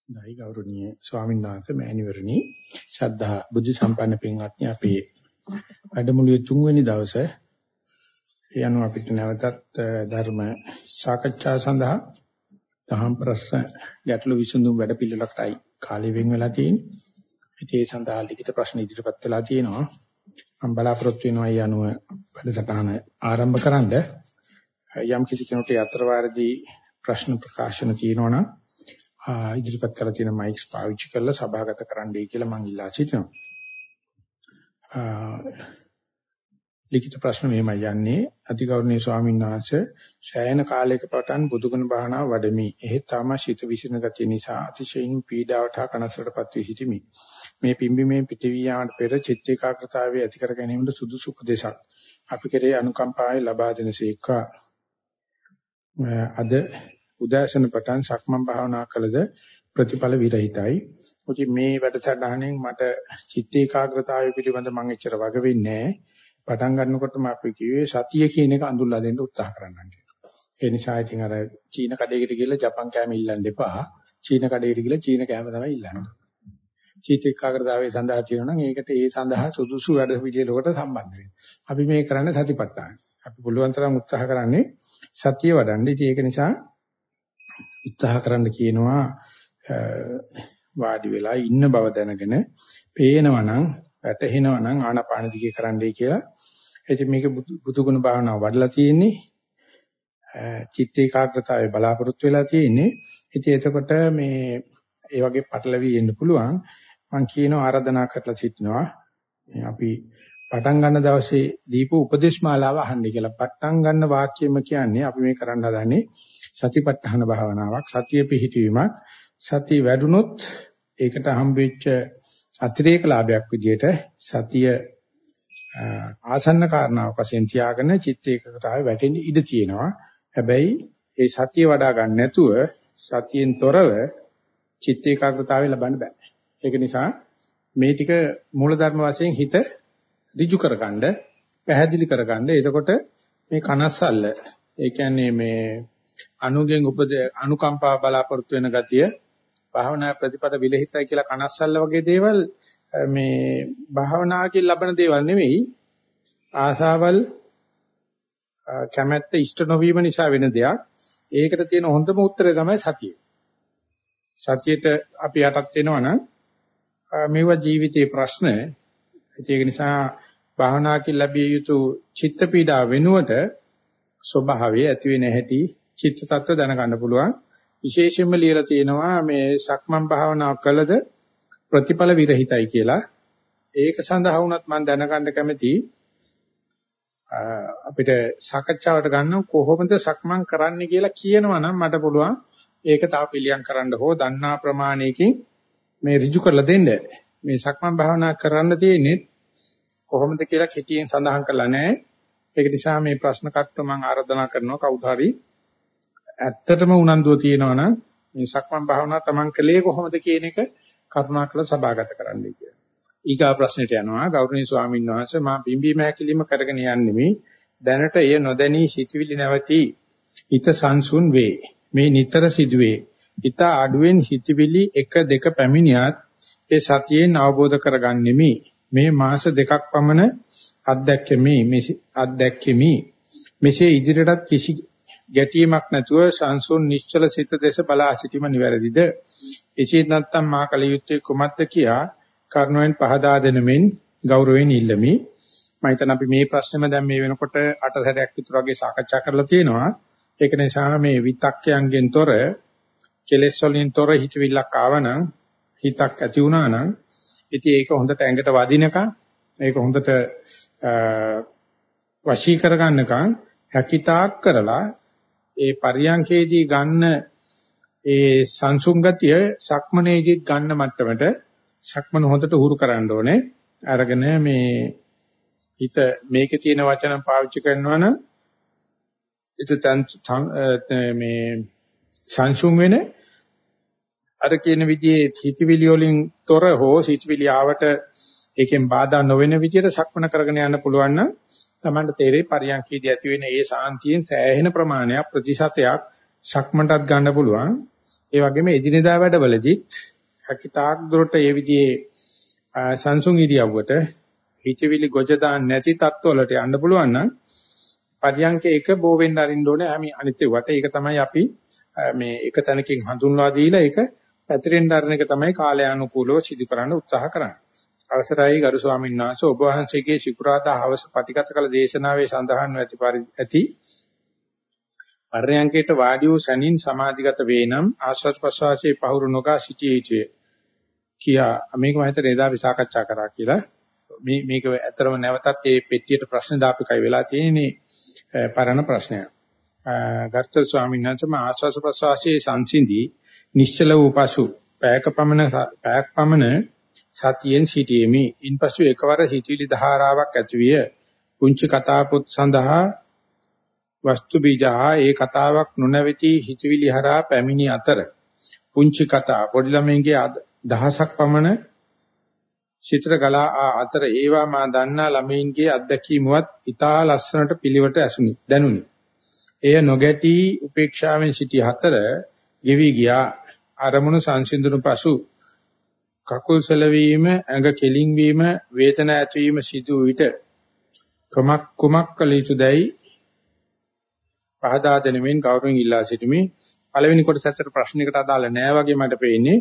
දෛ ගෞරවනීය ස්වාමීන් වහන්සේ මෑණිවරණි ශ්‍රද්ධා බුද්ධ සම්පන්න පින්වත්නි අපේ වැඩමුළුවේ 3 වෙනි දවසේ යනු අපිට නැවතත් ධර්ම සාකච්ඡා සඳහා දහම් ප්‍රශ්න ගැටළු විසඳුම් වැඩපිළිවෙලකටයි කාලය වෙන් වෙලා තියෙන්නේ. ඒ සඳහා ලිඛිත ප්‍රශ්න ඉදිරිපත් වෙලා තියෙනවා. මම බලාපොරොත්තු වෙනවා මේ අනුව වැඩසටහන ආරම්භ කරන්න. යම් කිසි කෙනෙකුට අතර වාරදී ප්‍රශ්න ප්‍රකාශන තියෙනවා නම් ඉදිරිපත් කරලා තියෙන මයික්ස් පාවිච්චි කරලා සභාගත කරන්නයි කියලා මම ඉල්ලා සිටිනවා. ලිඛිත ප්‍රශ්න මෙහෙමයි යන්නේ. අතිගෞරවනීය ස්වාමීන් වහන්සේ ශයන කාලයක පටන් බුදුගුණ භාවනාව වඩමි. එහෙත් තාම ශීත විසින ගතිය නිසා අතිශයින් පීඩාවට හා කනස්සටපත් වී සිටිමි. මේ පිම්බීමේ පිටවී යාමට පෙර චිත්ත ඒකාග්‍රතාවය ඇති කර ගැනීමට සුදුසු උපදේශක් අපි කෙරේ අනුකම්පාවෙන් ලබා දෙනසේක්වා. අද උදෑසන පටන් සක්මන් භාවනා කළද ප්‍රතිඵල විරහිතයි. මොකද මේ වැඩසටහනෙන් මට චිත්ත ඒකාග්‍රතාවය පිළිබඳ මම එච්චර වග වෙන්නේ නැහැ. පටන් ගන්නකොටම අපි කිව්වේ සතිය කියන එක අඳුල්ලා දෙන්න උත්සාහ කරන්න කියලා. ඒ නිසා ඉතින් අර චීන කඩේකට ගිහලා ජපන් කෑම ඉල්ලන්න එපා. චීන කඩේකට ගිහලා චීන කෑම තමයි ඉල්ලන්නේ. චිත්ත ඒකාග්‍රතාවය සඳහා තියෙනවා නම් ඒකට ඒ සඳහා සුදුසු වැඩ පිළිවෙලකට සම්බන්ධ වෙන්න. අපි මේ කරන්නේ සතිපට්ඨාන. අපි පුළුවන් තරම් උත්සාහ කරන්නේ සතිය වඩන්න. ඉතින් ඒක නිසා උත්සාහ කරන්න කියනවා වාඩි වෙලා ඉන්න බව දැනගෙන පේනවා නම් වැටෙනවා නම් ආනාපාන දිගේ කරන්නයි කියලා. ඉතින් මේක බුදුගුණ භාවනාව වඩලා තියෙන්නේ චිත්ත ඒකාග්‍රතාවය බලාපොරොත්තු වෙලා තියෙන්නේ. ඉතින් එතකොට මේ ඒ වගේ පටලවි එන්න පුළුවන්. මම කියනවා ආරාධනා කරලා සිටිනවා අපි පටන් ගන්න දවසේ දීපු උපදේශමාලාව අහන්න කියලා. පටන් ගන්න වාක්‍යෙම කියන්නේ අපි මේ කරන්න හදන්නේ සතිපට්ඨාන භාවනාවක්, සතිය පිහිටවීමක්. සතිය වැඩුණොත් ඒකට හම්බෙච්ච අතිරේක ලාභයක් විදියට සතිය ආසන්න කාරණාවක් වශයෙන් තියාගෙන චිත්ත ඒකකතාවේ වැටෙන්න ඉඩ තියෙනවා. හැබැයි ඒ සතිය වඩා ගන්න නැතුව සතියෙන් තොරව චිත්ත ඒකාග්‍රතාවය ලබන්න බෑ. ඒක නිසා මේ ටික මූලධර්ම වශයෙන් හිත ඍජු කරගන්න, පැහැදිලි කරගන්න. එතකොට මේ කනස්සල්ල, ඒ කියන්නේ මේ අනුගෙන් අනුකම්පා බලාපොරොත්තු වෙන ගතිය, භාවනා ප්‍රතිපද විලහිතයි කියලා කනස්සල්ල වගේ දේවල් මේ භාවනාවකින් ලබන දේවල් නෙවෙයි. ආසාවල් කැමැත්ත ඉෂ්ට නොවීම නිසා වෙන දෙයක්. ඒකට තියෙන හොඳම උත්තරය තමයි සතිය. සතියට අපි යටත් වෙනවා නම් මේවා ජීවිතේ ප්‍රශ්න. ඒක නිසා භාවනාවකින් ලැබිය යුතු චිත්ත පීඩා වෙනුවට ස්වභාවයේ ඇති වෙන හැටි චිත්ත tattwa දැනගන්න පුළුවන්. විශේෂයෙන්ම ලියලා තියෙනවා මේ සක්මන් භාවනාව කළද ප්‍රතිඵල විරහිතයි කියලා. ඒක සඳහා වුණත් මම දැනගන්න කැමතියි අපිට සාකච්ඡාවට ගන්න කොහොමද සක්මන් කරන්න කියලා කියනවා නම් මට පුළුවන් ඒක තව පිළියම් කරන්න හෝ දන්නා ප්‍රමාණයකින් මේ ඍජු කරලා දෙන්න. මේ සක්මන් භාවනා කරන්න තියෙන්නේ කොහොමද කියලා කෙටියෙන් සඳහන් කරලා නැහැ. ඒක නිසා මේ ප්‍රශ්න කට්ට මම ආරාධනා කරනවා කවුරු හරි ඇත්තටම උනන්දුව තියෙනවා නම් මේ සක්මන් භාවනාව Taman කලේ කොහොමද කියන එක කරුණාකරලා සභාගත කරන්නයි කියලා. ඊගා ප්‍රශ්නෙට යනවා. ගෞරවනීය ස්වාමීන් වහන්සේ මා බිම්බීම හැකිලිම කරගෙන යන්නේ දැනට එය නොදැනී සිටිවිලි නැවති හිත සංසුන් වේ. මේ නිතර සිදුවේ. හිත අඩුවෙන් සිටිවිලි 1 2 පැමිණියත් ඒ සතියෙන් අවබෝධ කරගන්නෙමි. මේ මාස 2ක් පමණ අත්දැක්කෙමි. මෙසේ ඉදිරියටත් කිසි ගැටීමක් නැතුව සංසුන් නිශ්චල සිත දෙස බලා සිටීම නිවැරදිද? එසේ නැත්නම් මා කල යුත්තේ කුමක්ද කියා කරුණෙන් පහදා දෙන මෙන් ගෞරවයෙන් ඉල්ලමි. මම හිතන අපි මේ ප්‍රශ්නෙම දැන් මේ වෙනකොට 8 සැරයක් විතර වගේ සාකච්ඡා කරලා තියෙනවා. ඒක නිසා මේ විතක්කයන්ගෙන් තොර, කෙලෙස් වලින් තොර හිතවිල්ලක් ආවනම්, හිතක් ඇති වුණා නම්, ඉතින් ඒක හොඳට ඇඟට වදිනකම්, ඒක හොඳට වශී කරගන්නකම් හැකිතාක් කරලා ඒ පරියන්කේදී ගන්න ඒ සංසුංගතිය සක්මනේජිත් ගන්න මට්ටමට සක්මන හොඳට උහුරු කරන්න ඕනේ. අරගෙන මේ හිත මේකේ තියෙන වචන පාවිච්චි කරනවා නම් මේ සංසුන් වෙන අර කියන විදිහේ හිතවිලි වලින් තොර හෝ හිතවිලි ආවට ඒකෙන් බාධා නොවන විදිහට සක්මන කරගෙන යන්න පුළුවන් නම් තමන්ට තේරෙයි පරියන්කේදී ඇති වෙන ඒ සාන්තියෙන් සෑහෙන ප්‍රමාණයක් ප්‍රතිශතයක් සක්මන්ටත් ගන්න පුළුවන්. ඒ වගේම එදිනෙදා වැඩවලදීත් හැකිතාක් දුරට ඒ විදිහේ සංසුන් ඉරියව්වට හිතවිලි ගොජ දාන්න නැති තත්ත්වවලට යන්න පුළුවන් නම් පරියන්ක එක බෝ වෙන්න අරින්න ඕනේ හැම අනිත් ඒවාට. ඒක තමයි අපි මේ එක තැනකින් හඳුන්වා දීලා ඒක පැතිරෙන්න අරන එක තමයි කාලයානුකූලව සිදු කරන්න උත්සාහ කරන්නේ. අවසරයි ගරු ස්වාමීන් වහන්සේ, ඔබ වහන්සේගේ සිකුරාදා හවස පටිගත කළ දේශනාවේ සඳහන් ඇති පර්යංකයට වාඩි වූ සැනින් සමාධිගත වේ නම් ආශ්වාස ප්‍රශ්වාසයේ පහුරු නොගා සිටිය යුතුය කියා මේක මම හිතේ එදා අපි සාකච්ඡා කරා කියලා. මේක ඇත්තටම නැවතත් මේ පෙට්ටියට ප්‍රශ්න දාපිකයි වෙලා තියෙන්නේ පරණ ප්‍රශ්නයක්. ගර්ථ ස්වාමීන් වහන්සේ ආශ්වාස ප්‍රශ්වාසයේ සංසිඳී නිශ්චල වූ පසු පැයක පමණ සතියෙන් සිටීමේ ඉන්පසු එකවර සිටිලි ධාරාවක් ඇතිවිය. පුංචි කතා පොත් සඳහා වස්තු බීජා ඒ කතාවක් නොනැවති හිතවිලි හරහා පැමිණි අතර පුංචි කතා පොඩි ළමයින්ගේ දහසක් පමණ චිත්‍ර කලා අතර ඒවා මා දන්නා ළමයින්ගේ අත්දැකීමවත් ඉතා ලස්සනට පිළිවෙට දැනුනි. එය නොගැටි උපේක්ෂාවෙන් සිටි හතර ගෙවි ගියා. අරමුණු සංසිඳුණු පසු කකුල් සැලවීම, ඇඟ කෙලින් වීම, වේදනා ඇතිවීම සිදු විට කුමක් කළ යුතුදයි පහදා දෙනමින් ගෞරවයෙන් ඉල්ලා සිටිමි. පළවෙනි කොටස ඇත්තට ප්‍රශ්නයකට අදාළ නෑ වගේ මට පේන්නේ.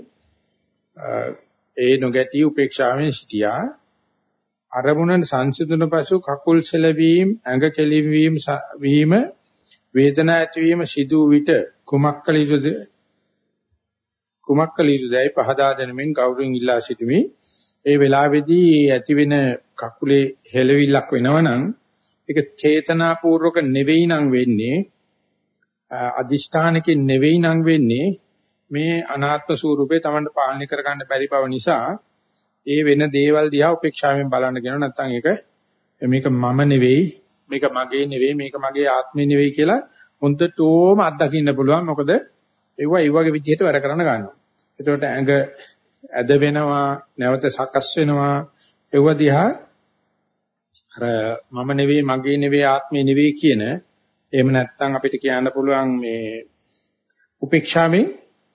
ඒ නොගැටි උපේක්ෂාවෙන් සිටියා. අරමුණ සංසිඳුණු පසු කකුල් සැලවීම, ඇඟ කෙලින් වීම, වේදනා ඇතිවීම සිදු විට කුමක් කළ යුතුදයි පහදා දෙනමින් ගෞරවයෙන් ඉල්ලා සිටිමි. ඒ වෙලාවේදී ඇතිවෙන කකුලේ හෙලවිල්ලක් වෙනවනම් ඒක චේතනාපූර්වක නෙවෙයි නම් වෙන්නේ, අදිෂ්ඨානකින් නෙවෙයි නම් වෙන්නේ, මේ අනාත්ම ස්වરૂපේ Tamanට පාලනය කරගන්න බැරි බව නිසා ඒ වෙන දේවල් දිහා උපේක්ෂාවෙන් බලන්න කියනවා. නැත්නම් මේක මම නෙවෙයි, මේක මගේ නෙවෙයි, මේක මගේ ආත්මේ නෙවෙයි කියලා හොඳටම අත්දකින්න පුළුවන්. මොකද ඒ වගේ විදිහට වැඩ කරන්න ගන්නවා. එතකොට ඇඟ ඇද වෙනවා, නැවත සකස් වෙනවා. ඒව දිහා අර මම නෙවෙයි, මගේ නෙවෙයි, ආත්මේ නෙවෙයි කියන, එහෙම නැත්නම් අපිට කියන්න පුළුවන් මේ උපේක්ෂාවෙන්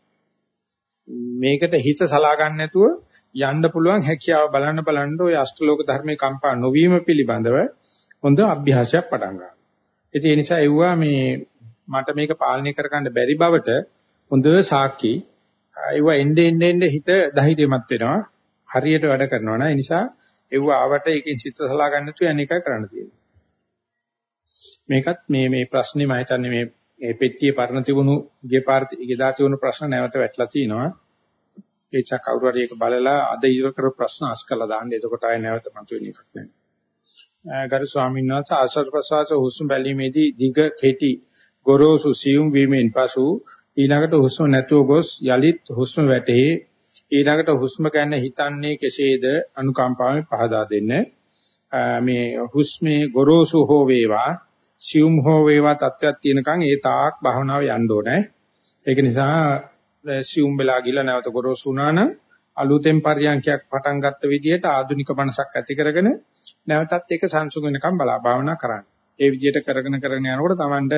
මේකට හිත සලා ගන්න නැතුව යන්න පුළුවන් හැකියාව බලන්න ඔය අෂ්ටලෝක ධර්මයේ කම්පා නොවීම පිළිබඳව හොඳ අභ්‍යාසයක් පටන් ගන්නවා. ඒ නිසා එව්වා මේ මට මේක පාලනය කරගන්න බැරි බවට හොඳ සාක්ෂි. එව්වා එන්නේ හිත ධෛර්යමත් වෙනවා. හරියට වැඩ කරනවා නේ. ඒ නිසා එව්වා ආවට ඒකෙන් සිත සලා ගන්න නැතුව අනේකයි කරන්න තියෙන්නේ. මේකත් මේ ප්‍රශ්නේ මම හිතන්නේ මේ පෙට්ටියේ පරණ තිබුණු ගෙදා තිබුණු ප්‍රශ්න නැවත වැටලා තිනවා. ඒ චක් කවුරු හරි ඒක බලලා අද ඉවර කරපු ප්‍රශ්න අස්කලා දාන්න. එතකොට ආය නැවත මතුවෙන එකක් නැහැ. ගරු ස්වාමීන් වහන්සේ ආශ්වාස ප්‍රශ්වාස හුස්ම බැලීමේදී දිග කෙටි ගොරෝසු සියුම් වීමෙන් පසු ඊළඟට හුස්ම නැතුව ගොස් යලිත් හුස්ම වැටේ. ඊළඟට හුස්ම ගැන හිතන්නේ කෙසේද අනුකම්පාවෙන් පහදා දෙන්න. මේ හුස්මේ ගොරෝසු හෝ වේවා සියුම් හෝ වේවා තත්ත්වයක් තියෙනකන් ඒ තාක් භාවනාව යන්න ඕනේ. ඒක නිසා සියුම් වෙලා ගිහලා නැවත ගොරෝසු වුණා නම් අලුතෙන් පරියන්කයක් පටන් ගත්ත විදිහට ආධුනික මනසක් ඇති කරගෙන නැවතත් ඒක සංසුන් වෙනකම් භාවනා කරන්න. ඒ විදිහට කරගෙන යනකොට Tamanට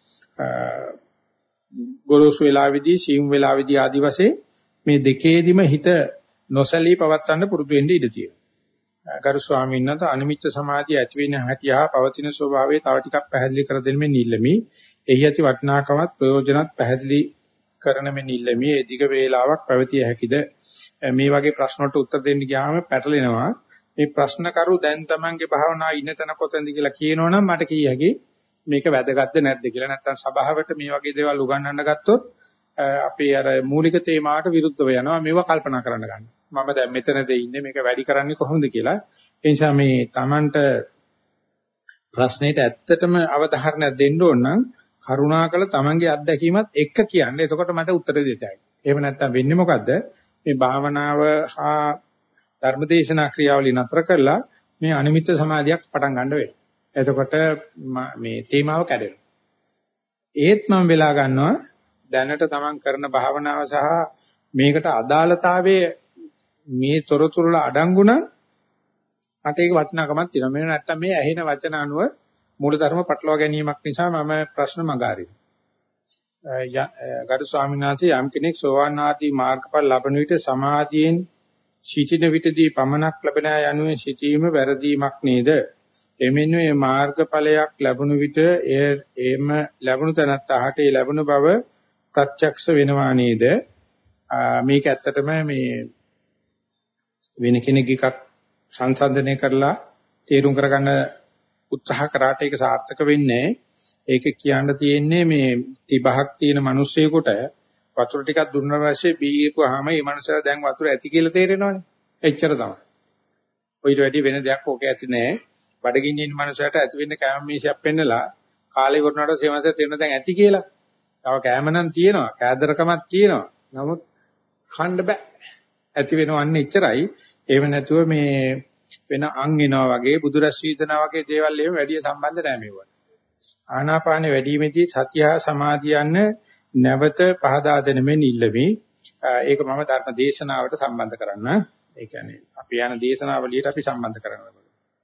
ගොරෝසු වෙලාවේදී සියුම් වෙලාවේදී ආදි වශයෙන් මේ දෙකේදිම හිත නොසලී පවත්වන්න පුරුදු වෙන්න ඉඩ තියෙනවා. ගරු ස්වාමීන් වහන්සේ අනිමිත්ත සමාධිය ඇති වෙන හැටි හා පවතින ස්වභාවය තව ටිකක් පැහැදිලි කර දෙන්න මෙන්න ඉල්ලමි. එහි ඇති වටිනාකමත් ප්‍රයෝජනත් පැහැදිලි කරන මෙන්න ඉල්ලමි. ඒ දිග වේලාවක් පැවතිය හැකිද? මේ වගේ ප්‍රශ්න වලට උත්තර දෙන්න ගියාම පැටලෙනවා. මේ ප්‍රශ්න කරු දැන් Tamanගේ භාවනාව ඉන්න තැන කොතනද කියලා කියනවනම් මට කිය හැකි මේක වැදගත්ද නැද්ද කියලා. නැත්නම් සභාවට මේ වගේ දේවල් උගන්වන්න ගත්තොත් අපි අර මූලික තේමාවට විරුද්ධව යනවා. මේවා කල්පනා කරන්න ගන්න. මම දැන් මෙතනද ඉන්නේ, මේක වැඩි කරන්නේ කොහොමද කියලා. ඒ නිසා මේ Tamanට ප්‍රශ්නෙට ඇත්තටම අවධාරණයක් දෙන්න ඕන නම් කරුණාකර Tamanගේ අත්දැකීමත් එක්ක කියන්න. එතකොට මට උත්තර දෙතයි. එහෙම නැත්නම් වෙන්නේ මොකද්ද? මේ භාවනාව හා ධර්මදේශනා ක්‍රියාවලිය නතර කරලා මේ අනිමිත්ත සමාධියක් පටන් ගන්න වෙනවා. එතකොට මේ තේමාව කැඩෙනවා. ඒත් මම වෙලා ගන්නවා දැනට තමන් කරන භාවනාව සහ මේකට අදාළතාවයේ මේ තොරතුරු වල අඩංගු නම් මට ඒක වටිනාකමක් තියෙනවා. මේ නැත්තම් මේ ඇහෙන වචන අනුව මූලධර්ම පටලවා ගැනීමක් නිසා මම ප්‍රශ්න මගහරිනවා. ගරු ස්වාමීන් වහන්සේ යම් කෙනෙක් සෝවාන් ආදී මාර්ගඵල ලබන විට සමාධියෙන් සිටින විටදී පමණක් ලැබෙන යනුවෙන් සිටීම වැරදීමක් නේද? එමෙන්න මේ මාර්ගඵලයක් ලැබුණු විට එම ලැබුණු තැනත්තාට ඒ ලැබුණු බව ප්‍රත්‍යක්ෂ වෙනවා නේද? මේක ඇත්තටම මේ වෙන කෙනෙක් එකක් සංසන්දනය කරලා තේරුම් කරගන්න උත්සාහ කරාට ඒක සාර්ථක වෙන්නේ නැහැ. ඒක කියන්න තියෙන්නේ මේ 30ක් තියෙන මිනිස්සෙකුට වතුර ටිකක් දුන්නා පස්සේ බීගේකුවාම මේ මනුස්සයා දැන් වතුර ඇති කියලා තේරෙනවනේ. එච්චර තමයි. ඔයිට වැඩි වෙන දෙයක් ඕක ඇති නෑ. බඩගින්න ඉන්න මනුස්සයාට ඇති වෙන්න කැම මේසයක් පෙන්නලා කාලේ වුණාට සේවනස තේරෙන දැන් ඇති කියලා. තව කැම නම් තියෙනවා, කෑදරකමක් තියෙනවා. නමුත් khන්න බෑ. ඇති වෙනවන්නේ එච්චරයි. ඒව නැතුව මේ වෙන අං එනවා වගේ බුදුරස් වීදනා වගේ දේවල් එහෙම වැඩි සම්බන්ධ නැහැ මේවට. ආනාපාන වැඩිමේදී සතිය හා සමාධිය යන නැවත පහදා දෙන මෙන් ඉල්ලමි. ඒක මම ධර්ම දේශනාවට සම්බන්ධ කරන්න. ඒ කියන්නේ අපි යන දේශනාවලියට අපි සම්බන්ධ කරනවා.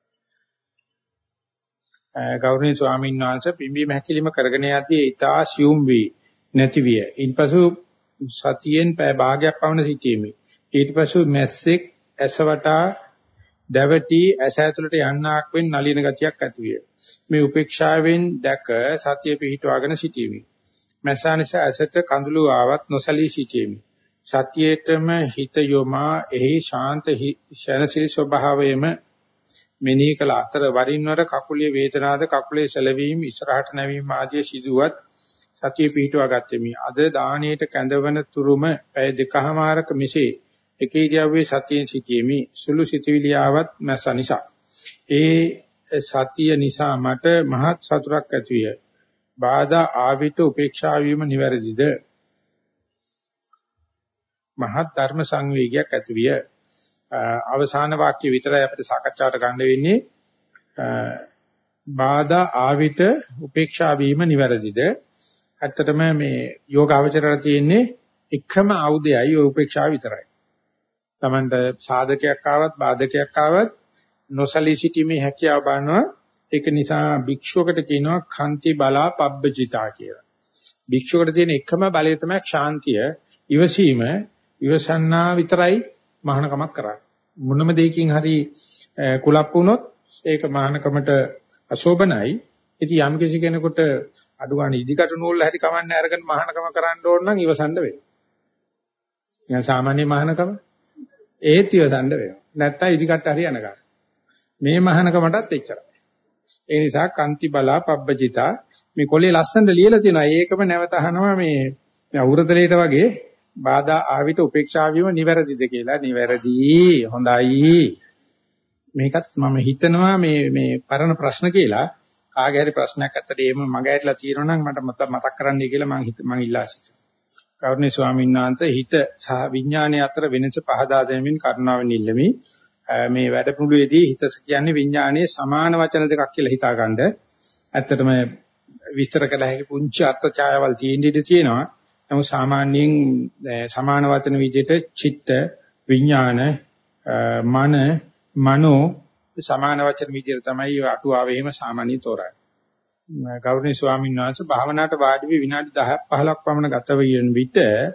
ගෞරවනීය ස්වාමීන් වහන්සේ පිම්බීම හැකිලිම කරගෙන යද්දී ඊතා සියුම් වී නැති විය. ඊටපසු සතියෙන් පැය භාගයක් පමණ සිටීමේ. ඊට පසු මැස්සෙක් ඇසවටා දැවටි ඇස ඇතුළට යන්නාක් වෙන් නලින ගතියක් ඇති විය. මේ උපේක්ෂාවෙන් දැක සතිය පිහිටවාගෙන සිටීමේ. මැසානිසා ඇසට කඳුළු ආවත් නොසලී සිටීමේ. සතියේතම හිත යොමා එහි ශාන්ත ශනසිරි ස්වභාවයෙම මෙනී කළ අතර වරින් වර කකුලේ වේදනාද කකුලේ සැලවීම ඉස්සරහට නැවීම ආදී සිදුවත් සතිය පිහිටවා ගත්තෙමි. අද දාණයට කැඳවන තුරුම පැය දෙකමාරක මෙසේ එකී දියවේ සතියෙන් සිටීමි. සුළු සිතවිලි ආවත් මැස නිසා. ඒ සතිය නිසා මට මහත් සතුටක් ඇති විය. බාධා ආවිත උපේක්ෂා වීම නිවැරදිද? මහත් ධර්ම සංවේගයක් ඇති විය. අවසාන වාක්‍ය විතරයි අපිට සාකච්ඡාවට ගන්න වෙන්නේ. බාධා ආවිත උපේක්ෂා වීම නිවැරදිද? ඇත්තටම මේ යෝගාවචරයට තියෙන්නේ එකම ආයුධයයි උපේක්ෂාව විතරයි. Tamanට සාධකයක් ආවත් බාධකයක් ආවත් නොසලී සිටීමේ හැකියාව බලනවා. ඒක නිසා භික්ෂුවකට කියනවා khanti bala pabbajita කියලා. භික්ෂුවකට තියෙන එකම බලය තමයි ශාන්තිය, ඉවසීම. ඉවසන්නා විතරයි මහානකමක් කරන්නේ. මොනම දෙයකින් හරි කුලප්පු වුණොත් ඒක මහානකමට අශෝභනයි. ඉතින් යම් කිසි කෙනෙකුට අඩුගාන ඉදිකට නූල් හැරි කමන්නේ අරගෙන මහානකම කරන්න ඕන නම් ඉවසන්න වෙනවා. නිකන් සාමාන්‍ය මහානකම ඒත් ඉවසන්න වෙනවා. නැත්තම් ඉදිකට හරි යනකම්. මේ මහානකමටත් එච්චරයි. ඒ නිසා කාන්ති බලා පබ්බජිතා මේ කොලේ ලස්සනට ලියලා තියෙනවා. ඒකම නැවත අහනවා මේ අවුරුදලේට වගේ බාධා ආවිත උපේක්ෂා වීම නිවැරදිද කියලා. නිවැරදි. හොඳයි. මේකත් මම හිතනවා මේ පරණ ප්‍රශ්න කියලා. කාගේ හරි ප්‍රශ්නයක් අත්තට එහෙම මග ඇරිලා තියෙනවා නම් මට මතක් කරන්නයි කියලා මම ඉල්ලා සිටිනවා. ගෞරවනීය ස්වාමීන් වහන්සේ හිත සහ විඥානය අතර වෙනස පහදා දෙමින් කරුණාවෙන් ඉල්ලමි. මේ වැඩමුළුවේදී හිත කියන්නේ විඥානයේ සමාන වචන දෙකක් කියලා හිතාගන්න. ඇත්තටම විස්තර කළ හැකි පුංචි අර්ථ ඡායාවල් තියෙන ඉඩ තියෙනවා. නමුත් සාමාන්‍යයෙන් සමාන වචන විදිහට චිත්ත, විඥාන, මන, මනෝ සමාන වචන විදිහට තමයි අටුවාවේම සාමාන්‍ය තෝරන්නේ. ගෞරවනීය ස්වාමීන් වහන්සේ භාවනාවට වාඩි වී විනාඩි 10ක් 15ක් පමණ ගත වීම විට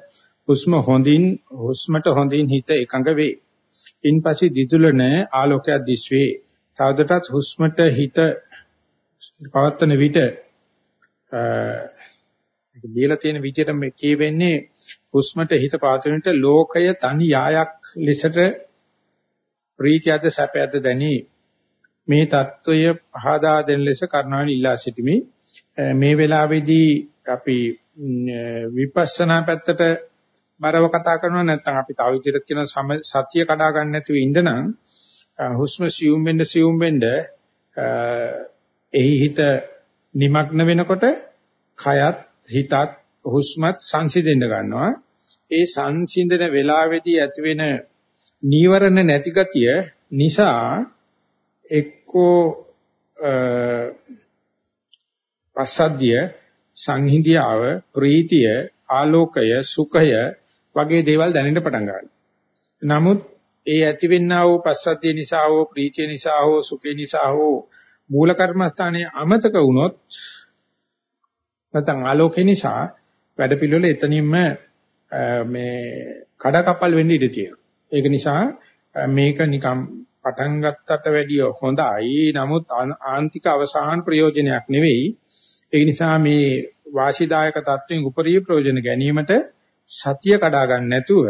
හුස්මට හොඳින් හිත එකඟ වේ. ඉන්පසු දිදුලන ආලෝකයක් දිස්වේ. තවදටත් හුස්මට හිත පවත්වන විට ඒක ලියලා තියෙන විදිහට මේ කියවෙන්නේ හුස්මට හිත පවත්වන විට ලෝකය තනි යායක් ලෙසට ප්‍රීතියද සැපයද දැනි. මේ தত্ত্বය පහදා දෙන ලෙස කරුණාවෙන් ඉල්ලා සිටිමි. මේ වෙලාවේදී අපි විපස්සනා පැත්තට බරව කතා කරනවා නැත්නම් අපි තව විදිහට කියන සතිය කඩා ගන්න නැතුව ඉඳනනම් හුස්ම සියුම් වෙන්න එහි හිත নিমগ্ন වෙනකොට කයත් හිතත් හුස්මත් සංසිඳෙන්න ගන්නවා. ඒ සංසිඳන වෙලාවේදී ඇතිවෙන නීවරණ නැති ගතිය නිසා එක්කෝ පස්සද්ධිය සංහිඳියාව ප්‍රීතිය ආලෝකය සුඛය වගේ දේවල් දැනෙන්න පටන් ගන්නවා. නමුත් ඒ ඇතිවෙනා වූ පස්සද්ධිය නිසා හෝ ප්‍රීතිය නිසා හෝ සුඛය නිසා හෝ මූල කර්මස්ථානයේ අමතක වුණොත් නැත්නම් ආලෝකය නිසා වැඩපිළිවෙල එතනින්ම මේ කඩකප්පල් වෙන්න ඉඩ තියෙනවා. ඒක නිසා මේක නිකම් පටන් ගත්තට වැඩිය හොඳයි. නමුත් ආන්තික අවසාන ප්‍රයෝජනයක් නෙවෙයි. ඒ නිසා මේ වාසිදායක තත්ත්වෙන් උපරිම ප්‍රයෝජන ගැනීමට සතිය කඩා ගන්න නැතුව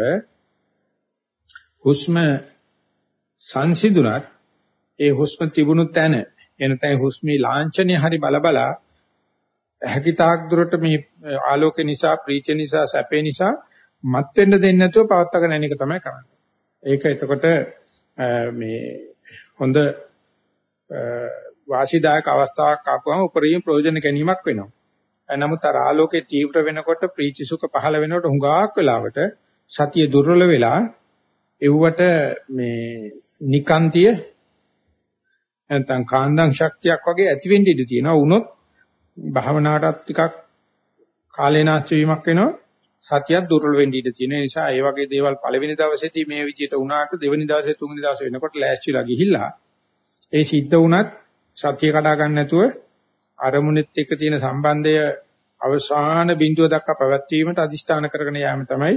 හුස්ම සංසිඳුණත් ඒ හුස්ම තිබුණු තැන එනතයි හුස්මේ ලාංඡනය හරි බලබලා හැකිතාක් දුරට මේ ආලෝක නිසා ප්‍රීතිය නිසා සැපේ නිසා මත් වෙන්න දෙන්නේ නැතුව පවත්වාගෙන යන එක තමයි කරන්නේ. ඒක එතකොට මේ හොඳ වාසිදායක අවස්ථාවක් ආපුවම උපරිම ප්‍රයෝජන ගැනීමක් වෙනවා. නමුත් අර ආලෝකයේ තීව්‍ර වෙනකොට ප්‍රීති සුඛ පහළ වෙනකොට හුඟක් වෙලාවට සතිය දුර්වල වෙලා එව්වට මේ නිකාන්තිය නැත්නම් කාන්දම් ශක්තියක් වගේ ඇති වෙන්න ඉඩ තියෙනවා. වුණොත් භාවනාවටත් ටිකක් කාලේනාස්ති වීමක් වෙනවා. සතියක් දුර්වල වෙන්න ඉඩ තියෙන නිසා ඒ වගේ දේවල් පළවෙනි දවසේදී මේ විදිහට වුණාට දෙවෙනි දවසේ තුන්වෙනි දවසේ වෙනකොට ලෑස්තිලා ගිහිල්ලා ඒ සිද්ධ වුණත් සතිය කඩා ගන්න නැතුව අරමුණෙත් එක්ක තියෙන සම්බන්ධය අවසාන බිඳුව දක්වා පැවැත්වීමට අදිෂ්ඨාන කරගෙන යාම තමයි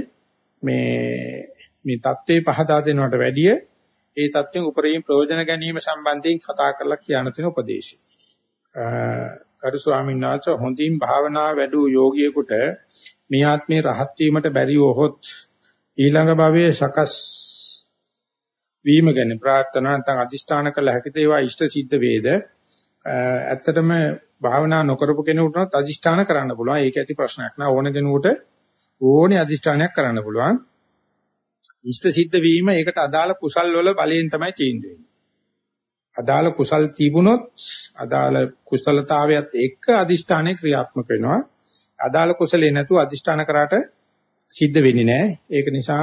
මේ தත්ත්වේ පහදා දෙනවට වැඩිය ඒ தත්ත්වෙන් උපරිම ප්‍රයෝජන ගැනීම සම්බන්ධයෙන් කතා කරලා කියන්න තියෙන උපදේශය. කරු ස්වාමීන් වහන්සේ හොඳින් භාවනා වැඩු යෝගියෙකුට මේ ආත්මේ රහත් වීමට බැරි වොහොත් ඊළඟ භවයේ සකස් වීම ගැන ප්‍රාර්ථනා නැත්නම් අදිෂ්ඨාන කළ හැකිද ඒවා ඉෂ්ට සිද්ධ වේද? ඇත්තටම භාවනා නොකරපු කෙනෙකුට අදිෂ්ඨාන කරන්න පුළුවන්. ඒක ඇති ප්‍රශ්නයක් නෑ. ඕන කෙනෙකුට ඕනේ අදිෂ්ඨානයක් කරන්න පුළුවන්. ඉෂ්ට සිද්ධ වීම ඒකට අදාළ කුසල් වල බලයෙන් තමයි තීන්දුව වෙන්නේ. අදාළ කුසල් තිබුණොත් අදාළ කුසලතාවයත් එක්ක අදිෂ්ඨානය ක්‍රියාත්මක වෙනවා. අදාළ කුසලේ නැතුව අදිෂ්ඨාන කරාට සිද්ධ වෙන්නේ නැහැ. ඒක නිසා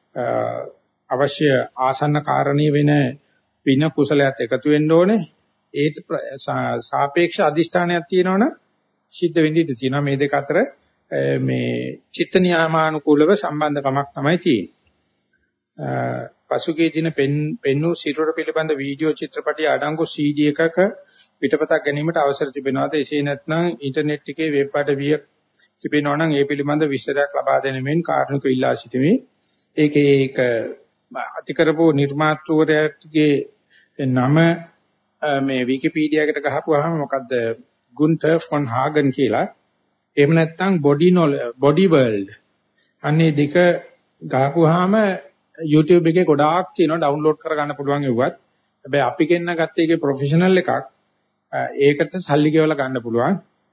අවශ්‍ය ආසන්න කාරණීය වෙන පින කුසලයට එකතු වෙන්න ඕනේ. ඒට සාපේක්ෂ අදිෂ්ඨානයක් තියෙනවනම් සිද්ධ වෙන්න ඉඩ තියෙනවා. මේ දෙක අතර මේ චිත්ත නියාමානුකූලව සම්බන්ධකමක් තමයි තියෙන්නේ. පසුගිය දින පෙන්නු සිරුර පිළිබඳ වීඩියෝ චිත්‍රපටි අඩංගු CD එකක පිටපතක් ගැනීමට අවසර තිබෙනවාද? එසේ නැත්නම් ඉන්ටර්නෙට් එකේ වෙබ් අඩවිය තිබෙනවා නම් ඒ පිළිබඳ විස්තරයක් ලබා දෙන මෙන් කාරණක ඉල්ලා සිටිමි. ඒකේ ඒක අතිකරපු නිර්මාතෘවරයාගේ නම මේ විකිපීඩියා එකට ගහපුවාම මොකද්ද? ගුන්ටර් ෆොන් හාගන් කියලා. එහෙම නැත්නම් බොඩි වර්ල්ඩ්. අන්නේ දෙක ගහපුවාම YouTube එකේ ගොඩාක් තියෙනවා ඩවුන්ලෝඩ් කරගන්න පුළුවන් ඒවත්. හැබැයි අපි ගෙන්න ගත්ත එකේ ප්‍රොෆෙෂනල් එකක්. ඒකට සල්ලි ගෙවලා ගන්න පුළුවන්.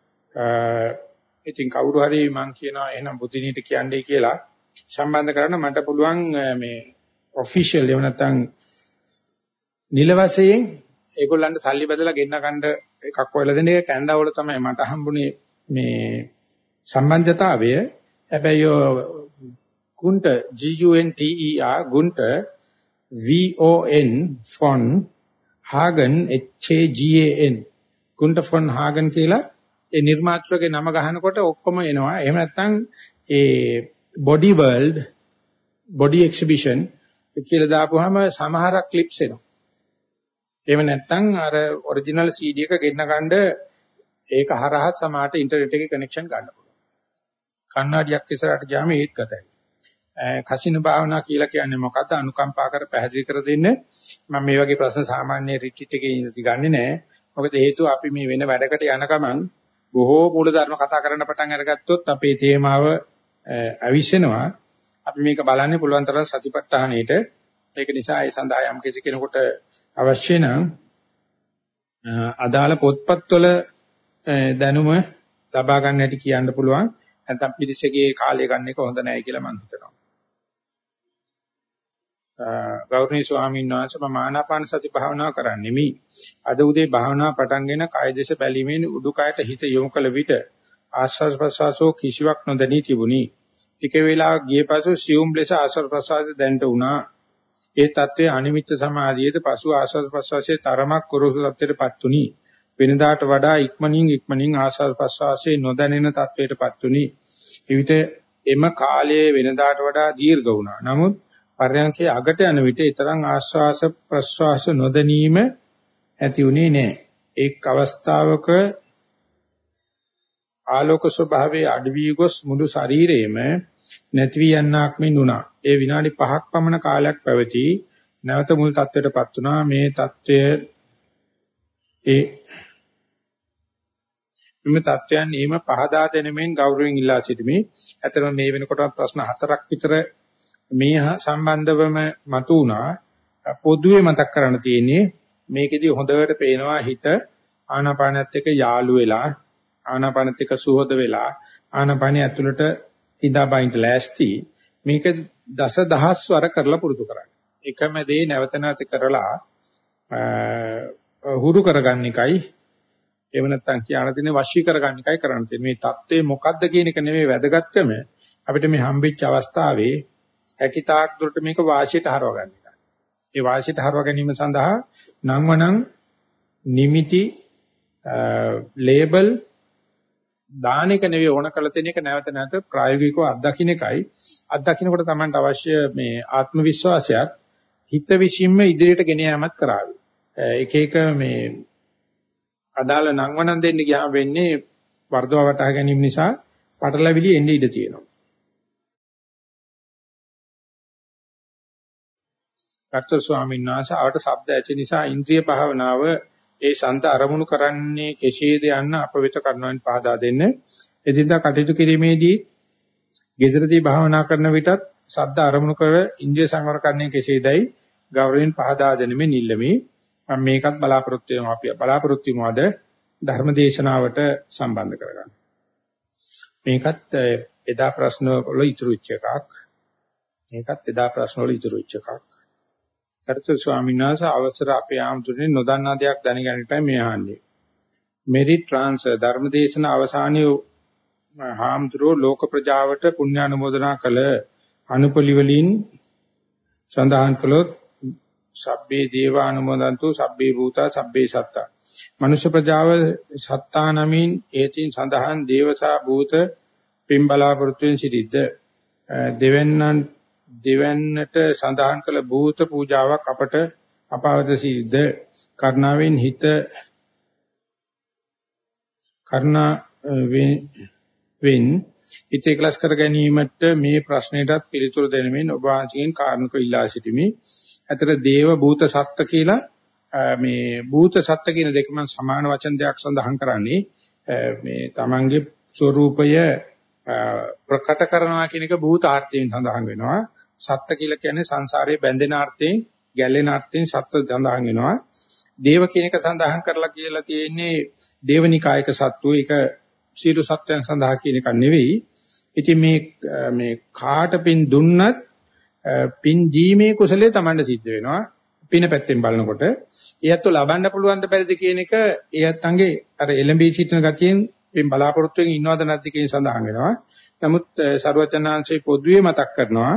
ඉතින් කවුරු හරි මං කියනවා එහෙනම් බුද්ධිනීට කියන්නේ කියලා සම්බන්ධ කරන්න මට පුළුවන් මේ ඔෆිෂියල් එහෙම නැත්නම් නිල වශයෙන් ඒගොල්ලන්ට සල්ලි බදලා ගෙන්න ගන්න එකක් හොයලා දෙන එක කැනඩා වල තමයි මට හම්බුනේ මේ සම්බන්ධතාවය. හැබැයි ගුන්ට GUNTER ගුන්ට VON ෆොන් හාගන් HAGAN ගුන්ට ෆොන් හාගන් කියලා ඒ නිර්මාතෘගේ නම ගහනකොට ඔක්කොම එනවා. එහෙම නැත්නම් ඒ බොඩි වර්ල්ඩ් බොඩි එක්සිබිෂන් කියලා දාපුවාම සමහරක් ක්ලිප්ස් එනවා. එහෙම නැත්නම් අර ඔරිජිනල් CD එක ගෙන්න ගන්න ඒක හරහත් සමහරට ඉන්ටර්නෙට් එකේ කනෙක්ෂන් ගන්න පුළුවන්. කන්නඩියක් ඉස්සරහට ගියාම ඒත් ගතයි. කසින භාවනා කියලා කියන්නේ මොකද්ද? අනුකම්පා කර පැහැදිලි කර දෙන්න. මම මේ වගේ ප්‍රශ්න සාමාන්‍ය රිට්‍රීට් එකේ ඉඳි ගන්නෙ නෑ. මොකද හේතුව අපි මේ වෙන වැඩකට යන ගමන් බොහෝ මූලධර්ම කතා කරන්න පටන් අරගත්තොත් අපේ තේමාව අවිශ්වෙනවා. අපි මේක බලන්නේ පුළුවන් තරම් සතිපට්ඨානෙට. ඒක නිසා ඒ සඳහා යම් කෙනෙකුට අවශ්‍ය නම් අදාළ පොත්පත්වල දැනුම ලබා ගන්න හැටි කියන්න පුළුවන්. නැත්නම් පිළිසෙගේ කාලය ගන්න එක හොඳ නැහැ කියලා මම හිතනවා. ගෞරවනීය ස්වාමීන් වහන්සේ මම ආනාපාන සති භාවනාව කරන්නෙමි. අද උදේ භාවනාව පටන්ගෙන කය දෙස බැලීමෙන් උඩුකයට හිත යොමු කළ විට ආස්වාද ප්‍රසවාසෝ කිසිවක් නොදැනී තිබුණි. ටික වේලාවක් ගිය පසු සියුම් ලෙස ආස්වාද ප්‍රසවාසය දැනට වුණා. ඒ తත්වයේ අනිමිත්ත සමාධියට පසු ආස්වාද ප්‍රසවාසයේ තරමක් කුරුසු තත්ත්වයටපත් උනි. වෙනදාට වඩා ඉක්මනින් ආස්වාද ප්‍රසවාසයේ නොදැනෙන තත්ත්වයටපත් උනි. එවිට එම කාලයේ වෙනදාට වඩා දීර්ඝ වුණා. නමුත් පර්යංකයේ අගට යන විට ඊතරම් ආස්වාස ප්‍රස්වාස නොදැනීම ඇති උනේ නැහැ. එක් අවස්ථාවක ආලෝක ස්වභාවයේ අඩවි ගොස් මුළු ශරීරයේම නැති වී යන්නක් මෙන් වුණා. ඒ විනාඩි 5ක් පමණ කාලයක් පැවති නැවත මුල් තත්ත්වයටපත් වුණා. මේ தত্ত্বය මෙම தত্ত্වයන් ඊම පහදා දෙනෙමින් ගෞරවයෙන් ඉල්ලා සිටිමි. ඇතරම මේ වෙනකොට ප්‍රශ්න 4ක් විතර මේ සම්බන්ධවම මතු වුණා. පොදුවේ මතක් කරන්න තියෙන්නේ මේකෙදි හොඳට පේනවා හිත ආනාපානත් එක්ක යාළු වෙලා ආනාපානත් එක්ක සුහද වෙලා ආනාපානිය ඇතුළට කිඳා බයින්ට ලෑස්ති මේක දසදහස් වර කරලා පුරුදු කරන්න. එකම දේ නැවත නැවත කරලා හුරු කරගන්න එකයි එහෙම නැත්නම් කියන දේ වශී කරගන්න එකයි කරන්න තියෙන්නේ. මේ தත්ත්වය මොකද්ද කියන එක නෙමෙයි වැදගත්කම අපිට මේ හම්බෙච්ච අවස්ථාවේ හැකිතාක් දුරට මේක වාසියට හරව ගන්න එක. ඒ වාසියට හරව ගැනීම සඳහා නම්වනම් නිමිති ලේබල් දාන එක නෙවෙයි ඕන කරලා තියෙන එක නැවත නැවත ප්‍රායෝගිකව අත්දකින්න එකයි. අත්දකින්නකොට තමයි අවශ්‍ය මේ ආත්ම විශ්වාසයක් හිත විසින්ම ඉදිරියට ගෙන යාමත් කරાવી. එක එක මේ අදාළ නංවනන් දෙන්න ගියාම වෙන්නේ වර්ධව වටහා ගැනීම නිසා පටලැවිලි එන්නේ ඉඩ තියෙනවා. කර්තෘ ස්වාමීන් වහන්සේ ආවට ශබ්ද ඇති නිසා ඉන්ද්‍රිය භාවනාව ඒ ශාන්ත අරමුණු කරන්නේ කෙසේද යන්න අප වෙත කරුණාවෙන් පහදා දෙන්න. එදිනදා කටයුතු කිරීමේදී ගෙදරදී භාවනා කරන විටත් ශබ්ද අරමුණු කර ඉන්ද්‍රිය සංවර කරන්නේ කෙසේදයි ගෞරවයෙන් පහදා දෙනෙමි නිල්ලමි. මම මේකත් බලාපොරොත්තු වෙනවා අපි බලාපොරොත්තු වෙමු අද ධර්ම දේශනාවට සම්බන්ධ කරගන්න. මේකත් එදා ප්‍රශ්න වල ඉතුරු වෙච්ච එකක්. මේකත් එදා ප්‍රශ්න වල ඉතුරු වෙච්ච එකක්. කර්තෘ ස්වාමීන් වහන්සේ අවසර අපේ ආමතුනේ නොදන්නා දෙයක් දැනගැනීමයි මේ ආන්නේ. මෙරි ට්‍රාන්ස්ෆර් ධර්මදේශන අවසානයේ හාමුදුරුවෝ ලෝක ප්‍රජාවට පුණ්‍යානුමෝදනා කළ අනුපලි වලින් සඳහන් කළොත් සබ්බේ දේවානුමෝදන්තු සබ්බේ භූතා සබ්බේ සත්තා. මනුෂ්‍ය ප්‍රජාව සත්තා නමින් ඒතින් සඳහන් දේවසා භූත පින් බලාපොරොත්තුෙන් සිටිද්ද දෙවන්නට සඳහන් කළ භූත පූජාවක් අපට අපාවද සිද්ධ කරුණාවෙන් හිත හිත ක්ලාස් කර ගැනීමට මේ ප්‍රශ්නෙටත් පිළිතුරු දෙනමින් ඔබ වහන්සේගෙන් කාරණක ඉල්ලා සිටිමි. අතර දේව භූත සත්ත්ව කියලා මේ භූත සත්ත්ව කියන දෙකම සමාන වචන දෙකක් සඳහන් කරන්නේ මේ තමන්ගේ ස්වરૂපය ප්‍රකට කරනවා කියන එක භූතාර්ථයෙන් සඳහන් වෙනවා. සත්ත්ව කියලා කියන්නේ සංසාරේ බැඳෙන අර්ථයෙන් ගැලෙන අර්ථයෙන් සත්ත්ව සඳහන් වෙනවා. දේව කියන එක සඳහන් කරලා කියලා තියෙන්නේ දේවනිකායක සත්තු ඒක සීල සත්‍යයන් සඳහා කියන එක නෙවෙයි. ඉතින් මේ කාට පින් දුන්නත් පින් දීමේ කුසලයේ Tamanda සිද්ධ වෙනවා. පින පැත්තෙන් බලනකොට ඒත් ලබන්න පුළුවන් ද බැරිද කියන එක ඒත් අංගේ අර එළඹී සිටින ගතියෙන් පින් බලාපොරොත්තුෙන් ඉන්නවද නැද්ද කියන සඳහන් වෙනවා. නමුත් සර්වචනාංශයේ පොදුවේ මතක් කරනවා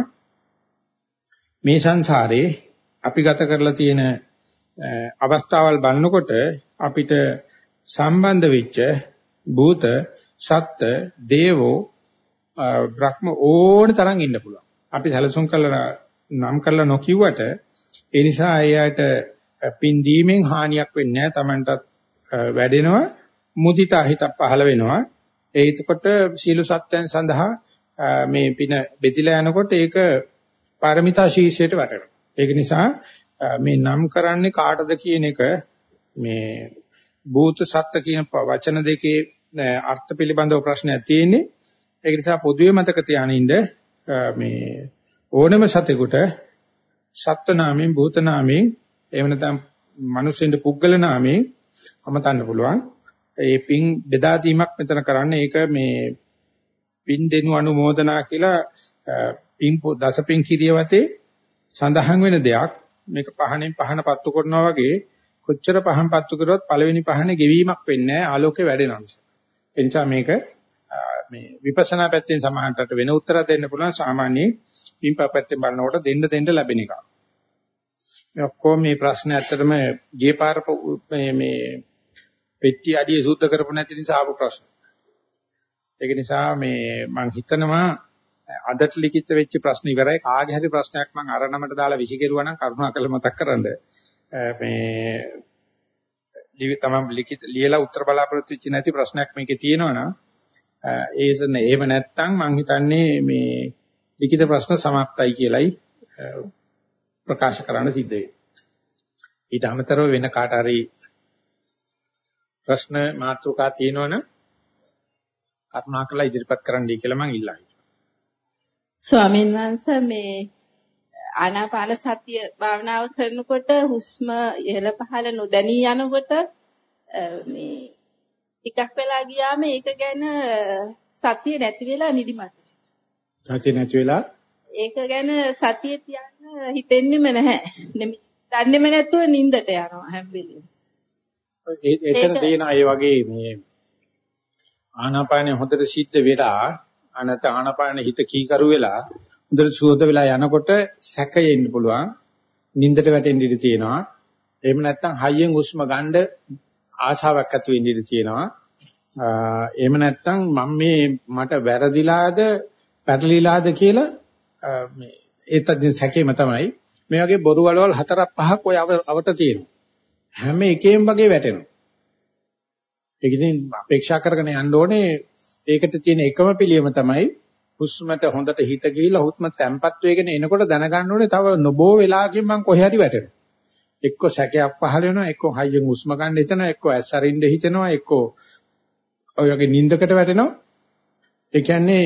මේ සංසාරේ අපි ගත කරලා තියෙන අවස්ථාවල් බලනකොට අපිට සම්බන්ධ වෙච්ච භූත සත්ත්‍ය දේවෝ බ්‍රහ්ම ඕන තරම් ඉන්න පුළුවන්. අපි සැලසුම් කළා නම් කරලා නොකියුවට ඒ නිසා අයයට පින් දීමෙන් හානියක් වෙන්නේ නැහැ. Tamanටත් වැඩෙනවා මුදිතා හිත පහළ වෙනවා. ඒකට සීල සත්‍යයන් සඳහා මේ පින බෙදිලා යනකොට ඒක පාරමිතා ශීර්ෂයට වැටෙනවා. ඒක නිසා මේ නම් කරන්නේ කාටද කියන එක මේ භූත සත්ත්ව කියන වචන දෙකේ අර්ථ පිළිබඳව ප්‍රශ්නයක් තියෙන්නේ. ඒක නිසා පොදුවේ මතක තියානින්න මේ ඕනම සතෙකුට සත්ත්ව නාමයෙන් භූත නාමයෙන් එහෙම නැත්නම් මිනිස්සුන්ට පුද්ගල නාමයෙන් අමතන්න පුළුවන්. ඒ පින් බෙදා දීමක් මෙතන කරන්නේ ඒක මේ පින් දෙනු අනුමෝදනා කියලා පින් දසපින් කිරියවතේ සඳහන් වෙන දෙයක්. මේක පහනෙන් පහන පත්තු කරනවා වගේ කොච්චර පහන් පත්තු කරොත් පළවෙනි පහනේ ගෙවීමක් වෙන්නේ නැහැ ආලෝකේ වැඩෙනවා නිසා. ඒ නිසා මේක මේ විපස්සනා පැත්තෙන් සමාහන්ට වෙන උත්තර දෙන්න පුළුවන් සාමාන්‍ය පින්පා පැත්තෙන් බලනකොට දෙන්න ලැබෙන එක. මේ ඔක්කොම මේ ප්‍රශ්න ඇත්තටම ගිය පාර මේ පෙට්ටි අඩිය සූත්‍ර කරපු නැති නිසා ආපු ප්‍රශ්න. ඒක නිසා මේ මම හිතනවා අදට ලිඛිත වෙච්ච ප්‍රශ්න ඉවරයි. කාගේ හරි ප්‍රශ්නයක් මම අරනමට දාලා විසිකරුවා නම් කරුණාකරලා මතක් කරන්න. මේ තමයි ලියලා උත්තර බලාපොරොත්තු වෙච්ච නැති ප්‍රශ්නයක් මේකේ තියෙනවා නම් එහෙම නැත්නම් මම හිතන්නේ මේ ලිඛිත ප්‍රශ්න સમાප්තයි කියලයි ප්‍රකාශ කරන්න සිද්ධ වෙන්නේ. ඊට අමතරව වෙන කාට හරි ප්‍රශ්න මාතෘකා තියෙනවනම් කරුණාකරලා ඉදිරිපත් කරන්නයි කියලා මම ඉල්ලනවා. ස්වාමීන් වහන්සේ මේ ආනාපාන සතිය භාවනාව කරනකොට හුස්ම ඉහළ පහළ නොදැනී යනකොට මේ ටිකක් වෙලා ගියාම ඒක ගැන සතිය නැති වෙලා නිදිමත. සතිය නැති වෙලා ඒක ගැන සතිය තියන්න හිතෙන්නෙම නැහැ. දන්නේම නැතුව නිින්දට යනවා හැම වෙලෙම. එතන තියෙන අය වගේ මේ ආනාපානෙ හොඳට සිද්ධ වෙලා අනත ආනාපානෙ හිත කීකරු වෙලා හොඳට සුවද වෙලා යනකොට සැකයෙන්න පුළුවන්. නිින්දට වැටෙන්න ඉඩ තියෙනවා. එහෙම නැත්නම් හයියෙන් හුස්ම ගන්න ආශාවක් ඇති වෙන්න ඉඩ තියෙනවා. එහෙම නැත්නම් මට වැරදිලාද පැටලිලාද කියලා මේ ඒතදින් සැකේම තමයි. මේ වගේ බොරු වලවල් 4-5ක් ඔය අවට තියෙනවා. හැම එකෙම වගේ වැටෙනවා. ඒක ඉතින් අපේක්ෂා කරගෙන යන්න ඕනේ. ඒකට තියෙන එකම පිළියම තමයි හුස්මට හොඳට හිත ගිහිලා හුස්ම තැම්පත් වෙගෙන එනකොට දැනගන්න ඕනේ තව නොබෝ වෙලාවකින් මං කොහේ හරි වැටෙනවා. එක්ක සැකයක් පහල වෙනවා, එක්ක හයියෙන් හුස්ම ගන්න හිතනවා, එක්ක ඇස් අරින්න හිතෙනවා, එක්ක ඔය වගේ නිින්දකට වැටෙනවා. ඒ කියන්නේ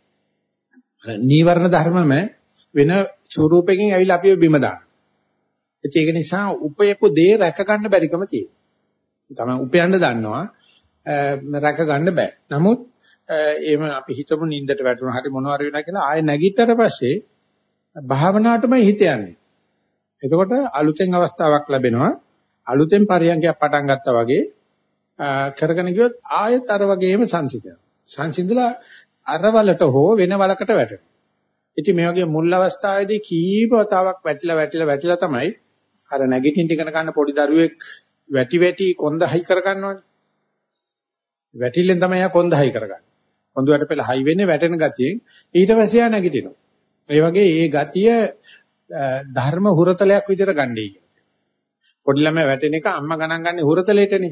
නීවරණ ධර්මම වෙන ස්වරූපයකින් ඇවිල්ලා අපිව බිම දානවා. ඒක නිසා උපයපු දේ රැක ගන්න බැරිකම තියෙනවා. තමයි උපයන්න දන්නවා රැක ගන්න බෑ. නමුත් එහෙම අපි හිතමු නිින්දට වැටුණා හරි මොනවා හරි වෙනවා කියලා ආයෙ නැගිටතර පස්සේ භාවනාවටමයි හිත යන්නේ. එතකොට අලුතෙන් අවස්ථාවක් ලැබෙනවා. අලුතෙන් පරියන්කයක් පටන් ගත්තා වගේ කරගෙන ගියොත් ආයෙත් අර වගේම සංසිඳනවා. සංසිඳලා අර වලට හෝ වෙන වලකට වැටෙනවා. ඉතින් මේ වගේ මුල් අවස්ථාවේදී කීප වතාවක් වැටිලා තමයි අර නැගිටින්න ඉගෙන ගන්න පොඩි දරුවෙක් වැටි කොන්ද හයි කරගන්නවනේ. වැටිල්ලෙන් තමයි යා කොන්ද හයි කරගන්නේ. කොන්දුවට පෙළ හයි වෙන්නේ වැටෙන ගතියෙන්. ඊට පස්සේ යා නැගිටිනවා. ඒ වගේ මේ ගතිය ධර්ම හුරතලයක් විදිහට ගන්නයි කියන්නේ. පොඩි ළමයා වැටෙන එක අම්මා ගණන් ගන්න හුරතලෙටනේ.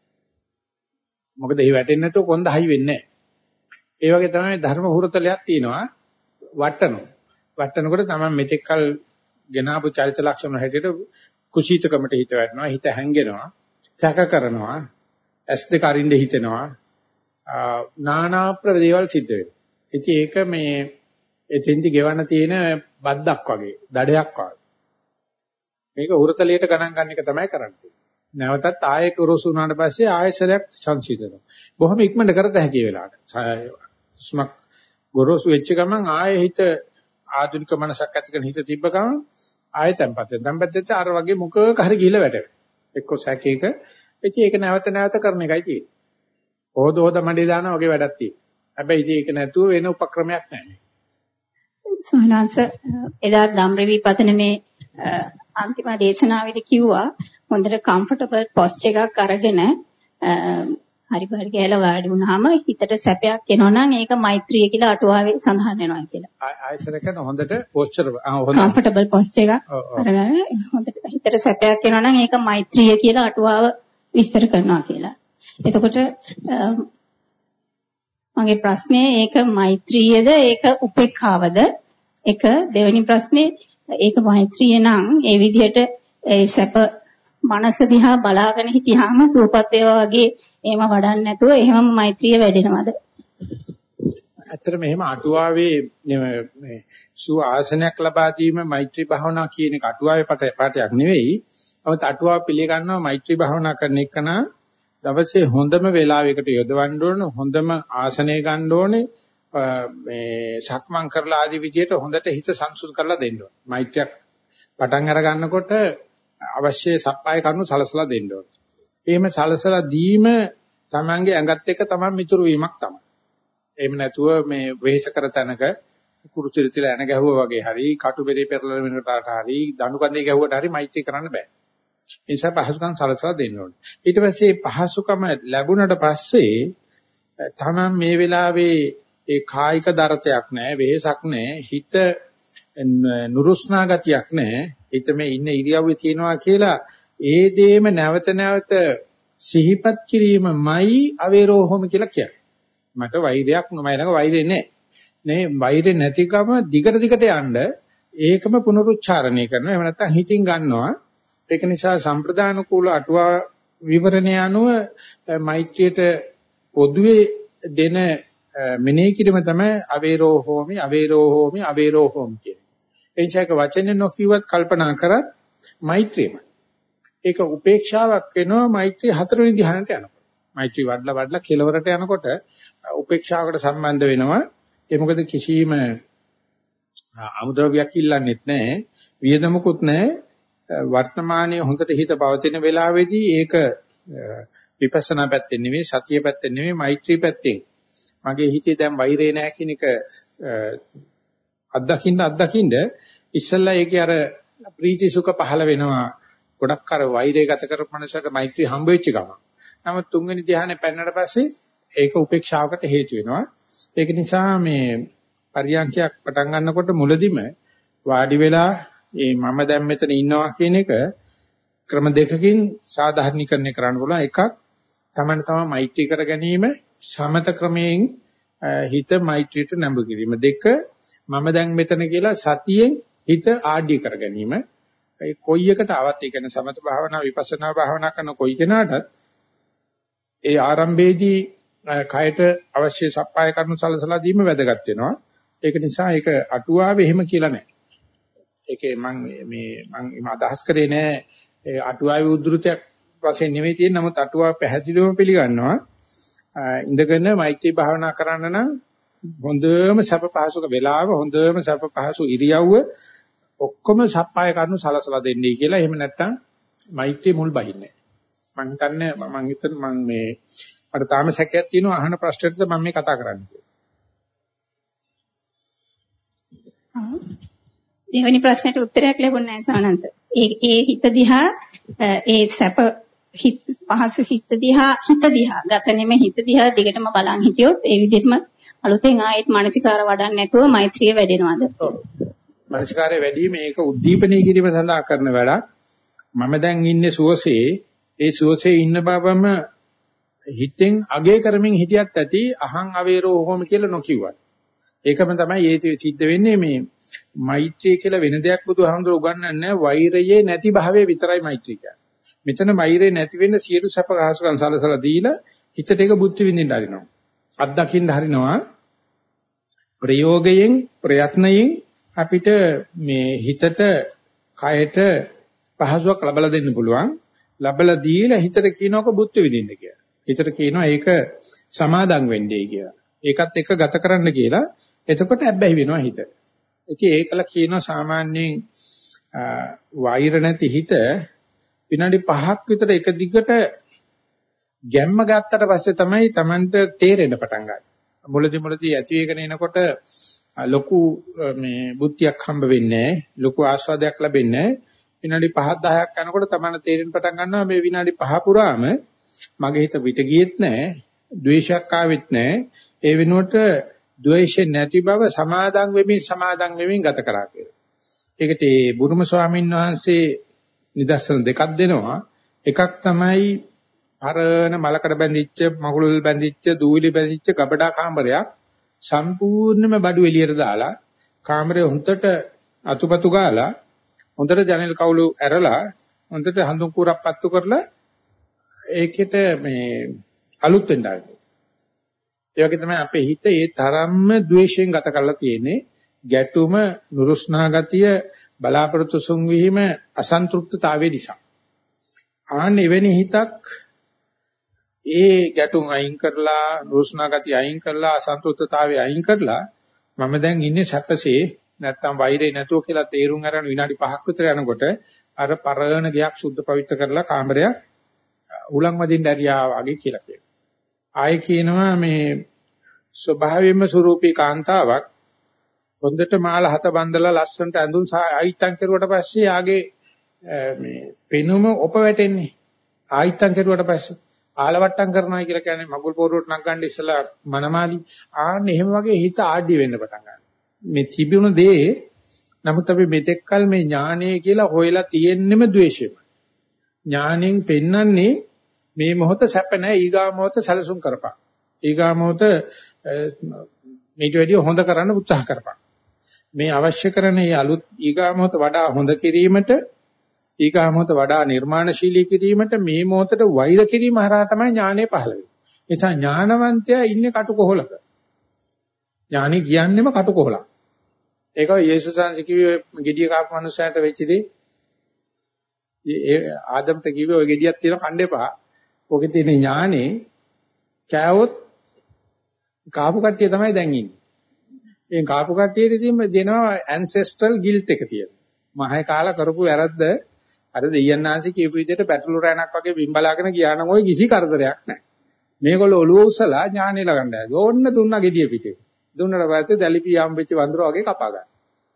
මොකද ඒ වැටෙන්නේ නැතුව කොන්ද හයි වෙන්නේ නැහැ. ඒ වගේ තමයි ධර්ම හුරතලයක් තියෙනවා. වටනකොට තමයි මෙතෙක්කල් ගෙනාපු චරිත ලක්ෂණ හැටියට කුසීතකමට හිත වැටෙනවා, හිත හැංගෙනවා, සැක කරනවා, ඇස් දෙක අරින්න හිතෙනවා, නානා ප්‍රදේවල් සිද්ධ වෙනවා. ඉතින් ඒක මේ එතෙන්දි ගෙවන්න තියෙන බද්දක් වගේ, දඩයක් වගේ. මේක හුරතලියට ගණන් ගන්න එක තමයි කරන්නේ. නැවතත් ආයෙ කුරුසු වුණාට පස්සේ ආයෙසරයක් සංසිඳනවා. බොහොම ඉක්මනට කරත හැකි වෙලාවට. ස්මක් ගොරෝසු වෙච්ච ගමන් ආයෙ හිත ආධුනික මනසක් ඇති කරගෙන හිත තිබ්බ ගමන් ආයෙ තැම්පත් වෙච්ච අර වගේ මුකක හරි ගිහිල්ලා වැටෙනවා. එක්ක සැකේක ඉතින් ඒක නැවත කරන එකයි තියෙන්නේ. හොද මඩේ දානවා වගේ වැඩක් තියෙනවා. හැබැයි ඉතින් ඒක නැතුව වෙන උපක්‍රමයක් නැහැ. සෝනාංශ එදා ධම්රවි පතන මේ අන්තිම දේශනාවේදී කිව්වා හොඳට කම්ෆර්ටබල් පොස්චර් එකක් අරගෙන හරි බරි ගෑලා වාඩි වුණාම හිතට සැපයක් එනවා නම් ඒක මෛත්‍රිය කියලා අටුවාවේ සඳහන් වෙනවා කියලා. ආයසර කරන හොඳට පොස්චර් කම්ෆර්ටබල් පොස්චර් එකක් අරගෙන හොඳට හිතට සැපයක් එනවා නම් ඒක මෛත්‍රිය කියලා අටුවාව විස්තර කරනවා කියලා. එතකොට මගේ ප්‍රශ්නේ ඒක මෛත්‍රියද ඒක උපේක්ඛාවද? එක දෙවෙනි ප්‍රශ්නේ ඒක මෛත්‍රිය නම් ඒ විදිහට ඒ සැප මනස දිහා බලාගෙන හිටියාම සූපත් වේවා වගේ එහෙම වඩන්නේ නැතුව එහෙමම මෛත්‍රිය වැඩෙනවද? ඇත්තටම එහෙම අටුවාවේ මේ සු ආසනයක් ලබා දීම මෛත්‍රී භාවනා කියන එක අටුවාවේ පාඩයක් නෙවෙයි. නමුත් අටුවාව පිළිගන්නවා මෛත්‍රී භාවනා කරන එකන දවසේ හොඳම වේලාවයකට යොදවන්න ඕන, හොඳම ආසනය ගන්න ඕනේ. මේ සක්මන් කරලා ආදි විදියට හොඳට හිත සංසුන් කරලා දෙන්න ඕන. මෛත්‍රියක් පටන් අර ගන්නකොට අවශ්‍ය සප්පාය කරුණු සලසලා දෙන්න ඕන. එහෙම සලසලා දීම තමන්ගේ ඇඟත් එක්ක තමන් මිතුරු වීමක් තමයි. එහෙම නැතුව මේ වෙහෙස කර තැනක කුරුසිරිතලා එන ගැහුවා වගේ හරි, කටු බෙරේ පෙරලන වෙනකට හරි, දණු කඳේ ගැහුවට හරි මෛත්‍රී කරන්න බෑ. ඒ නිසා පහසුකම් සලසලා දෙන්න ඕන. ඊට පස්සේ පහසුකම ලැබුණට පස්සේ තමන් මේ වෙලාවේ ඒ කායික දරතයක් නැහැ, වෙහෙසක් නැහැ, හිත නුරුස්නා ගතියක් නැහැ. හිත මේ ඉන්න ඉරියව්වේ තියෙනවා කියලා ඒ දේම නැවත සිහිපත් කිරීමයි අවේරෝහම කියලා කියන්නේ. මට වෛරයක් නොමයි ළඟ වෛරේ නැහැ. නේ වෛරේ නැතිකම දිගට යන්න ඒකම පුනරුච්චාරණය කරනවා. එහෙම නැත්නම් හිතින් ගන්නවා. ඒක නිසා සම්ප්‍රදාන කූල අටුවා විවරණය අනුව මෛත්‍රියට පොදුවේ දෙන මෙනෙහි කිරීම තමයි අවේරෝ හෝමි කියන්නේ. එනිසාක වචනේ නොකියවත් කල්පනා කරත් මෛත්‍රියම. ඒක උපේක්ෂාවක් වෙනවා මෛත්‍රී හතරවෙනි ධ්‍යානට යනකොට. මෛත්‍රී වඩලා කෙලවරට යනකොට උපේක්ෂාවකට සම්බන්ධ වෙනවා. ඒ මොකද කිසිම අමුද්‍රව්‍යයක් ඉල්ලන්නෙත් නැහැ, වියදමකුත් නැහැ. වර්තමානයේ හොඳට හිත පවතින වෙලාවේදී ඒක විපස්සනා පැත්තෙන් නෙවෙයි, සතිය පැත්තෙන් නෙවෙයි, මෛත්‍රී පැත්තෙන්. මගේ හිතේ දැන් වෛරේ නැහැ කියන එක අත්දකින්න ඉස්සෙල්ලා ඒකේ අර ප්‍රීති සුඛ පහළ වෙනවා. ගොඩක් අර වෛරය ගත කරපු මනසට මෛත්‍රී හම්බ වෙච්ච ගමන්. නමුත් තුන්වෙනි ධ්‍යානෙ පැනනට පස්සේ ඒක උපේක්ෂාවකට හේතු වෙනවා. ඒක නිසා මේ පරියන්ඛයක් පටන් ගන්නකොට මුලදිම වාඩි වෙලා මම දැන් මෙතන ඉන්නවා කියන එක ක්‍රම දෙකකින් සාධාරණීකරණය කරන්න පුළුවන්. එකක් තමන්න තමන් මෛත්‍රී කර ගැනීම සමත ක්‍රමයෙන් හිත මෛත්‍රියට නැඹු කිරීම. දෙක මම දැන් මෙතන කියලා සතියෙන් හිත ආඩ්‍ය කර ගැනීම. ඒ කොයි එකට ආවත් ඒ කියන්නේ සමත භාවනා විපස්සනා භාවනා කරන කොයි කෙනාටත් ඒ ආරම්භයේදී කයට අවශ්‍ය සප්පාය කරනු සලසලා දීම වැදගත් වෙනවා. ඒක නිසා ඒක අටුවාවේ එහෙම කියලා නැහැ. ඒකේ මම අදහස් කරේ නෑ අටුවාවේ උද්ෘතයක් වශයෙන් නෙවෙයි තියෙන්නේ. නමුත් අටුවාව පැහැදිලිවම පිළිගන්නවා. ඉඳගෙන මෛත්‍රී භාවනා කරන්න නම් හොඳම සැප පහසුක වෙලාව, හොඳම සැප පහසු ඉරියව්ව ඔක්කොම සප්පාය කරනු සලසලා දෙන්නයි කියලා. එහෙම නැත්නම් මෛත්‍රී මුල් බහින්නේ. මම හිතන්නේ මට තාම සැකයක් තියෙනවා අහන ප්‍රශ්නෙට මම මේ කතා කරන්නේ කියලා. දෙවෙනි ප්‍රශ්නෙට උත්තරයක් ලැබුණේ නැහැ සානංශ. ඒ හිත දිහා ඒ සැප පහසු හිත දිහා ගත නෙමෙයි හිත දිහා දිගටම බලන් හිටියොත් ඒ විදිහටම අලුතෙන් ආයෙත් මානසිකාර වඩන්න නැතුව මෛත්‍රිය වැඩෙනවද? ඔව්. මානසිකාරය වැඩි මේක උද්දීපනය කිරීම සඳහා කරන වැඩක්. මම දැන් ඉන්නේ සුවසේ, ඒ සුවසේ ඉන්න බවම හිතෙන් අගය කරමින් හිටියත් ඇති අහං අවේරෝ හෝම කියලා නොකියුවා. ඒකම තමයි ඒ සිද්ධ වෙන්නේ. මේ මෛත්‍රිය කියලා වෙන දෙයක් බුදුහාමුදුර උගන්වන්නේ වෛරයේ නැති භාවයේ විතරයි මෛත්‍රිය කියන්නේ. මෙතන වෛරේ නැති වෙන්න සියලු සැප ගහසුකම් සලසලා දීලා හිතට ඒක බුද්ධ විඳින්න හරිනවා. අත්දකින්න හරිනවා. ප්‍රයෝගයෙන් ප්‍රයත්නයෙන් අපිට මේ හිතට කයට පහසුවක් ලබලා දෙන්න පුළුවන්. ලබලා දීලා හිතට කියනක බුද්ධ විඳින්න කියලා. හිතට කියනවා ඒක සමාදම් වෙන්නේ කියලා. ඒකත් එක්ක ගත කරන්න කියලා. එතකොට හැබැයි වෙනවා හිත. ඉතින් ඒකල කියනවා සාමාන්‍යයෙන් වෛර නැති හිත විනාඩි 5ක් විතර එක දිගට ගැම්ම ගත්තට පස්සේ තමයි Tamanට තේරෙන්න පටන් ගන්නේ. මුලදී ඇති වෙගෙන එනකොට ලොකු මේ බුද්ධියක් හම්බ වෙන්නේ නැහැ. ලොකු ආස්වාදයක් ලැබෙන්නේ නැහැ. විනාඩි 5-10ක් යනකොට Tamanට තේරෙන්න පටන් ගන්නවා මේ විනාඩි 5 පුරාම මගේ හිත පිට ගියෙත් නැහැ. ද්වේෂයක් ආවෙත් නැහැ. ඒ වෙනුවට ද්වේෂය නැති බව සමාදම් වෙමින් ගත කරා කියලා. ඒකට ඒ බුරුම ස්වාමීන් වහන්සේ නිදර්ශන දෙකක් දෙනවා. එකක් තමයි පරණ මලකඩ බැඳිච්ච, මකුළුල් බැඳිච්ච, දූවිලි බැඳිච්ච ගබඩා කාමරයක් සම්පූර්ණයෙන්ම බඩු එළියට දාලා කාමරේ හොඳට අතුපතු ගාලා හොඳට ජනෙල් කවුළු ඇරලා හොඳට හඳුන් කුරක් පත්තු කරලා ඒකෙට මේ අලුත් වෙන්න ආවේ. ඒ වගේ තමයි අපේ හිත ඒ තරම්ම ද්වේෂයෙන් ගත කරලා තියෙන්නේ. ගැටුම, නුරුස්නා ගතිය, බලාපොරොත්තු සුන්වීම, අසන්තෘප්තතාවයේ නිසා. ආන්න එවැනි හිතක් ඒ ගැටුම් අයින් කරලා, නුරුස්නා ගතිය අයින් කරලා, අසන්තෘප්තතාවය අයින් කරලා මම දැන් ඉන්නේ සැපසේ නැත්තම් වෛරේ නැතුව කියලා තේරුම් අරන් විනාඩි 5ක් විතර යනකොට අර පරණ ගයක් සුද්ධ පවිත්‍ර කරලා කාමරයක් උලන් වදින්න ඇරියා වගේ කියලා කියනවා. ආයේ කියනවා මේ ස්වභාවයෙන්ම ස්වරූපී කාන්තාවක් හොඳට මාල හත බඳලා ලස්සනට ඇඳුම් ආයිත්තම් කරුවට පස්සේ ආගේ මේ පෙනුම ඔප වැටෙන්නේ. ආයිත්තම් කරුවට පස්සේ ආලවට්ටම් කරනවා කියලා කියන්නේ මගුල් පොරුවට නගන්න ඉස්සලා මනමාලි. ආන්න එහෙම වගේ හිත ආඩ්‍ය වෙන්න පටන් ගන්නවා. මේ තිබුණු දේ නමුත් අපි මෙතෙක්කල් මේ ඥානය කියලා හොයලා තියෙන්නෙම ද්වේෂයම. ඥාණයෙන් පෙන්වන්නේ මේ මොහොත සැප නැහැ ඊගා මොහොත සැලසුම් කරපන්. ඊගා මොහොත මේට වැඩිය හොඳ කරන්න උත්සාහ කරපන්. මේ අවශ්‍ය කරන මේ අලුත් ඊගාමොත වඩා හොඳ කිරීමට ඊගාමොත වඩා නිර්මාණශීලී කිරීමට මේ මොහොතට වෛර කිරීම හරහා තමයි ඥානය පහළ වෙන්නේ. ඒ නිසා ඥානවන්තයා ඉන්නේ කටුකොහලක. ඥානෙ කියන්නේම කටුකොහලක්. ඒක යේසුස් වහන්සේ කිව්වේ ගෙඩිය කාපු මනුස්සයාට වෙච්ච දේ. ඒ ආදම්ට කිව්වේ ඔය ගෙඩියක් තියෙන කන්න එපා. ඔකේ තියෙන ඥානේ කෑවොත් කාපු කට්ටිය තමයි දැන් ඉන්නේ. ඒ කාපු කට්ටියට දෙනවා ancestral guilt එක තියෙනවා. මහේ කාලා කරපු වැරද්ද අර දෙයයන්ාංශි කියපු විදිහට පැටලු රැණක් වගේ බිම්බලාගෙන ගියා නම් ওই කිසි කරදරයක් නැහැ. මේගොල්ලෝ ඔළුව උස්සලා ඥානෙ ළඟට ආවා. ඕන්න දුන්නා ගෙඩිය පිටේ. දුන්නට පස්සේ දැලිපි ආම්බෙච්ච වඳුර වගේ කපා ගන්න.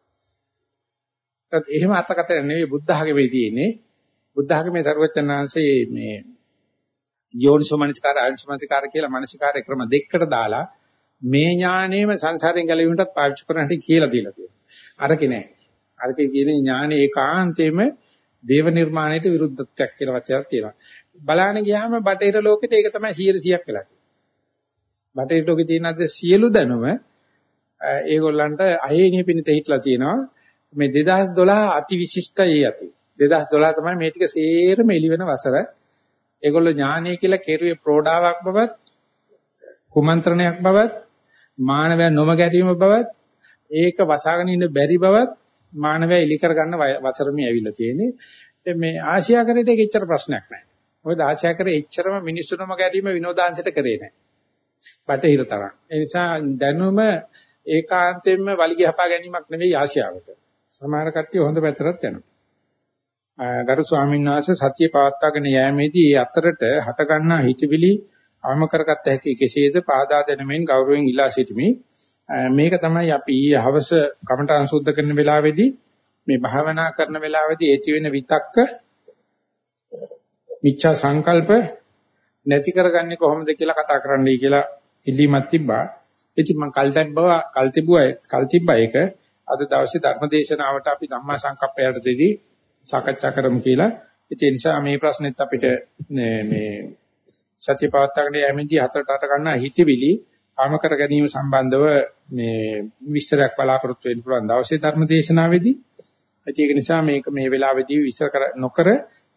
ඒත් එහෙම අර්ථකථන නෙවෙයි බුද්ධ ආගමේ තියෙන්නේ. බුද්ධ ආගමේ සර්වචනාංශයේ මේ යෝනිසෝමනසිකාර ආයුෂ්මනසිකාර කියලා මනසිකාර ක්‍රම දෙකකට දාලා මේ ඥානෙම සංසාරයෙන් ගැලවීමටත් පාවිච්චි කරන්න හැටි කියලා දීලා තියෙනවා. අරකේ නෑ. අරකේ කියන්නේ ඥානෙ ඒකාන්තයෙන්ම දේව නිර්මාණයට විරුද්ධත්වයක් කියලා වචනයක් තියෙනවා. බලන්න ගියාම බටේර ලෝකෙට ඒක තමයි 100%ක් වෙලා තියෙන්නේ. බටේර ලෝකේ තියෙන අද සියලු දැනුම ඒගොල්ලන්ට අහේනිය පිණිස හිටලා තියෙනවා. මේ 2012 අති විශිෂ්ටයි යති. 2012 තමයි මේ ටික සේරම එළි වෙන වසර. ඒගොල්ලෝ ඥානය කියලා කෙරුවේ ප්‍රෝඩාවක් බවත්, කුමන්ත්‍රණයක් බවත්, මානවයන් නොම ගැටීම බවත්, ඒක වසාගෙන ඉන්න බැරි බවත් මානවය එලි කරගන්න වසරමේ ඇවිල්ලා තියෙන්නේ. මේ ආසියාකරයට ඒක එච්චර ප්‍රශ්නයක් නැහැ. මොකද ආසියාකරේ එච්චරම මිනිස්සුනම ගැටීම විනෝදාංශයට කරේ නැහැ. බටහිර තරම්. ඒ නිසා දැනුම ඒකාන්තයෙන්ම වලිගය හපා ගැනීමක් නෙවෙයි ආසියාවට. සමහර කට්ටිය හොඳ පැත්තට යනවා. ගරු ස්වාමීන් වහන්සේ සත්‍ය පවත්වාගෙන යෑමේදී ඒ අතරට හට ගන්නා හිතවිලි ආම කරගත්ත හැකි කෙසේද පාදා දෙනමින් ගෞරවයෙන් ඉල්ලා සිටිමි. මේක තමයි අපි ඊයේ හවස කමඨාන් සුද්ධ කරන වෙලාවේදී මේ භාවනා කරන වෙලාවේදී ඇති වෙන විතක්ක මිච්ඡා සංකල්ප නැති කරගන්නේ කොහොමද කියලා කතා කරන්නයි කියලා ඉල්ලීමක් තිබ්බා. ඉතින් මම කල් තිබ්බා ඒක අද දවසේ ධර්මදේශනාවට අපි ධම්මා සංකප්පයට දෙදී සාකච්ඡා කරමු කියලා. ඒ නිසා මේ ප්‍රශ්නෙත් අපිට මේ සත්‍ය පවත්වාගෙන යෑමේදී හතරට අට ගන්න හිතවිලි ආම කර ගැනීම සම්බන්ධව මේ විස්තරයක් බලාපොරොත්තු වෙන්න පුළුවන් දවසේ ධර්මදේශනාවේදී. ඒක නිසා මේක මේ වෙලාවේදී විස්තර නොකර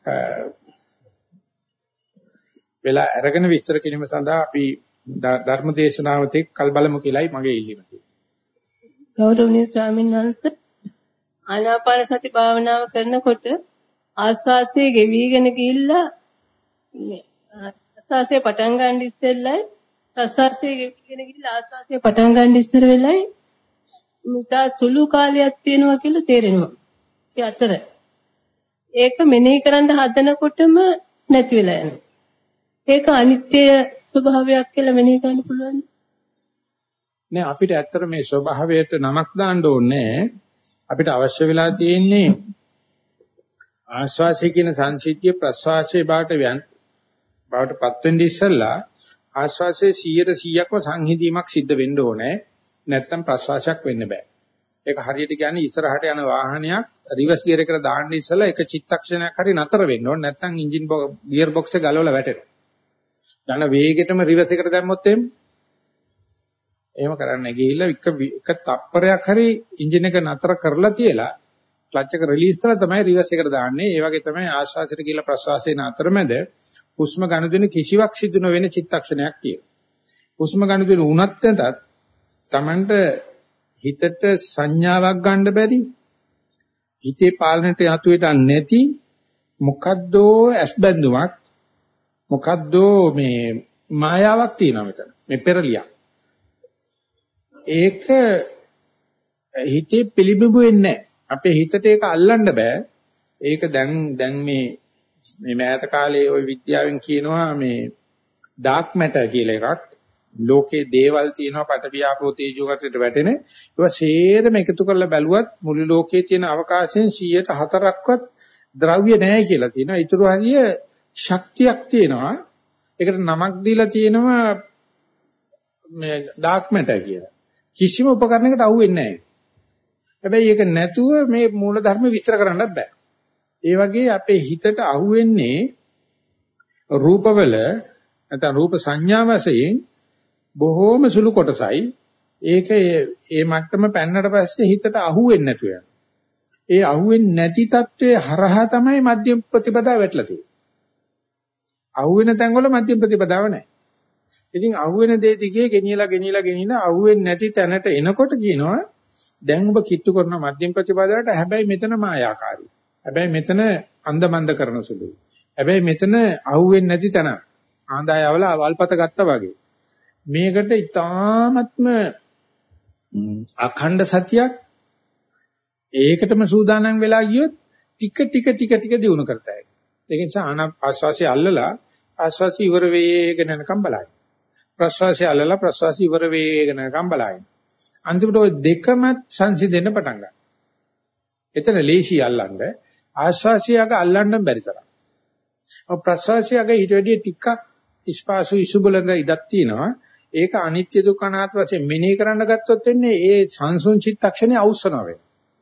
වෙලා අරගෙන විස්තර කිරීම සඳහා අපි ධර්මදේශනාවත් එක්ක කල් බලමු කියලායි මගේ ඉල්ලීම තියෙන්නේ. ගෞරවනීය ස්වාමීන් වහන්සේ ආනාපාන සති භාවනාව කරනකොට ආස්වාසයේ ගෙවිගෙන ගිහිල්ලා ආස්වාසයේ පටන් ගන්න ඉස්සෙල්ලයි ප්‍රස්වාසයේ ගෙවිගෙන ගිහිල්ලා ආස්වාසයේ පටන් ගන්න ඉස්සර වෙලයි මුතා සුළු කාලයක් තියෙනවා කියලා තේරෙනවා. ඒ අතර ඒක මෙනෙහි කරන්න හදනකොටම නැති වෙලා යනවා. ඒක අනිත්‍ය ස්වභාවයක් කියලා මෙනෙහි කරන්න පුළුවන්. නෑ අපිට ඇත්තට මේ ස්වභාවයට නමක් දාන්න ඕනේ. අපිට අවශ්‍ය වෙලා තියෙන්නේ ආශ්වාසය කියන සංසිද්ධිය ප්‍රශ්වාසයේ බාටපත් වෙන්නේ ඉස්සෙල්ලා ආශ්වාසයේ 100%ක්ම සංහිඳීමක් සිද්ධ වෙන්න ඕනේ. නැත්තම් ප්‍රශ්වාසයක් වෙන්න බෑ. ඒක හරියට කියන්නේ ඉස්සරහට යන වාහනයක් රිවර්ස් ගියර් එකට දාන්න ඉස්සෙල්ලා එක චිත්තක්ෂණයක් හරි නතර වෙන්න ඕනේ. නැත්තම් එන්ජින් ගියර් බොක්ස් එක ගලවලා වැටෙනවා. යන වේගෙටම රිවර්ස් එකට දැම්මොත් එහෙම කරන්න ගිහිල්ලා එක තප්පරයක් හරි එන්ජින් එක නතර කරලා තියලා ක්ලච් එක රිලීස් කරලා තමයි රිවර්ස් එකට දාන්නේ. ඒ වගේ තමයි ආශ්වාසයට ගිහිල්ලා ප්‍රශ්වාසයේ නතරමැද හුස්ම ගනුදෙන කිසිවක් සිදු නොවන චිත්තක්ෂණයක් තියෙනවා. හුස්ම ගනුදෙන උනත් නැතත් Tamanට හිතට සංඥාවක් ගන්න බැරි හිතේ පාලනයට යතු වෙට නැති මොකද්දෝ ඇස්බැඳුමක් මොකද්දෝ මේ මායාවක් තියෙනවා මෙතන. මේ පෙරලියක්. ඒක හිතේ පිළිබිඹු වෙන්නේ නැහැ. අපේ හිතට ඒක අල්ලන්න බෑ. ඒක දැන් මේ මෑත කාලේ ওই විද්‍යාවෙන් කියනවා මේ ඩාර්ක් මැටර් කියලා එකක්. ලෝකේ දේවල් තියෙනවා පටවියාපෝ තේජෝ ගතට වැටෙන. ඒවා සේරම එකතු කරලා බැලුවත් මුළු ලෝකේ තියෙන අවකාශයෙන් 104ක්වත් ද්‍රව්‍ය නැහැ කියලා තියෙනවා. ඊටු හරිය ශක්තියක් තියෙනවා. ඒකට නමක් දීලා තියෙනවා මේ ඩාර්ක් මැටර් කියලා. කිසිම උපකරණයකට අහු වෙන්නේ නැහැ. හැබැයි ඒක නැතුව මේ මූල ධර්ම විස්තර කරන්නත් බෑ. ඒ වගේ අපේ හිතට අහු වෙන්නේ රූපවල නැත්නම් රූප සංඥා වශයෙන් බොහෝම සුළු කොටසයි. ඒක ඒ මට්ටම පැන්නට පස්සේ හිතට අහුවෙන්නේ නැතුව යනවා. ඒ අහුවෙන්නේ නැති తත්වයේ හරහා තමයි මධ්‍යම ප්‍රතිපදාව වැටලා තියෙන්නේ. අහුවෙන තැන්වල මධ්‍යම ප්‍රතිපදාව නැහැ. ඉතින් අහුවෙන දේ දිගේ ගෙනියලා අහුවෙන්නේ නැති තැනට එනකොට කියනවා දැන් ඔබ කිට්ටු කරන මධ්‍යම ප්‍රතිපදාවට හැබැයි මෙතන මායාකාරී. හැබැයි මෙතන අන්දමන්ද කරන සුළුයි. හැබැයි මෙතන අහුවෙන්නේ නැති තැන. ආන්දායවල වල්පත ගත්තා වගේ. මේකට ඊ타ත්ම අඛණ්ඩ සතියක් ඒකටම සූදානම් වෙලා ගියොත් ටික දිනු කරතයි. ඒක නිසා ආස්වාසිය අල්ලලා ආස්වාසිය ඉවර වේගෙන යනකම් බලائیں. ප්‍රස්වාසිය අල්ලලා ප්‍රස්වාසිය ඉවර වේගෙන යනකම් බලائیں. අන්තිමට ওই දෙකම සංසිඳෙන්න පටන් ගන්නවා. එතන ලේසි අල්ලන්න ආස්වාසියක අල්ලන්න බැරි තරම්. ඔය ප්‍රස්වාසියක ඊට වැඩිය ටිකක් ස්පාසු ඉසුබලඳ ඉඩක් තියෙනවා. ඒක අනිත්‍ය දුක්ඛ අනාත්ම වශයෙන් මෙනෙහි කරන්න ගත්තොත් වෙන්නේ ඒ සංසුන් චිත්තක්ෂණේ අවශ්‍යනවා වෙන්නේ.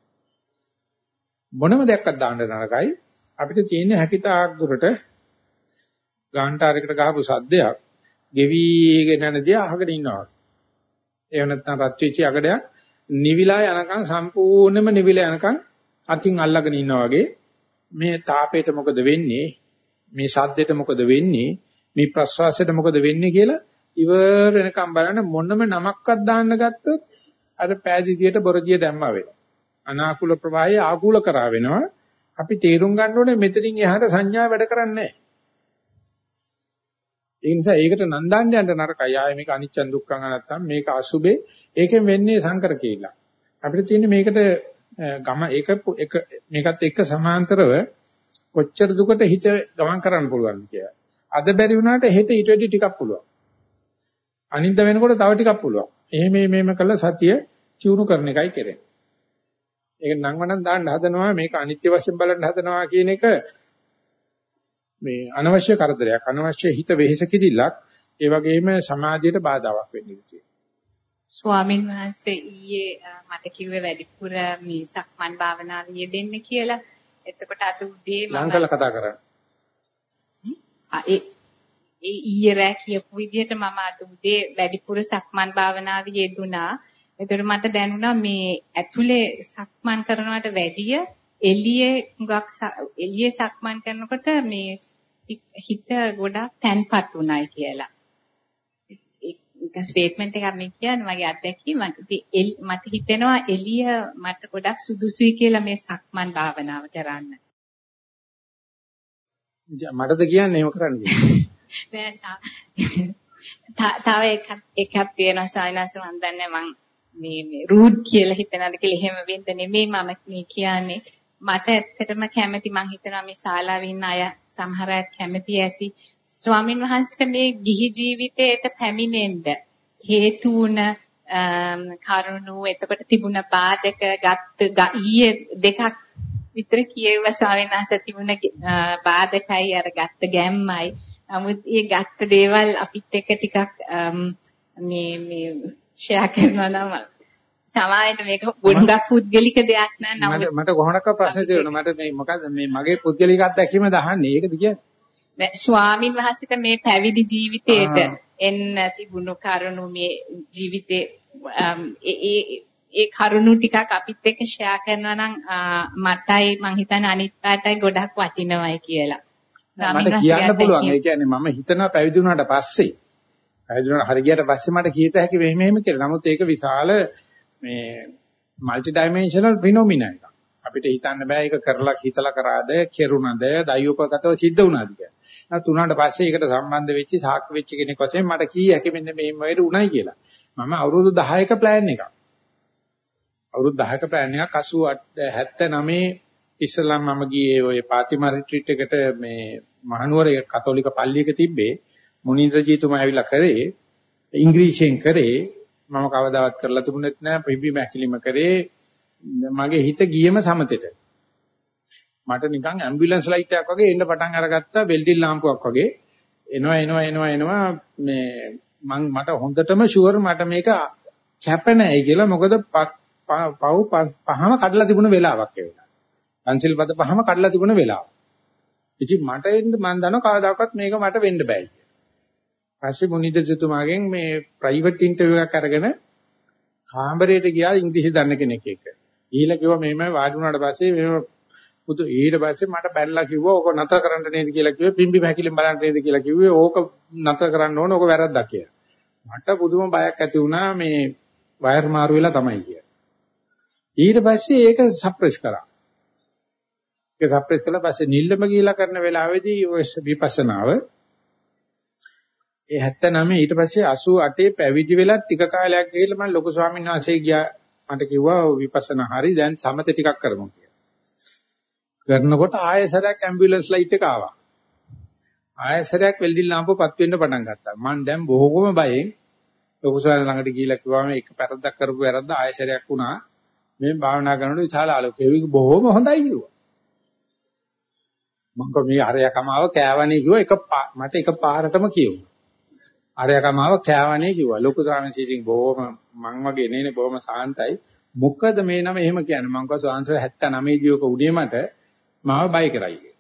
මොනම දෙයක්වත් දාන්න නරකයි. අපිට තියෙන හැකිතාක් දුරට ගාන්ටාරයකට ගහපු සද්දයක් ගෙවිගෙන යනදී අහගෙන ඉන්නවා. එහෙම නැත්නම් රත් වෙච්ච අගඩයක් නිවිලා යනකම් සම්පූර්ණයෙන්ම නිවිලා යනකම් අතින් අල්ලගෙන ඉන්නා වගේ මේ තාපයට මොකද වෙන්නේ? මේ ශබ්දයට මොකද වෙන්නේ? මේ ප්‍රස්වාසයට මොකද වෙන්නේ කියලා ඉවර වෙනකම් බලන්න මොනම නමක්වත් දාන්න ගත්තොත් අර පෑදීතියට බොරදිය දැම්මා වෙනවා. අනාකූල ප්‍රවාහය ආකූල කරා වෙනවා. අපි තේරුම් ගන්න ඕනේ මෙතනින් එහාට සංඥා වැඩ කරන්නේ නැහැ. ඒ නිසා ඒකට නන්දාන්න යන්න නරකයි. ආයේ මේක අනිච්චන් දුක්ඛං අනත්තම් මේක අසුබේ. ඒකෙන් වෙන්නේ සංකර කියලා. අපිට තියෙන්නේ මේකට මේකත් එක්ක සමාන්තරව කොච්චර දුකට හිත ගමන් කරන්න පුළුවන් කියලා. අද බැරි වුණාට හෙට ඊට වැඩි ටිකක් පුළුවන්. අනිද්ද වෙනකොට තව ටිකක් පුළුවන්. එහෙම කළා සතිය චුණු කරන එකයි කරන්නේ. ඒක නංවනම් දාන්න හදනවා මේක අනිත්‍ය වශයෙන් බලන්න හදනවා කියන එක මේ අනවශ්‍ය කරදරයක් අනවශ්‍ය හිත වෙහෙස කිදිලක් ඒ වගේම සමාධියට බාධාවක් වෙන්න ඉතියි. ස්වාමින් වහන්සේ ඊයේ මට කිව්වේ වැඩිපුර මේ සක්මන් භාවනාවේ යෙදෙන්න කියලා. එතකොට අද උදේ මම ලංකල කතා කරා. ඒ ඊයේ රෑ කියපු විදිහට මම අද උදේ වැඩිපුර සක්මන් භාවනාවේ යෙදුණා. එතකොට මට දැනුණා මේ ඇතුලේ සක්මන් කරනවට වැඩිය එළියේ සක්මන් කරනකොට මේ හිත ගොඩක් තැන්පත් උනායි කියලා. ඒක ස්ටේට්මන්ට් එකක් මේ කියන්නේ මගේ අත්දැකීම. මට හිතෙනවා එළිය මට ගොඩක් සුදුසුයි කියලා මේ සක්මන් භාවනාව කරන්න. මටද කියන්නේ එහෙම කරන්න තව එකක් තියෙනවා සායනස මන් දන්නේ මං මේ රූඩ් කියලා හිතනවාද කියලා එහෙම වෙන්න නෙමෙයි මම මේ කියන්නේ. මට ඇත්තටම කැමැති මං හිතනවා මේ ශාලාවේ ඉන්න අය සමහර අය කැමැති ඇති ස්වාමින් වහන්සේට මේ ගිහි ජීවිතයට පැමිණෙන්න හේතු වුණ කරුණු එතකොට තිබුණ බාධක ඊයේ දෙකක් විතර කියව ස්වාමීන් වහන්සේ තිබුණ බාධකයි අර ගත්ත ගැම්මයි. නමුත් මේ ගත්ත දේවල් අපිත් එක්ක ටිකක් මේ ෂෙයා කරනවා නම් සමාජයට මේක ගොඩක් පුද්ගලික දෙයක් නෑ. නමුත් මට කොහොමඩක්ක ප්‍රශ්න තියෙනවා. මට මේ මොකද මේ මගේ පුද්ගලික අත්දැකීම දහන්නේ. ඒකද කියන්නේ? ස්වාමින් වහන්සේට මේ පැවිදි ජීවිතේට එන්න තිබුණු කරුණු මේ ජීවිතේ ඒ කරුණු ටිකක් අපිත් එක්ක ෂෙයා කරනවා නම් මටයි මං හිතන්නේ අනිත් පැයටයි ගොඩක් වටිනවයි කියලා. මට කියන්න පුළුවන්. ඒ කියන්නේ මම හිතනවා පැවිදි වුණාට පස්සේ හරි ගියට පස්සේ මට කීත හැකි මෙහෙම කියලා. නමුත් ඒක විශාල මේ মালටි ඩයිමෙන්ෂනල් ෆිනොමිනා එකක්. අපිට හිතන්න බෑ ඒක කරලා හිතලා කරාද, කෙරුණාද, දයෝපගතව සිද්ධ වුණාද කියලා. නැත් උනාට පස්සේ ඒකට සම්බන්ධ වෙච්ච සාක්ෂි වෙච්ච කෙනෙක් වශයෙන් මට කී හැකි මෙන්න මෙහෙම වෙයි උණයි කියලා. මම අවුරුදු 10ක ප්ලෑන් එකක්. අවුරුදු 10ක ප්ලෑන් එකක් 79 ඉස්ලාම් මම ගියේ ඔය පාතිමා රිට්‍රීට් එකට මේ මහනුවර කතෝලික පල්ලියක තිබ්බේ. මුනිඳජීතුමා ඇවිල්ලා කරේ ඉංග්‍රීසියෙන් කරේ මම කවදාවත් කරලා තිබුණෙත් නෑ පිබි මැකිලිම කරේ මගේ හිත ගියම සමතෙට මට නිකන් ඇම්බියුලන්ස් ලයිට් එකක් වගේ එන්න පටන් අරගත්තා වෙල්ඩින් ලාම්පුවක් වගේ එනවා මේ මට හොඳටම ෂුවර් මට මේක කැප නැහැ කියලා මොකද පහම කඩලා තිබුණ වෙලාවක් ඒ වෙලාව පන්සිල් පද පහම කඩලා තිබුණ වෙලාව ඉතින් මට එන්න මම දන්නවා කවදාකවත් මේක මට වෙන්න බෑ පස්සේ මුනිදජතුමාගෙන් මේ ප්‍රයිවට් ඉන්ටර්විව් එකක් අරගෙන කාමරයට ගියා ඉංග්‍රීසි දන්න කෙනෙක් එක්ක. ඊළඟ කිව්වා මෙහෙමයි වාඩි වුණාට පස්සේ මෙහෙම පුදු ඊට පස්සේ මට බැලලා කිව්වා ඕක නතර කරන්න නේද කියලා කිව්වේ පිම්බි පැකිලෙන් බලන්න නේද කියලා කිව්වේ ඕක නතර කරන්න ඕන ඕක වැරද්දක් කියලා. මට පුදුම බයක් ඇති වුණා මේ වයර් මාරු වෙලා තමයි කියලා. ඊට පස්සේ ඒක සප්‍රෙස් කරා. ඒක සප්‍රෙස් කළා පස්සේ නිල්ලම ගිහිලා කරන වෙලාවේදී ඔය විපස්සනාව ඒ 79 ඊට පස්සේ 88 පැවිදි වෙලා ටික කාලයක් ගිහිල්ලා මම ලොකු ස්වාමීන් වහන්සේ ගියා මට කිව්වා විපස්සනා හරි දැන් සමත ටිකක් කරමු කියලා. කරනකොට ආයෙසරයක් ඇම්බියුලන්ස් ලයිට් එක ආවා. ආයෙසරයක් වෙල්ඩින් ලාම්පුවපත් වෙන්න පටන් ගත්තා. මම දැන් බොහෝම බයෙන් ලොකු ස්වාමීන් ළඟට ගිහිල්ලා කිව්වා මේ එක පැරද්දක් කරපු වැරද්ද ආයෙසරයක් වුණා. මේ භාවනා කරනකොට විශාල ආලෝකයක් බොහෝම හොඳයි කිව්වා. මම කෝ මේ අරයකමාව කෑවනේ කිව්වා මට එක පාරටම කිව්වා. අරයකමාව කෑවනේ කිව්වා. ලොකු ස්වාමීන් වහන්සේ බොහෝම මං වගේ නෙනේ බොහොම සාන්තයි. මොකද මේ නම එහෙම කියන්නේ මං කෝ ස්වාමීන් වහන්සේ 79 දී ඔක උඩේ මට මාව බය කරයි කියලා.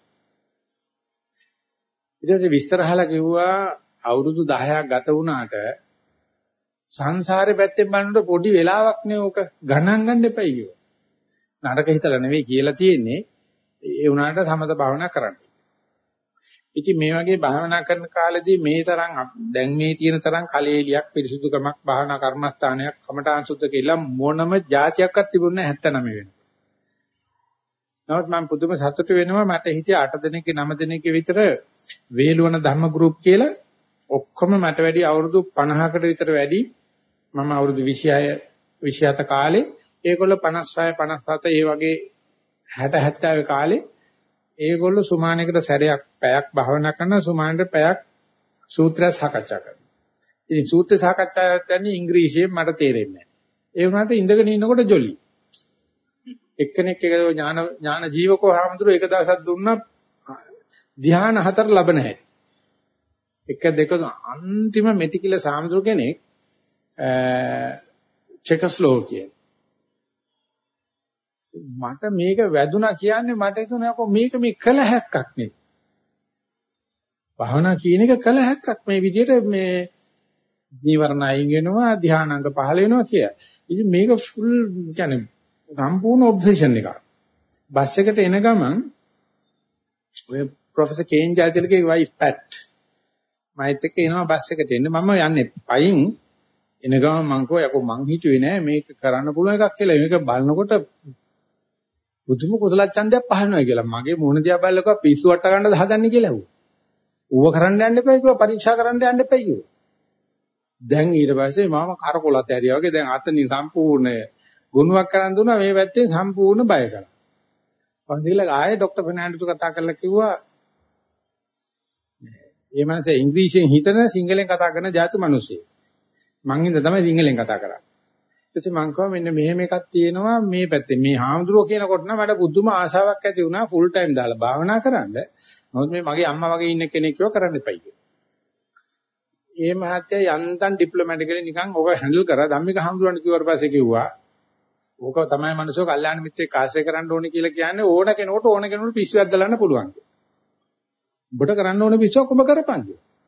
ඊට පස්සේ විස්තර අහලා කිව්වා අවුරුදු 10ක් ගත වුණාට සංසාරේ පැත්තෙන් බලනකොට පොඩි වෙලාවක් නේ ඕක ගණන් ගන්න එපයි කිව්වා. නරක හිතලා නෙවෙයි කියලා තියෙන්නේ ඒ වුණාට සමත භාවනා කරන්න. ඉතින් මේ වගේ භාවනා කරන කාලෙදී මේ තරම් දැන් මේ තියෙන තරම් කලෙලියක් පිරිසුදුකමක් භාවනා කර්මස්ථානයක් කමඨාන් සුද්ධ කියලා මොනම જાතියක්වත් තිබුණේ නැහැ 79 වෙනකම්. නමුත් මම පුදුම සතුටු වෙනවා මට හිතේ 8 දෙනෙක් 9 දෙනෙක් විතර වේලුවන ධර්ම ගෲප් කියලා ඔක්කොම මට වැඩි අවුරුදු 50කට විතර වැඩි මම අවුරුදු 26 27 කාලේ ඒගොල්ලෝ 56 57 ඒ වගේ 60 70 කාලේ ඒගොල්ලෝ සුමානයකට සැරයක් පැයක් භාවනා කරනවා සුමානට පැයක් සූත්‍රය සාකච්ඡා කරනවා. ඉතින් සූත්‍ර සාකච්ඡාවක් යන්නේ ඉංග්‍රීසියෙන් මට තේරෙන්නේ නැහැ. ඒ වුණාට ඉඳගෙන ඉන්නකොට ජොලි. එක්කෙනෙක් එක ඥාන ජීවකෝ හාමුදුරුවෝ එක දවසක් දුන්නා ධ්‍යාන 4 ලැබෙන හැටි. 1 2 අන්තිම මෙටිකියලස් හාමුදුරු කෙනෙක් චෙකස්ලෝවාකියා මට මේක වැදුනා කියන්නේ මට හිතුණා මේක මේ කල හැක්කක් නේ. භාවනා කියන එක කල හැක්කක් මේ විදිහට මේ නීවරණ අයින් වෙනවා ධානාංග පහල වෙනවා කිය. ඉතින් මේක ෆුල් කියන්නේ සම්පූර්ණ ඔබ්සෙෂන් එකක්. බස් එකට එන ගමන් ඔය professor Ken Jayatilake wife Pat මයිත් එක්ක එනවා බස් එකට එන්න මම යන්නේ පයින් එන ගමන් මං කෝ යකෝ මං හිතුවේ නෑ මේක කරන්න පුළුවන් එකක් කියලා. මේක බලනකොට බුදුම කුසල ඡන්දයක් පහළනවා කියලා. මගේ මොන දිහා බලලකෝ පිස්සු වට ගන්නද හදන්නේ කියලා ඇහුවා. ඌව කරන්න යන්න එපා කිව්වා පරීක්ෂා කරන්න යන්න එපා කිව්වා. දැන් ඊට පස්සේ මම කරකොලත් ඇරියා වගේ දැන් අතනින් සම්පූර්ණ ගුණයක් කරන් දුන්නා මේ පැත්තෙන් සම්පූර්ණ බය කරා. පස්සේ ආයේ ડોક્ટર ෆර්නෑන්ඩෝස් කතා කරලා කිව්වා මේ මනස ඉංග්‍රීසියෙන් හිතන සිංහලෙන් කතා කරන જાති මිනිස්සෙක්. මං හින්දා තමයි සිංහලෙන් කතා කරන්නේ. ඊටසේ මං කිව්වා මෙන්න මෙහෙම එකක් තියෙනවා මේ පැත්තේ මේ හාමුදුරුවෝ කියනකොට නම් මට පුදුම ආශාවක් ඇති වුණා ෆුල් ටයිම් දාලා භාවනා කරන්න. මොකද මේ මගේ අම්මා වගේ ඉන්න කෙනෙක් කිව්ව කරන්න එපයි කියලා. ඒ මහත්තයා යන්තම් ඩිප්ලොමැටිකලි නිකන් ඕක හැන්ඩල් කරා ධම්මික හාමුදුරන්ට කිව්වට පස්සේ කිව්වා ඕක තමයි මනුස්සෝ කල්යාණ මිත්‍රෙක් ආශ්‍රය කරන්න ඕනේ කියලා කියන්නේ ඕන කෙනෙකුට පිස්සුවක් දලන්න පුළුවන්. ඔබට කරන්න ඕනේ පිස්සුවක් ඔබ කරපන්.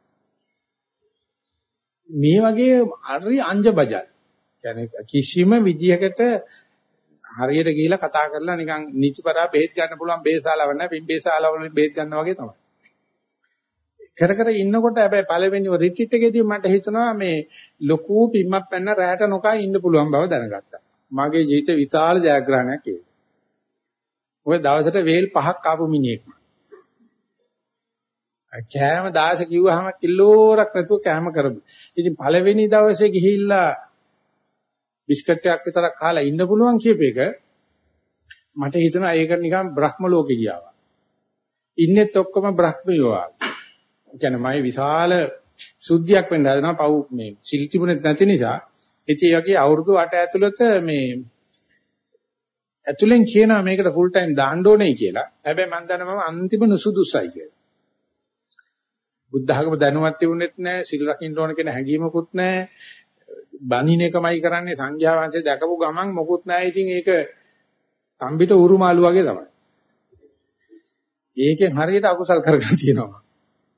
මේ වගේ හරි අංජබජල්. කියන්නේ කිසිම විදියකට හරියට ගිහිලා කතා කරලා නිකන් නිචපරා බෙහෙත් ගන්න පුළුවන් බේසාලව නැහැ පිම්බේසාලව වලින් බෙහෙත් ගන්නවා වගේ තමයි. කර ඉන්නකොට හැබැයි පළවෙනි රිට්‍රීට් එකේදී මට හිතුණා මේ ලොකු පිම්මක් පැන්න රැට නොකා ඉන්න පුළුවන් බව දැනගත්තා. මගේ ජීවිත විශාල ජයග්‍රහණයක් ඒක. ඔය දවසට වේල් 5ක් ආපු මිනිහෙක්. කෑම 10 කිව්වහම කිලෝරක් නැතුව කෑම කරමු. ඉතින් පළවෙනි දවසේ ගිහිල්ලා බිස්කට් එකක් විතරක් කාලා ඉන්න පුළුවන් කියප එක මට හිතුණා ඒක නිකන් බ්‍රහ්ම ලෝකෙ ගියා වගේ. ඉන්නෙත් ඔක්කොම බ්‍රහ්මයෝ වගේ. කියන්නේ මයි විශාල සුද්ධියක් වෙන්න හදනවා පව් මේ සිල් තිබුණෙත් නැති නිසා. ඉතින් ඒ වගේ අවුරුදු 8 ඇතුළත මේ ඇතුලෙන් කියනවා මේකට ෆුල් ටයිම් දාන්න ඕනේ කියලා. හැබැයි මම දන්නවා මම අන්තිම නුසුදුසයි කියලා. බුද්ධ ධර්ම දැනුවත් තිබුණෙත් නැහැ, සිල් රකින්න ඕන කියන හැඟීමකුත් නැහැ. බණින එකමයි කරන්නේ සංඝයා වහන්සේ දැකපු ගමන් මොකුත් නැහැ. ඉතින් ඒක තම්බිට උරුමාලු වගේ තමයි. ඒකෙන් හරියට අකුසල් කරගෙන තියෙනවා.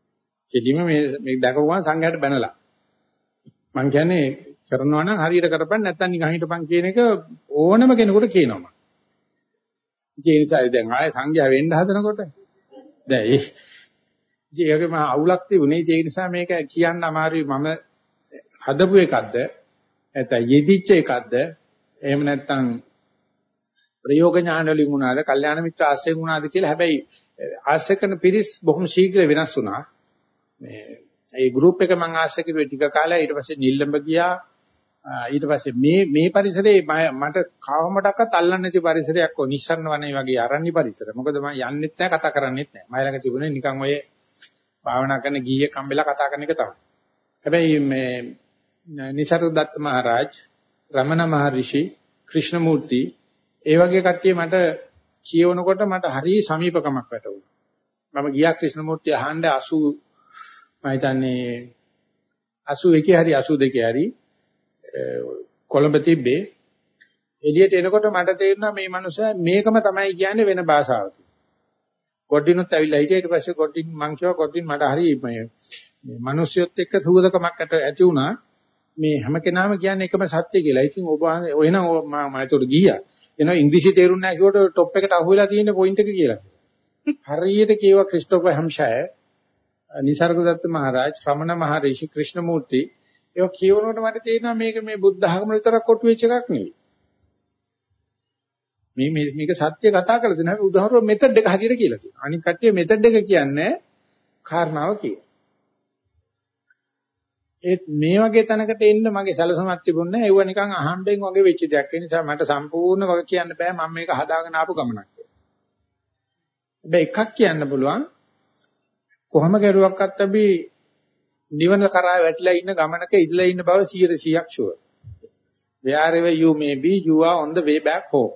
කෙලිම මේ දැකපුවා සංඝයාට බැනලා. මං කියන්නේ කරනවා නම් හරියට කරපන් නැත්නම් නිකන් හිටපන් කියන එක ඕනම කෙනෙකුට කියනවා මම. ඒ නිසා දැන් ආයේ සංඝයා වෙන්න හදනකොට දැන් ඒකේ මම අවුලක් තිබුණේ ඒ නිසා මේක කියන්න අමාරුයි මම හදපු එකක්ද නැත්නම් යෙදිච්ච එකක්ද එහෙම නැත්නම් ප්‍රයෝග ඥාන වලින් වුණාද කල්යාණ මිත්‍ර ආශ්‍රයෙන් වුණාද කියලා හැබැයි ආශ්‍රය කරන පිරිස් බොහොම ශීඝ්‍ර වෙනස් වුණා මේ ඒ ගෲප් එක මම ආශ්‍රය කරුවේ ටික කාලයක් ඊට පස්සේ නිල්ලඹ ගියා ඊට පස්සේ මේ පරිසරේ මට කවමඩක්වත් අල්ලන්නේ නැති පරිසරයක් ඕ නිස්සරණ වනේ වගේ ආරණ්‍ය පරිසර මොකද මම යන්නෙත් නැහැ කතා කරන්නෙත් නැහැ මම ළඟ තිබුණේ නිකන් ඔය භාවනා කරන ගීයක් හම්බෙලා කතා කරන එක තමයි හැබැයි මේ නිසරදත්ත මහරජ රමණ මහරිෂි ක්‍රිෂ්ණමූර්ති ඒ වගේ කට්ටිය මට කියවනකොට මට හරිය සමීපකමක් වැටුණා. මම ගියා ක්‍රිෂ්ණමූර්ති අහන්න 80 මම හිතන්නේ 81 හරි 82 හරි කොළඹ තිබ්බේ. එළියට එනකොට මට තේරුණා මේ මනුස්සයා මේකම තමයි කියන්නේ වෙන භාෂාවකින්. කොඩිනුත් ඇවිල්ලා හිටියා ඊට පස්සේ කොඩින් මං කිව්වා කොඩින් මට හරි මේ මිනිස්සුත් එක්ක සුවදකමක් ඇති වුණා. මේ හැම කෙනාම කියන්නේ එකම සත්‍ය කියලා. ඉතින් ඔබ එනවා මම ඒතකොට ගියා. එනවා ඉංග්‍රීසි තේරුම් නැහැ කිව්වට টොප් එකට අහුවෙලා තියෙන පොයින්ට් එක කියලා. හරියට කියවා ක්‍රිස්ටෝෆර් හැම්ෂයර්, නිසර්ගදත්ත මහරජ, ශ්‍රමණ මහරිෂි, ක්‍රිෂ්ණමූර්ති ඒක කියවනකොට මට තේරෙනවා මේක මේ බුද්ධ ධර්ම විතරක් කොටු වෙච්ච එකක් නෙවෙයි. මේක සත්‍ය කතා කරලා තියෙනවා. උදාහරණ මෙතඩ් එක හරියට කියලා තියෙනවා. අනික කට්ටිය මෙතඩ් එක කියන්නේ කාරණාව කියන. ඒත් මේ වගේ තැනකට එන්න මගේ සැලසුමක් තිබුණේ නැහැ. ඒව නිකන් අහම්බෙන් වගේ වෙච්ච දෙයක්. ඒ නිසා මට සම්පූර්ණ වගේ කියන්න බෑ මම මේක හදාගෙන ආපු ගමනක් කියලා. හැබැයි එකක් කියන්න පුළුවන් කොහොම කරුවක්වත් අපි නිවන කරා වැටිලා ඉන්න ගමනක ඉඳලා ඉන්න බව 100%ක් sure. Wherever you may be, you are on the way back home.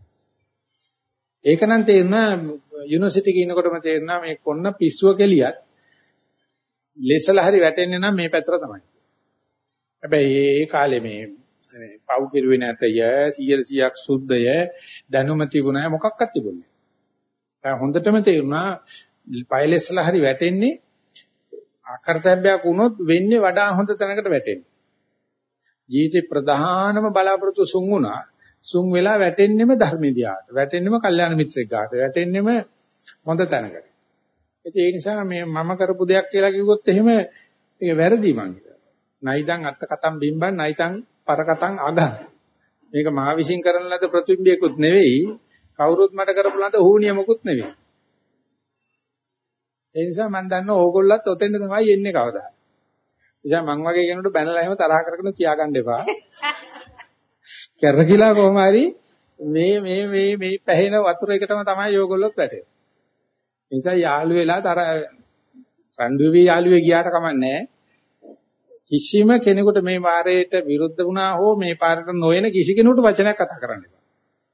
ඒක නම් තේරෙනවා යුනිවර්සිටි එකේ ඉන්නකොටම තේරෙනවා මේ කොන්න පිස්සුව කෙලියත් ලෙසලා හරි වැටෙන්නේ නම් මේ පැත්තට තමයි. හැබැයි ඒ කාලේ මේ පව් කිරුවේ නැතය 100%ක් සුද්ධය දැනුම තිබුණා මොකක්වත් තිබුණේ නැහැ. හොඳටම තේරුණා පයිලෙස්ලා හරි වැටෙන්නේ අකර්තව්‍යයක් වුණොත් වෙන්නේ වඩා හොඳ තැනකට වැටෙන්නේ. ජීවිතේ ප්‍රධානම බලාපොරොත්තු සුන් වුණා. සුන් වෙලා වැටෙන්නෙම ධර්මදියාට. වැටෙන්නෙම කල්යාණ මිත්‍රෙක් ගාට. වැටෙන්නෙම හොඳ තැනකට. ඒ නිසා මේ මම කරපු දෙයක් කියලා කිව්වොත් එහෙම ඒක වැරදි මං හිතනවා. නයිතං අත්ත කතම් බිම්බන් නයිතං පර කතම් අගහ. මේක මා විශ්ින් කරන ලද ප්‍රතිබිම්බයකුත් නෙවෙයි. කවුරුත් මට කරපු ලද හුනියමකුත් නෙවෙයි. ඒ නිසා මම දන්නවා ඕගොල්ලොත් ඔතෙන්ද තමයි එන්නේ කවදා. නිසා මං වගේ කෙනෙකුට බැනලා එහෙම තරහ කරගෙන තියාගන්න එපා. කැරකිලා කොහොම හරි මේ පැහැෙන වතුර එකටම තමයි ඕගොල්ලොත් වැටෙන්නේ. ඒ නිසා යාළු වෙලා රණ්ඩුවේ යාළුවේ ගියාට කමන්නේ කිසිම කෙනෙකුට මේ වාරයට විරුද්ධ වුණා හෝ මේ පාරට නොයන කිසි කෙනෙකුට වචනයක් කතා කරන්න එපා.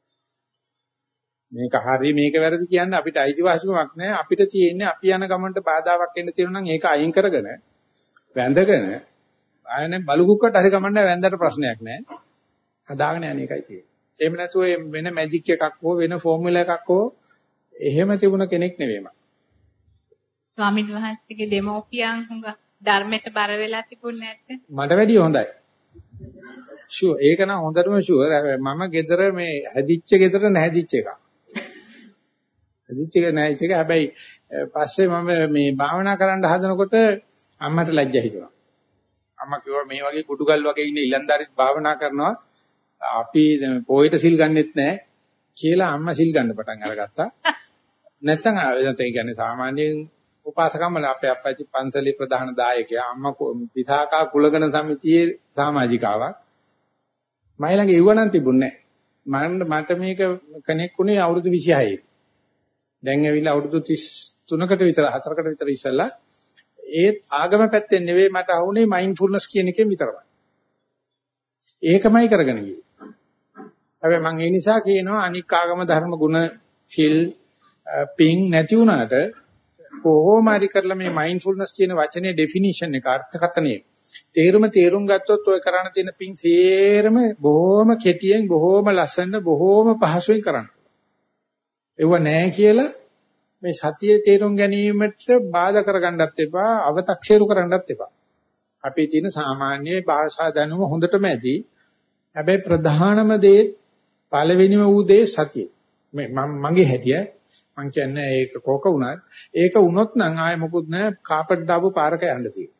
මේක හරි මේක වැරදි කියන්න අපිට අයිතිවාසිකමක් නැහැ. අපිට තියෙන්නේ අපි යන ගමනට බාධාවක් එන්න තියෙනවා නම් ඒක අයින් කරගෙන වැඳගෙන ආයනේ බලු කුක්කට හරි ගමන්නේ වැඳට ප්‍රශ්නයක් නැහැ. හදාගෙන යන එකයි තියෙන්නේ. එහෙම නැතුව වෙන මැජික් එකක් හෝ වෙන ෆෝමියුලා එකක් හෝ එහෙම තිබුණ කෙනෙක් නෙවෙයි මම. ස්වාමීන් වහන්සේගේ දෙමෝපියන් හුඟ ධර්මයට බර වෙලා තිබුණේ නැද්ද? මට වැඩිය හොඳයි. ෂුවර් ඒක නම් හොඳටම ෂුවර්. මම ගෙදර මේ හැදිච්ච ගෙදර නැහැදිච්ච එක. හැදිච්ච එක නැහැදිච්ච එක. හැබැයි පස්සේ මම මේ භාවනා කරන්න හදනකොට අම්මට ලැජ්ජා හිතුණා. අම්මා කිව්වා මේ වගේ කුඩුගල් වගේ ඉන්න ඉලන්දාරිත් භාවනා කරනවා. අපි පොයිට සිල් ගන්නෙත් නැහැ කියලා අම්මා සිල් ගන්න පටන් අරගත්තා. නැත්තම් ඒ කියන්නේ සාමාන්‍යයෙන් උපාසකම්මල අපේ අප්පච්චි පන්සලේ ප්‍රධාන දායකයා අම්මා විසාකා කුලගණ සමිතියේ සමාජිකාවක්. මයි ළඟ ඉවණන් තිබුණේ නැහැ. මට මේක කනෙක් උනේ අවුරුදු 26. දැන් ඇවිල්ලා අවුරුදු 33කට විතර 4කට විතර ඉස්සෙල්ලා ඒත් ආගම පැත්තෙන් නෙවෙයි මට අහුනේ මයින්ඩ්ෆුල්නස් කියන එකෙන් විතරයි. ඒකමයි කරගෙන ගියේ. හැබැයි මම ඒ නිසා කියනවා අනික් ආගම ධර්ම ගුණ සිල් පිං නැති වුණාට කොහොම හරි කරලා මේ මයින්ඩ්ෆුල්නස් කියන වචනේ ඩෙෆිනිෂන් එක අර්ථකථනය තේරුම් ගත්තොත් ඔය කරණ තියෙන පිං සේරම බොහොම කෙටියෙන් බොහොම ලස්සන බොහොම පහසුවෙන් කරන්න. ඒව නැහැ කියලා මේ සතියේ තේරුම් ගැනීමට බාධා කරගන්නත් එපා, අව탁සේරු කරන්නත් එපා. අපේ තියෙන සාමාන්‍ය භාෂා දැනුම හොඳටම ඇති. හැබැයි ප්‍රධානම දේ පළවෙනිම වූ දේ සතිය. මගේ හැටිය මං කියන්නේ ඒක කොක වුණත් ඒක වුණොත් නම් ආයෙ මොකුත් නැහැ කාපට් දාපු පාරක යන්න තියෙනවා.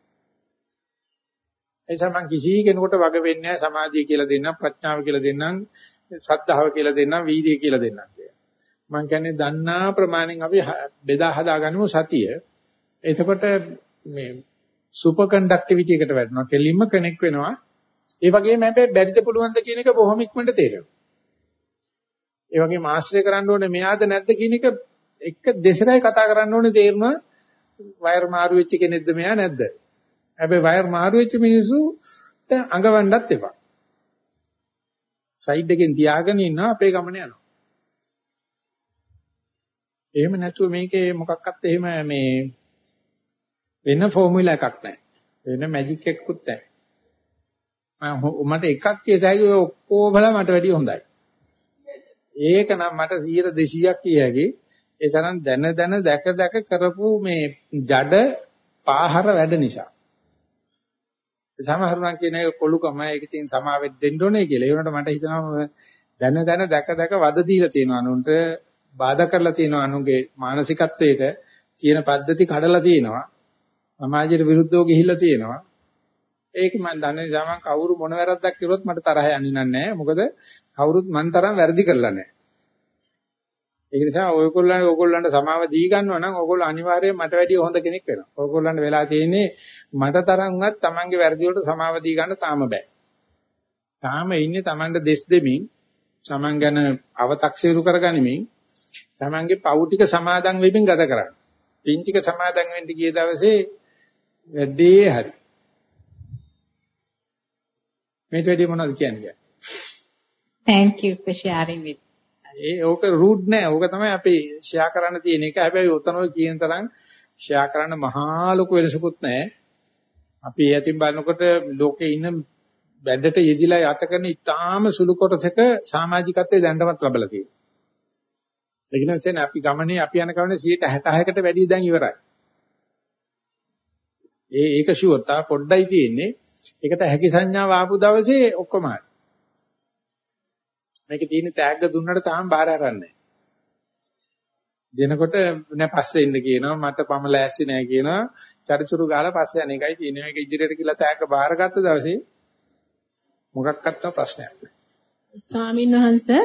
ඒ නිසා මං කිසි කෙනෙකුට වග වෙන්නේ නැහැ සමාධිය කියලා දෙන්නම් ප්‍රඥාව කියලා දෙන්නම් සද්ධාව කියලා දෙන්නම් වීර්යය කියලා දෙන්නම් කියලා. මං කියන්නේ දන්නා ප්‍රමාණයෙන් අපි බෙදා හදා ගනිමු සතිය. එතකොට මේ සුපර් කන්ඩක්ටිවිටි එකට වැටෙනවා. කෙලින්ම කනෙක්ට් වෙනවා. ඒ වගේම හැබැයි බැරිද පුළුවන්ද කියන එක බොහොම ඉක්මනට තේරෙනවා. ඒ වගේම ආශ්‍රය කරන්න ඕනේ මෙයාද නැද්ද කියන එක එක දෙසරයි කතා කරන්න ඕනේ තේරෙනවා. වයර් මාරු වෙච්ච කෙනෙක්ද මෙයා නැද්ද? හැබැයි වයර් මාරු වෙච්ච මිනිස්සු අඟවන්නත් එපා. සයිඩ් එකෙන් තියාගෙන ඉන්නවා අපේ ගමන යනවා. එහෙම නැතුව මේකේ මොකක්වත් එහෙම මේ වෙන ෆෝමියුලා එකක් නැහැ. වෙන මැජික් එකකුත් නැහැ. මට එකක් කියතයි ඔක්කොම බලා මට වැඩිය හොඳයි. ඒක නම් මට 100 200ක් කිය හැකි. ඒ තරම් දැන දැක කරපු මේ ජඩ පාහර වැඩ නිසා. සමහරුන් කියන එක කොළුකම ඒක තින් සමාවෙත් දෙන්න ඕනේ කියලා. ඒ වුණාට මට හිතෙනවා දැන දැක වද දීලා තියෙනවා අනුන්ට බාධා කරලා තියෙනවා අනුන්ගේ මානසිකත්වයට තියෙන පද්ධති කඩලා තියෙනවා. සමාජයට විරුද්ධව ගිහිල්ලා තියෙනවා. ඒක මම දන්නේ නිසා මම කවුරු මොන වැරද්දක් කළොත් මට තරහ යන්නේ නැහැ. මොකද කවුරුත් මන් තරම් වැරදි කරලා නැහැ. ඒක නිසා ඔයගොල්ලන්ට සමාව දී ගන්නවා නම් ඔයගොල්ලෝ අනිවාර්යයෙන් මට වැඩිය හොඳ කෙනෙක් වෙනවා. ඔයගොල්ලන්ට වෙලා තියෙන්නේ මට තරම්වත් Tamanගේ වැරදි වලට සමාව දී ගන්න තාම බෑ. තාම ඉන්නේ Tamanට දෙස් දෙමින්, Taman ගැන අව탁සීරු කරගනිමින්, Tamanගේ පව් ටික සමාදන් වෙමින් ගත කරන්නේ. පින් ටික සමාදන් වෙන්න ගිය දවසේ වැඩේ හරි. මේට වැඩි මොනවද කියන්නේ? Thank you for sharing with. ඕක රූඩ් නෑ. ඕක තමයි අපි ෂෙයා කරන්න තියෙන එක. හැබැයි උතන ඔය කියන තරම් ෂෙයා කරන්න මහා ලොකු වෙනසකුත් නෑ. අපි යතින් බලනකොට ලෝකේ ඉන්න බැඩට යෙදිලා යත කරන ඉතාම සුළු කොටසක සමාජිකත්වයේ දැනටමත් ලැබලා තියෙනවා. ඒ කියන්නේ අපි ගමනේ අපි යන ගමනේ 66කට වැඩි දැන් ඉවරයි. ඒක ෂුවර් තා පොඩ්ඩයි තියෙන්නේ. ඒකට හැකි සංඥාව ආපු දවසේ ඔක්කොම හරි. මේකේ තියෙන ටැග් දුන්නට තාම බාර අරන්නේ. දෙනකොට නෑ පස්සේ ඉන්න කියනවා මට පම ලෑස්ති නෑ කියනවා චරිචුරු ගාලා පස්සේ යන එකයි තියෙන්නේ. මේක ඉදිරියට කියලා ටැග් බාරගත්ත දවසේ මොකක්වත් ප්‍රශ්නයක් නෑ. ස්වාමීන් වහන්සේ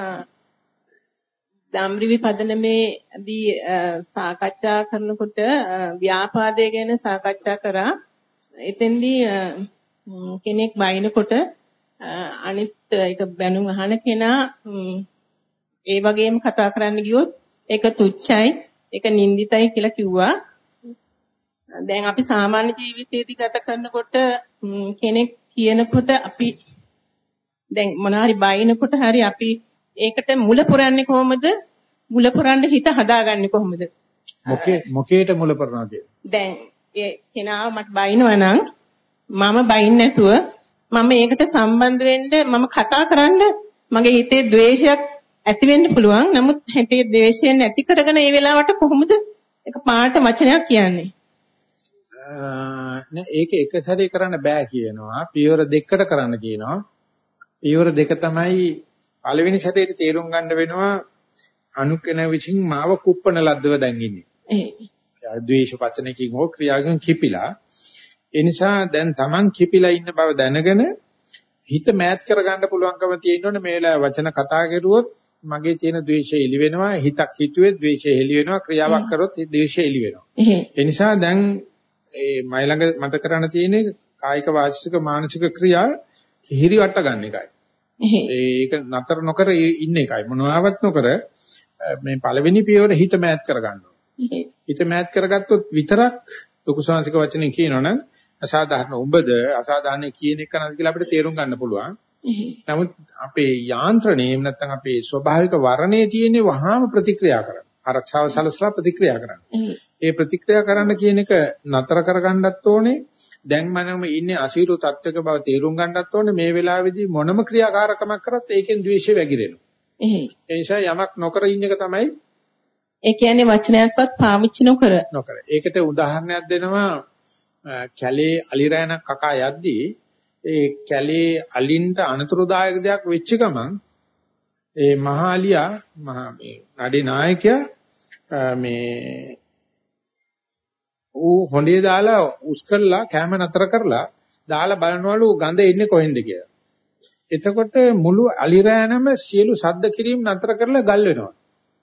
ධම්රිවි පදනමේදී සාකච්ඡා කරනකොට ව්‍යාපාදයේ ගැන සාකච්ඡා කරා. එතෙන්දී කෙනෙක් බයිනකොට අනිත් ඒක බැනුම් අහන කෙනා ඒ වගේම කතා කරන්න ගියොත් ඒක තුච්චයි ඒක නින්දිතයි කියලා කිව්වා. දැන් අපි සාමාන්‍ය ජීවිතයේදී ගත කරනකොට කෙනෙක් කියනකොට අපි දැන් මොනවා හරි බයිනකොට හරි අපි ඒකට මුල පුරන්නේ කොහොමද? මුල පුරන්න හිත හදාගන්නේ කොහොමද? මොකේට මුල පුරනවද? දැන් ඒ කෙනා මට බයිනවා නම් මම බයින් නැතුව මම ඒකට සම්බන්ධ වෙන්න මම කතා කරන්න මගේ හිතේ ද්වේෂයක් ඇති වෙන්න පුළුවන්. නමුත් හිතේ ද්වේෂය නැති කරගෙන ඒ වෙලාවට කොහොමද එක පාට වචනයක් කියන්නේ? නෑ ඒක එක සැරේ කරන්න බෑ කියනවා. පියවර දෙකකට කරන්න කියනවා. පියවර දෙක තමයි පළවෙනි සැරේට තේරුම් ගන්න වෙනවා අනුකෙන විසින් මාව කුප්පන ලද්දව දැන් ඉන්නේ. ද්වේෂ වචනකින් හෝ ක්‍රියාවකින් කිපිලා. ඒ නිසා දැන් Taman කිපිලා ඉන්න බව දැනගෙන හිත මෑත් කරගන්න පුළුවන්කම තියෙනවනේ මේ වෙලාවේ වචන කතා කරුවොත් මගේ තියෙන ද්වේෂය එළි වෙනවා. හිතක් හිතුවේ ද්වේෂය එළි වෙනවා. ක්‍රියාවක් කරොත් ද්වේෂය එළි වෙනවා. ඒ නිසා දැන් මයි ළඟ මට කරන්න තියෙන්නේ කායික වාචික මානසික ක්‍රියා හිරිවට ගන්න එකයි. ඒක නතර නොකර ඉන්න එකයි. මොනවාවත් නොකර මේ පළවෙනි පියවර හිත මෑත් කරගන්න ඕනේ. හිත මෑත් කරගත්තොත් විතරක් ලොකු ශාන්තික වචනෙන් කියනවනම් අසාධාරණ උඹද අසාධාරණ කියන එක නේද කියලා අපිට තේරුම් ගන්න පුළුවන්. නමුත් අපේ යාන්ත්‍රණේ නැත්නම් අපේ ස්වභාවික වර්ණයේ තියෙන වහාම ප්‍රතික්‍රියා කරන. ආරක්ෂාව සලසලා ප්‍රතික්‍රියා කරන්න. ඒ ප්‍රතික්‍රියා කරන්න කියන එක නතර කරගන්නත් ඕනේ. දැන් මනම ඉන්නේ අසීරු තත්වයක බව තේරුම් ගන්නත් ඕනේ. මේ වෙලාවේදී මොනම ක්‍රියාකාරකමක් කරත් ඒකෙන් ද්වේෂය වැగిරෙනවා. ඒ නිසා යමක් නොකර ඉන්න එක තමයි ඒ කියන්නේ වචනයක්වත් පාවිච්චි නොකර. ඒකට උදාහරණයක් දෙනවා කැලේ අලිරෑනක් කකා යද්දී ඒ කැලේ අලින්ට අනතුරුදායක දෙයක් වෙච්ච ගමන් ඒ මහාලියා මේ නඩේ නායකයා මේ ඌ හොඬේ දාලා උස් කරලා කැම නතර කරලා දාලා බලනවලු ගඳ එන්නේ කොහෙන්ද කියලා. එතකොට මුළු අලිරෑනම සියලු සද්ද කිරීම නතර කරලා ගල් වෙනවා.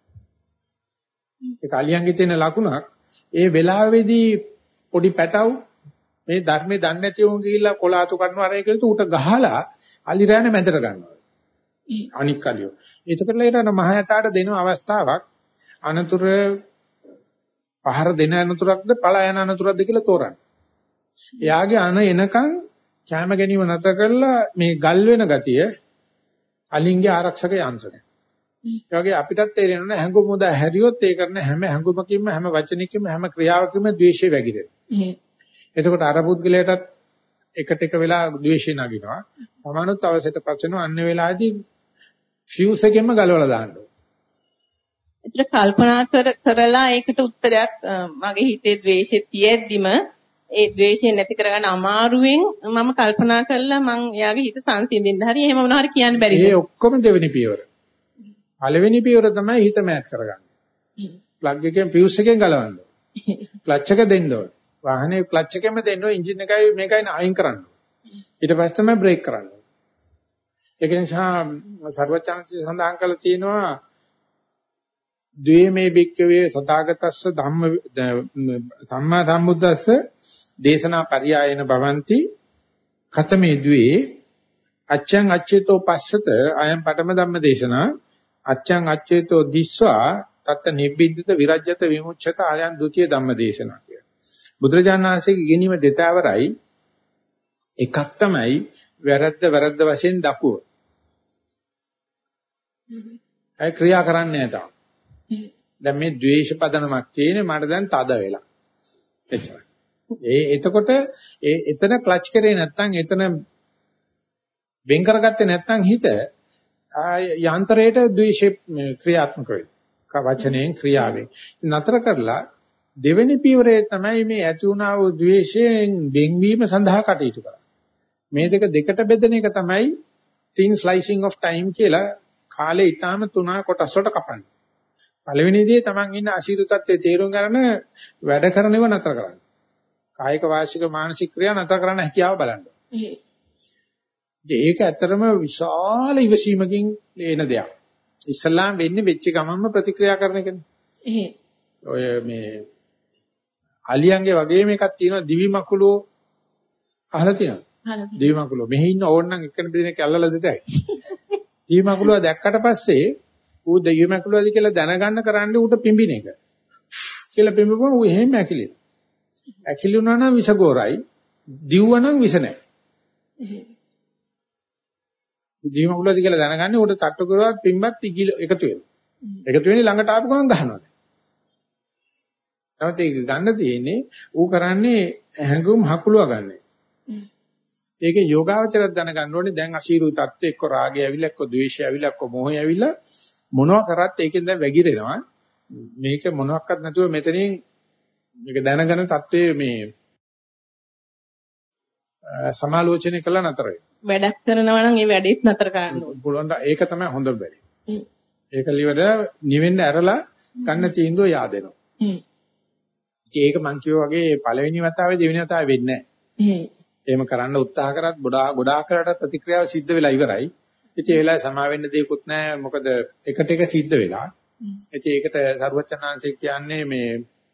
ඒක අලියන්ගේ තියෙන ලකුණක්. ඒ වෙලාවේදී පොඩි පැටව් මේ ධර්මයේ දන්නේ නැති වුන් ගිහිල්ලා කොලාතු කරනවා අරයි කියලා උට ගහලා අලිරෑන මැදට ගන්නවා. අනික් කලියෝ. එතකොට ඊට මහයතාට දෙන අවස්ථාවක් අනතුර පහර දෙන අනතුරක්ද පලා යන අනතුරක්ද කියලා තෝරන්න. එයාගේ එනකන් කැම ගැනීම නැතර කරලා මේ ගල් වෙන ගතිය අලින්ගේ ආරක්ෂක යන්ත්‍රණය. ඒ වගේ අපිටත් තේරෙනවා හැඟුම් මුදා හැරියොත් ඒ කරන හැම හැඟුමකින්ම හැම වචනයකින්ම හැම ක්‍රියාවකින්ම ද්වේෂය වැగిරෙනවා. එතකොට අර පුද්ගලයාටත් එකට එක වෙලා ද්වේෂය නගිනවා. තමනුත් අවශ්‍යට පස්සෙනවා අන්න වෙලාවේදී ෆියුස් එකෙන්ම ගලවලා දාන්න ඕනේ. ඒතර කල්පනා කරලා ඒකට උත්තරයක් මගේ හිතේ ද්වේෂය තියෙද්දිම ඒ ද්වේෂය නැති කරගන්න අමාරුවෙන් මම කල්පනා කරලා මං එයාගේ හිත සංසිඳින්න හරි එහෙම මොනවා හරි කියන්න බැරිද? ඒ ඔක්කොම දෙවෙනි පියවර. පළවෙනි පියවර තමයි හිත මෑත් කරගන්න. ප්ලග් එකෙන් ෆියුස් එකෙන් ගලවන්න. ක්ලච් එක දෙන්න ඕනේ. වාහනේ ක්ලච් එකෙන්ම දෙන්න ඕනේ එන්ජින් එකයි මේකයි අයින් කරන්න. ඊට පස්සේ තමයි බ්‍රේක් කරන්න. ඒක නිසා සර්වචන්සි සඳහන් කරලා තියෙනවා ද්වේමේ භික්කවේ සතාගතස්ස ධම්ම සම්මා සම්බුද්දස්ස දේශනා පරියායන භවಂತಿ කතමේ ද්වේ අච්ඡං අච්චේතෝ පස්සත අයං පඨම ධම්ම දේශනා අච්ඡං අච්චේතෝ දිස්වා තත් නිබ්බිද්දත විරජ්‍යත විමුච්ඡත අයං ဒ ුතිය ධම්ම දේශනා කිය. බුදුරජාණන් වහන්සේගේ ඉගෙනීම දෙතවරයි එකක් තමයි වැරද්ද වශයෙන් දකුව. අය ක්‍රියා කරන්නේ නැහැ තාම. දැන් මේ ද්වේෂ පදනමක් තියෙන්නේ මට දැන් තද වෙලා. එච්චරයි. එතකොට එතන ක්ලච් කරේ නැත්නම් එතන වෙන් කරගත්තේ නැත්නම් හිත යන්ත්‍රයට ද්වේෂ ක්‍රියාත්මක වෙනවා. වචනයෙන් ක්‍රියාවෙන්. නතර කරලා දෙවෙනි පියවරේ තමයි මේ ඇති වුණා වූ ද්වේෂයෙන් වෙන්වීම සඳහා කටයුතු කරන්නේ. මේ දෙකට බෙදෙන එක තමයි thin slicing of time කියලා කාලේ ඊටාම තුනා කොටස් වලට කපන්නේ. පළවෙනි දේ තමන් ඉන්න අසීරු තත්ත්වයේ තේරුම් ගන්න වැඩ කරනව නතර කරන්න. කායික වාචික මානසික ක්‍රියා නතර කරන්න හැකියාව බලන්න. ඒක ඇත්තරම විශාල ඉවසීමකින් එන දෙයක්. ඉස්ලාම් වෙන්නේ වෙච්ච ගමන්ම ප්‍රතික්‍රියා කරන එකනේ. ඔය මේ අලියන්ගේ වගේම එකක් තියෙනවා දිවි මකුලෝ අහලා තියෙනවා. දිවි මකුලෝ මෙහි ඉන්න ඕනනම් එකන දෙනෙක් ඇල්ලලා දෙතයි. දිවි මකුලෝ දැක්කට පස්සේ ඌ දිවි මකුලෝද කියලා දැනගන්න කරන්නේ ඌට පිඹින එක. කියලා පිඹුවම ඌ එහෙම ඇකිලෙනවා. ඇකිලුණා නම් විස ගෝරයි, දිව්වනම් විස නැහැ. දිවි මකුලෝද කියලා දැනගන්නේ ඌට තට්ටු කරුවත් පිඹත් ඉගිල එකතු වෙනවා. එකතු වෙන්නේ ළඟට ආපු ගමන් ගහනවා. නැවත ඒක ගන්න තියෙන්නේ ඌ කරන්නේ හැඟුම් හකුලුව ගන්න. ඒකේ යෝගාවචරයක් දැනගන්න ඕනේ දැන් අශීරු තත්ත්වෙ එක්ක රාගය ඇවිල්ලා එක්ක ද්වේෂය ඇවිල්ලා එක්ක මොහය ඇවිල්ලා මොනවා කරත් ඒකෙන් දැන් වැగిරෙනවා. මේක මොනවත් නැතුව මෙතනින් මේක දැනගෙන තත්ත්වයේ මේ සමාලෝචනය කළා නතර වෙනවා. වැඩක් කරනවා නම් ඒ වැඩේත් නතර කරන්න ඕනේ. පුළුවන් ද ඒක තමයි හොඳ බැරි. ඒක liver නිවෙන්න ඇරලා ගන්න තීන්දුව yaadෙනවා. ඒක මං කියෝ වගේ පළවෙනි වතාවේ දෙවෙනි වතාවේ වෙන්නේ නැහැ. එහෙම කරන්න උත්සාහ කරත් ගොඩාක් කරලා ප්‍රතික්‍රියාව සිද්ධ වෙලා ඉවරයි. ඉතින් ඒ වෙලාවේ සමා වෙන්න දෙයක්වත් නැහැ. මොකද එකට එක සිද්ධ වෙලා. ඉතින් ඒකට සරුවචනාංශය කියන්නේ මේ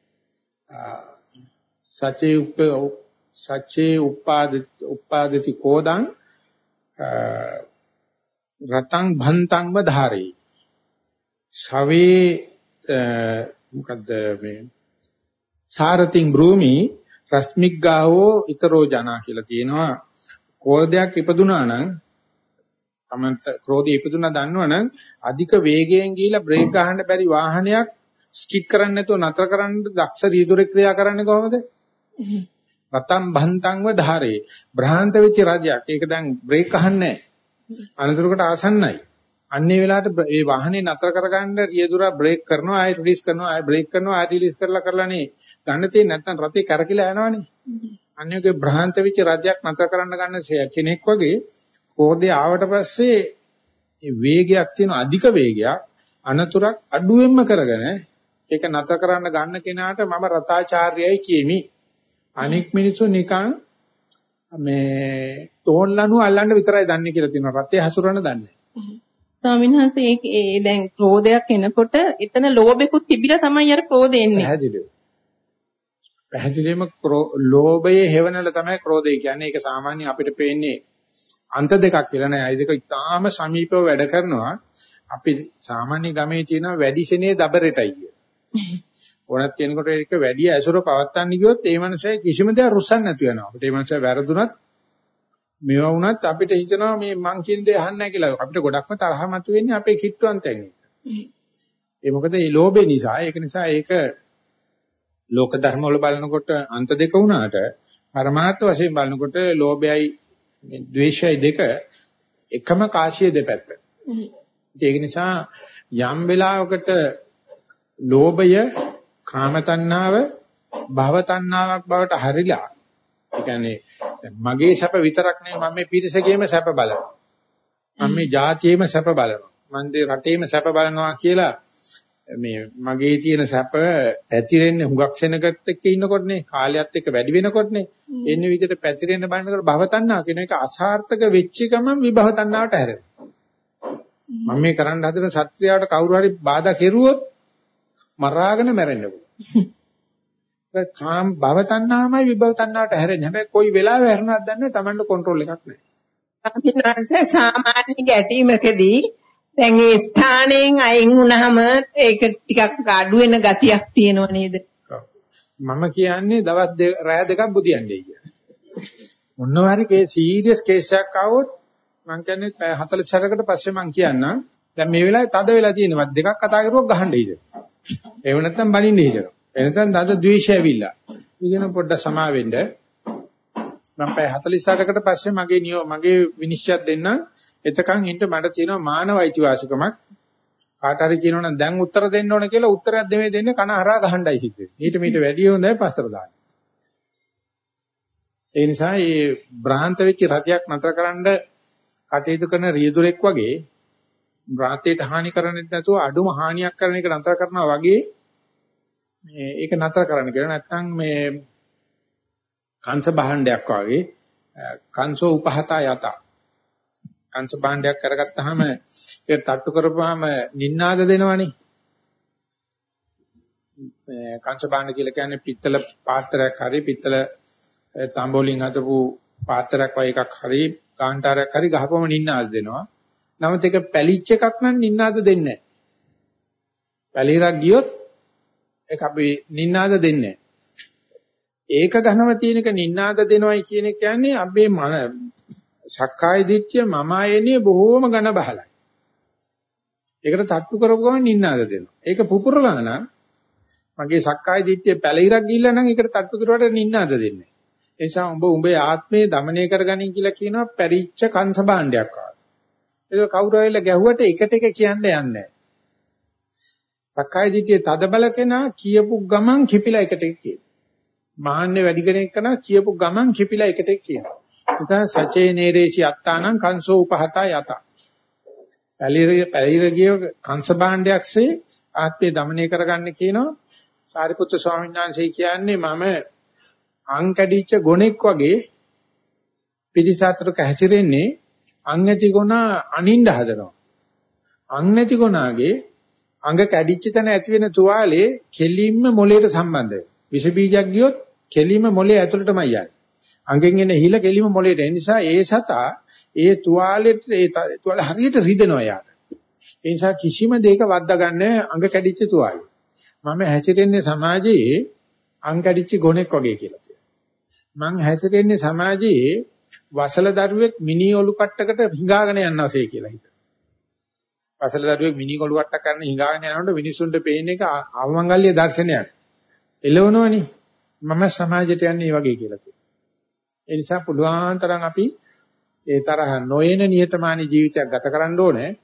සච්චේ උපාදති කෝදං රතං භන්තං වධාරේ. ශවේ මොකද්ද මේ සාරතින් භූමි රස්මික් ගාවෝ ඊතරෝ ජනා කියලා තියෙනවා. ක්‍රෝධයක් ඉපදුනා නම් තමන්ට ක්‍රෝධය ඉපදුනා දන්නවනම් අධික වේගයෙන් ගිහිලා බ්‍රේක් ගහන්න බැරි වාහනයක් ස්කිඩ් කරන්නේ නැතුව නතර කරන්න දක්ෂ රීදුරේ ක්‍රියා කරන්නේ කොහොමද? රතම් බන්තංව ධාරේ. බ්‍රහාන්ත වෙච්ච රජයක්. ඒක දැන් බ්‍රේක් අහන්නේ නැහැ. අනතුරකට ආසන්නයි. අන්නේ වෙලාවට ඒ වාහනේ නතර කරගන්න රියදුරා බ්‍රේක් කරනවා ආයෙ රිලීස් කරනවා ආයෙ බ්‍රේක් කරනවා ආයෙ රිලීස් කරලානේ ගන්න තියෙන්නේ නැත්නම් රතේ කරකිලා යනවනේ. අන්නේගේ බ්‍රහන්ත වෙච්ච රජයක් නතර කරන්න ගන්න කෙනෙක් වගේ කෝදේ ආවට පස්සේ වේගයක් තියෙන අධික වේගයක් අනතුරක් අඩුවෙන්ම කරගෙන ඒක නතර කරන්න ගන්න කෙනාට මම රතාචාර්යයි කියමි. අනෙක් මිනිස්සු නිකන් මේ තෝන්ලනු අල්ලන්න විතරයි දන්නේ කියලා තියෙනවා. රතේ හසුරවන්න දන්නේ නැහැ. ස්වාමීන් වහන්සේ ඒ දැන් ක්‍රෝධයක් එනකොට එතන ලෝභෙකුත් තිබිලා තමයි අර ක්‍රෝධය එන්නේ. පැහැදිලිවම ලෝභයේ හේවණල තමයි ක්‍රෝධය කියන්නේ. ඒක සාමාන්‍ය අපිට පේන්නේ අන්ත දෙකක් කියලා නෑ. ඒ දෙක ඉතාම සමීපව වැඩ කරනවා. අපි සාමාන්‍ය ගමේ තියෙන වැඩිසෙනේ දබරටයි කිය. ඕනත් කෙනෙකුට ඒක වැඩි ඇසුර පවත්තන්න ගියොත් ඒ මනුස්සයා කිසිම දෙයක් රුස්සන්නේ නැති වෙනවා. අපිට මේ මනුස්සයා වැරදුනත් මේවා වුණත් අපිට හිතනවා මේ මං කියන දේ අහන්නේ නැහැ කියලා. අපිට ගොඩක්ම තරහ මතුවෙන්නේ අපේ කිට්ටුවන්තයෙන්. ඒ මොකද මේ ලෝභය නිසා. ඒක නිසා ඒක ලෝක ධර්ම වල බලනකොට අන්ත දෙක වුණාට පරමාර්ථ වශයෙන් බලනකොට ලෝභයයි මේ ද්වේෂයයි දෙක එකම කාසිය දෙපැත්ත. ඒක නිසා යම් වෙලාවකට ලෝභය කාම තණ්හාව භව තණ්හාවක් බවට හරිලා ඒ කියන්නේ මගේ සැප විතරක් නෙවෙයි මම මේ පිරිසගේම සැප බලනවා. මම මේ ජාතියේම සැප බලනවා. මම මේ රටේම සැප බලනවා කියලා මේ මගේ තියෙන සැප පැතිරෙන්නේ හුඟක් සෙනගත් එක්ක ඉන්නකොටනේ කාලයත් එක්ක වැඩි වෙනකොටනේ එන්නේ විදිහට පැතිරෙන්න බලනකොට භව තණ්හා කියන එක අසාර්ථක වෙච්ච ගමන් විභව තණ්හාවට හැරෙනවා. මම මේ කරන්න හදන සත්‍යයට කවුරු හරි බාධා කෙරුවොත් මරාගෙන මැරෙන්න පුළුවන්. ඒක කාම භව තණ්හාමයි විභව තණ්හාවට හැරෙන්නේ. හැබැයි කොයි වෙලාවෙ හැරෙනවද දන්නේ නැහැ. Tamanට කන්ට්‍රෝල් එකක් නැහැ. සාමාන්‍ය ගැටීමකදී දැන් ඒ ස්ථාණයෙන් අයින් වුණාම ඒක ටිකක් අඩු වෙන ගතියක් තියෙනව නේද? මම කියන්නේ දවස් රැය දෙකක් බුදියන්නේ කියන්නේ. මොනවා හරි සීරියස් කේස් එකක් ආවොත් මම කියන්නේ 44කට පස්සේ මම කියන්නම් දැන් මේ වෙලාවේ තද වෙලා තියෙනවා දෙකක් කතා කරුවොත් ගහන්න ඉද. එහෙම නැත්නම් බනින්න හිතනවා. එනතන තද ද්වේෂය ඇවිල්ලා. ඉගෙන පොඩ්ඩක් සමා වෙන්න. මම 48කට පස්සේ මගේ විනිශ්චයක් දෙන්නම්. එතකන් ඉන්න මට තියෙනවා මානව අයිතිවාසිකමක්. කාට හරි කියනවනම් දැන් උත්තර දෙන්න ඕන කියලා උත්තරයක් දෙන්නේ කන හරහා ගහන්නයි හිතෙන්නේ. ඊට මීට වැඩිය හොඳයි පස්සට දාන්න. ඒ නිසා මේ බ්‍රහන්ත වෙච්ච රතියක් නතරකරනද කටයුතු කරන රියදුරෙක් වගේ රාතේට හානි කරන්නේ නැතුව අඩුම හානියක් කරන එක නතර කරනවා වගේ මේ ඒක නතර කරන්න කියලා නැත්නම් මේ කංශ භාණ්ඩයක් වගේ කංශෝ උපහතා යත කංශ භාණ්ඩයක් කරගත්තාම ඒක තට්ටු කරපුවාම නින්නාද දෙනවනේ කංශ භාණ්ඩ කියලා කියන්නේ පිත්තල පාත්‍රයක් හරි පිත්තල තම්බෝලින් හදපු පාත්‍රයක් වගේ එකක් හරි කාන්ටාරයක් හරි ගහපුවම නින්නාද දෙනවා. නමුත් ඒක පැලිච්ච එකක් නම් නින්නාද දෙන්නේ නැහැ. පැලිරක් ගියොත් ඒක අපි නින්නාද දෙන්නේ නැහැ. ඒක ඝනව තියෙන එක නින්නාද දෙනවයි කියන එක කියන්නේ අපේ සක්කාය දිට්ඨිය මම ආයනේ බොහෝම ඝන බහලයි. ඒකට තට්ටු කරපුවම නින්නාද දෙනවා. ඒක පුපුරලා නම් මගේ සක්කාය දිට්ඨිය පැලිරක් ගිහිල්ලා නම් ඒකට තට්ටු කරුවට නින්නාද දෙන්නේ නැහැ. ඒ නිසා උඹේ ආත්මේ দমনය කරගනින් කියලා කියනවා පරිච්ඡ කංශ භාණ්ඩයක් වගේ. ඒක කවුරු හරිලා ගැහුවට එකට එක කියන්න යන්නේ නැහැ. සක්කාය දිට්ඨිය තද බල කෙනා කියපු ගමන් කිපිලා එකට එක කියනවා. මහන්නේ වැඩි කෙනෙක් කනා කියපු ගමන් කිපිලා එකට එක කියනවා. නිසා සචේ නේරේසි අත්තානං කංසෝ උපහතා යත. පැලිරගිය කංශ භාණ්ඩයක්සේ ආත්මේ দমনය කරගන්න කියනවා. සාරිපුත්‍ර ස්වාමීන් වහන්සේ කියන්නේ මම අං කැඩිච්ච ගොනෙක් වගේ පිටිසතරක හැසිරෙන්නේ අං ඇති ගුණ අනින්න හදනවා. අං නැති ගුණාගේ අංග කැඩිච්ච තැන ඇති වෙන තුවාලේ කෙලින්ම මොළයට සම්බන්ධ වෙනවා. විස බීජයක් ගියොත් කෙලින්ම මොළේ ඇතුළටමයි යන්නේ. අංගෙන් එන හිල කෙලින්ම මොළයට. ඒ නිසා ඒ සතා ඒ තුවාලෙට ඒ තුවාල හරියට රිදෙනවා යාට. ඒ නිසා කිසිම දෙයක වද්දා ගන්න අංග කැඩිච්ච තුවාලේ. මම හැසිරෙන්නේ සමාජයේ අං කැඩිච්ච ගොනෙක් වගේ කියලා කියනවා. මං හැසිරෙන්නේ සමාජයේ වසල දරුවෙක් මිනි ඔලු කට්ටකට හිඟාගෙන යනවාසේ කියලා හිතනවා. වසල දරුවෙක් මිනි ඔලු කට්ටක් කරන හිඟාගෙන යනකොට මිනිසුන්ට පේන එක අවමංගල්‍ය දර්ශනයක්. එළවනවනේ. මම සමාජයට යන්නේ මේ වගේ කියලා කියනවා. ඒ නිසා පුළුවන් තරම් අපි ඒ තරහ නොයන නිහතමානී ජීවිතයක් ගත කරන්න ඕනේ.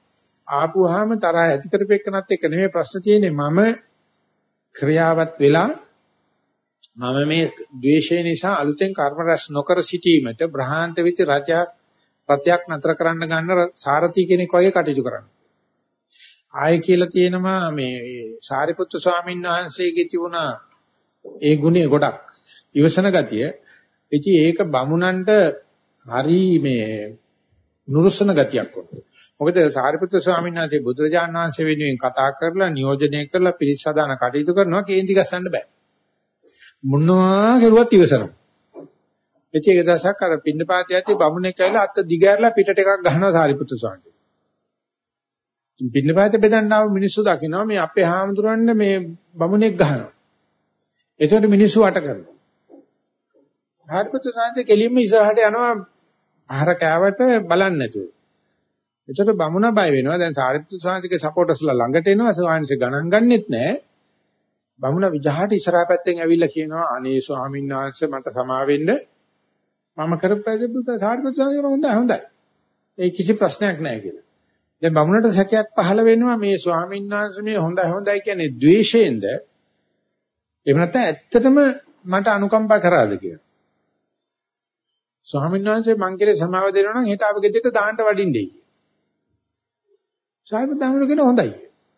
ආපුවාම තරහ ඇති කරපෙන්නත් එක නෙමෙයි ප්‍රශ්න තියෙන්නේ මම ක්‍රියාවත් වෙලා මම මේ ද්වේෂය නිසා අලුතෙන් කර්ම රැස් නොකර සිටීමට බ්‍රහාන්ත විති රජයක් නතර කරන්න ගන්න සාරථි කෙනෙක් වගේ කටයුතු කරන්න. ආයෙ කියලා තියෙනවා මේ සාරිපුත්‍ර ස්වාමීන් වහන්සේගේ තිබුණා ඒ ගුණය ගොඩක් ඉවසන ගතිය. ඉතින් ඒක බමුණන්ට හරි මේ නුරුස්සන ගතියක් වුණා. මොකද සාරිපුත්‍ර ස්වාමීන් වහන්සේ බුදුරජාණන් වහන්සේ වෙනුවෙන් කතා කරලා නියෝජනය කරලා පිරිස් සදාන කටයුතු කරනවා කේන්ති ගස්සන්න බෑ. මොනවා කරුවත් ඉවසනවා. ඒක දවසක් අර පින්නපාතය ඇත්තේ බමුණෙක් ඇවිල්ලා අත දිගෑරලා පිටට එකක් ගහනවා සාරිපුත්‍ර ස්වාමීන් වහන්සේ. පින්නපාතය බෙදන්න ආව මිනිස්සු දකිනවා මේ අපේ හාමුදුරන්ගේ මේ බමුණෙක් ගහනවා. ඒකට මිනිස්සු වට කරනවා. සාරිපුත්‍ර ස්වාමීන් වහන්සේ කෙලින්ම ඉස්සරහට යනවා ආහාර කෑවට බලන්නේ නැතුව. ඒකට බමුණ බය වෙනවා. දැන් සාරිපුත්‍ර ස්වාමීන් වහන්සේගේ සපෝටර්ස්ලා ළඟට එනවා. ස්වාමීන් වහන්සේ ගණන් ගන්නෙත් නැහැ. බමුණ විජහාට ඉස්සරහා පැත්තෙන් ඇවිල්ලා කියනවා අනේ ස්වාමීන් වහන්සේ මට සමා වෙන්න මම කරපැදෙද්දු සාරිපුත්‍ර ස්වාමීන් වහන්සේ හොඳයි. ඒ කිසි ප්‍රශ්නයක් නැහැ කියලා. දැන් බමුණට සැකයක් පහළ වෙනවා මේ ස්වාමීන් වහන්සේ මේ හොඳයි කියන්නේ ද්වේෂයෙන්ද එහෙම නැත්නම් ඇත්තටම මට අනුකම්පා කරාද කියලා. ස්වාමීන් වහන්සේ මං කියලා සමාව දෙනවා නම් හෙට ආව ගෙදරට දාන්න වඩින්නේ කියලා. සාරිපුත්‍ර ස්වාමීන් වහන්සේ හොඳයි.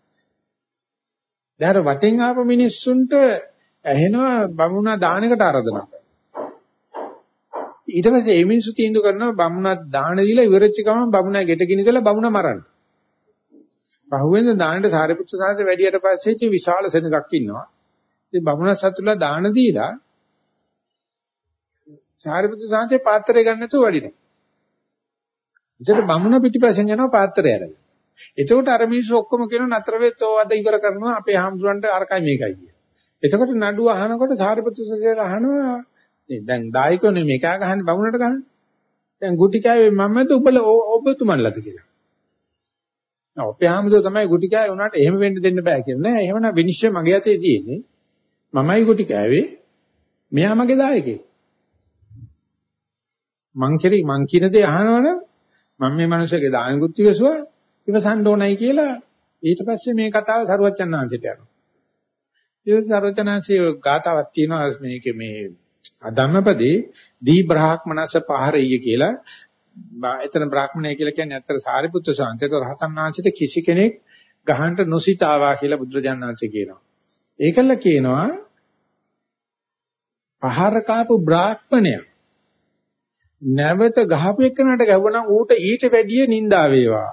දැන් වටෙන් ආපු මිනිස්සුන්ට ඇහෙනවා බමුණා දානකට ආරාධනා කරනවා. ඊට පස්සේ මේ මිනිස්සු තීන්දුව කරනවා බමුණා දාන දීලා ඉවරච්ච ගමන් බමුණා ගෙට ගිනිදලා බමුණා මරන්න. පහුවෙන්ද දානට සාරිපුත්‍ර සාංශ වැඩියට පස්සේ චි විශාල සෙනඟක් ඉන්නවා. ඉතින් බමුණා සතුටුලා දාන දීලා සාරිපුත්‍ර සාංශේ පාත්‍රය ගන්න නැතුව වඩිනවා. එතකොට බමුණා පිටිපස්සෙන් යනවා පාත්‍රය අරගෙන. එතකොට අර මිනිස්සු ඔක්කොම කියන නතර වෙත් ඕව අද ඉවර කරනවා අපේ හාමුදුරන්ට අරකයි මේකයි කිය. එතකොට නඩුව අහනකොට සාරිපුත්‍ර සසේර අහනවා දැන් දායකෝ නෙමෙයි කෑ ගහන්නේ බමුණට ගහන්නේ. දැන් ගුටි කෑවේ මමද ඔබතුමන්ලද කියලා. අපේ හාමුදුරුවෝ තමයි ගුටි කෑවේ උනාට එහෙම වෙන්න දෙන්න බෑ කියලා නෑ. එහෙමනම් විනිශ්චය මගේ අතේ තියෙන්නේ. මමයි ගුටි කෑවේ. මෙයා මගේ දායකයෙක්. මං කියන දේ අහනවනම් මම මේ මිනිස්සුගේ දාන ගුටි විසුවා ඉවසන්න ඕනයි කියලා ඊට පස්සේ මේ කතාව සරුවචනාංශයට යනවා. ඊට සරුවචනාංශයේ ගාතාවක් තියෙනවා මේකේ මේ ධම්මපදේ දී බ්‍රාහ්මනස පහරෙය කියලා. එතන බ්‍රාහ්මණය කියලා කියන්නේ අතර සාරිපුත්‍ර සාන්තේට රහතන් වහන්සේට කිසි කෙනෙක් ගහන්න නොසිතාවා කියලා බුදුරජාණන් වහන්සේ කියනවා. ඒකල කියනවා පහර කාපු බ්‍රාහ්මණය නැවත ගහපු එකනට ගැවුවනම් ඌට ඊට වැඩිය නිඳා වේවා.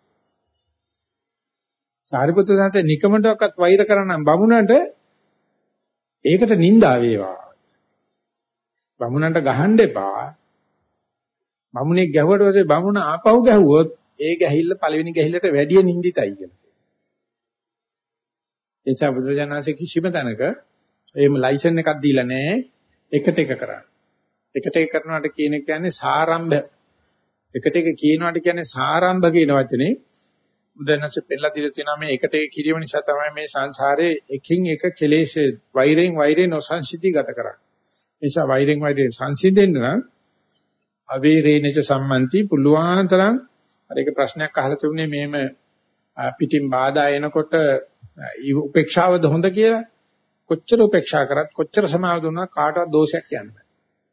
සාරිපුත්‍ර සාන්තේ නිකමඩක්වත් වෛර කරනම් බමුණට ඒකට නිඳා වේවා. බමුණන්ට ගහන්න එපා. බමුණෙක් ගැහුවට පස්සේ බමුණ ආපහු ගැහුවොත් ඒ ගැහිල්ල පළවෙනි ගැහිල්ලට වැඩිය නිඳිතයි කියලා. ඒ නිසා බුදුරජාණන් වහන්සේ කිසිම තැනක එහෙම ලයිසන් එකක් දීලා නැහැ එකට එක කරන්න. එකට එක කරනවාට කියන්නේ සාරම්භ. එකට එක කියනවාට කියන්නේ සාරම්භ කියන වචනේ බුදුරජාණන්සේ පෙන්නලා දීලා තියෙනවා මේ එකට එක කිරීම නිසා තමයි මේ සංසාරේ එකින් එක කෙලෙස් වෛරයෙන් නොසංසිද්ධි ගත කරන්නේ. ඒ නිසා වෛරයෙන් සංසිඳෙන්න නම් අවේරේනච සම්මන්ති පුළුවන් තරම් අර එක ප්‍රශ්නයක් අහලා තිබුණේ මේම පිටින් බාධා එනකොට උපේක්ෂාවද හොඳ කියලා කොච්චර උපේක්ෂා කරත් කොච්චර සමාව දුන්නා කාටවත් දෝෂයක් කියන්න බෑ.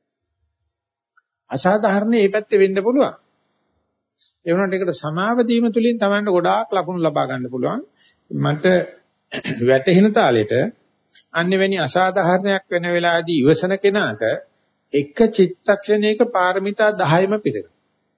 අසාධාරණ මේ පැත්තේ වෙන්න පුළුවන්. ඒ වුණාට ඒකට සමාව දීම තුලින් Tamanට ගොඩාක් ලකුණු ලබා ගන්න පුළුවන්. මට වැටහෙන තාලෙට අන්නෙවැනි අසාධාරණයක් වෙන වෙලාවේදී ඉවසන කෙනාට එක චිත්තක්ෂණයක පාරමිතා 10ම පිරෙනවා.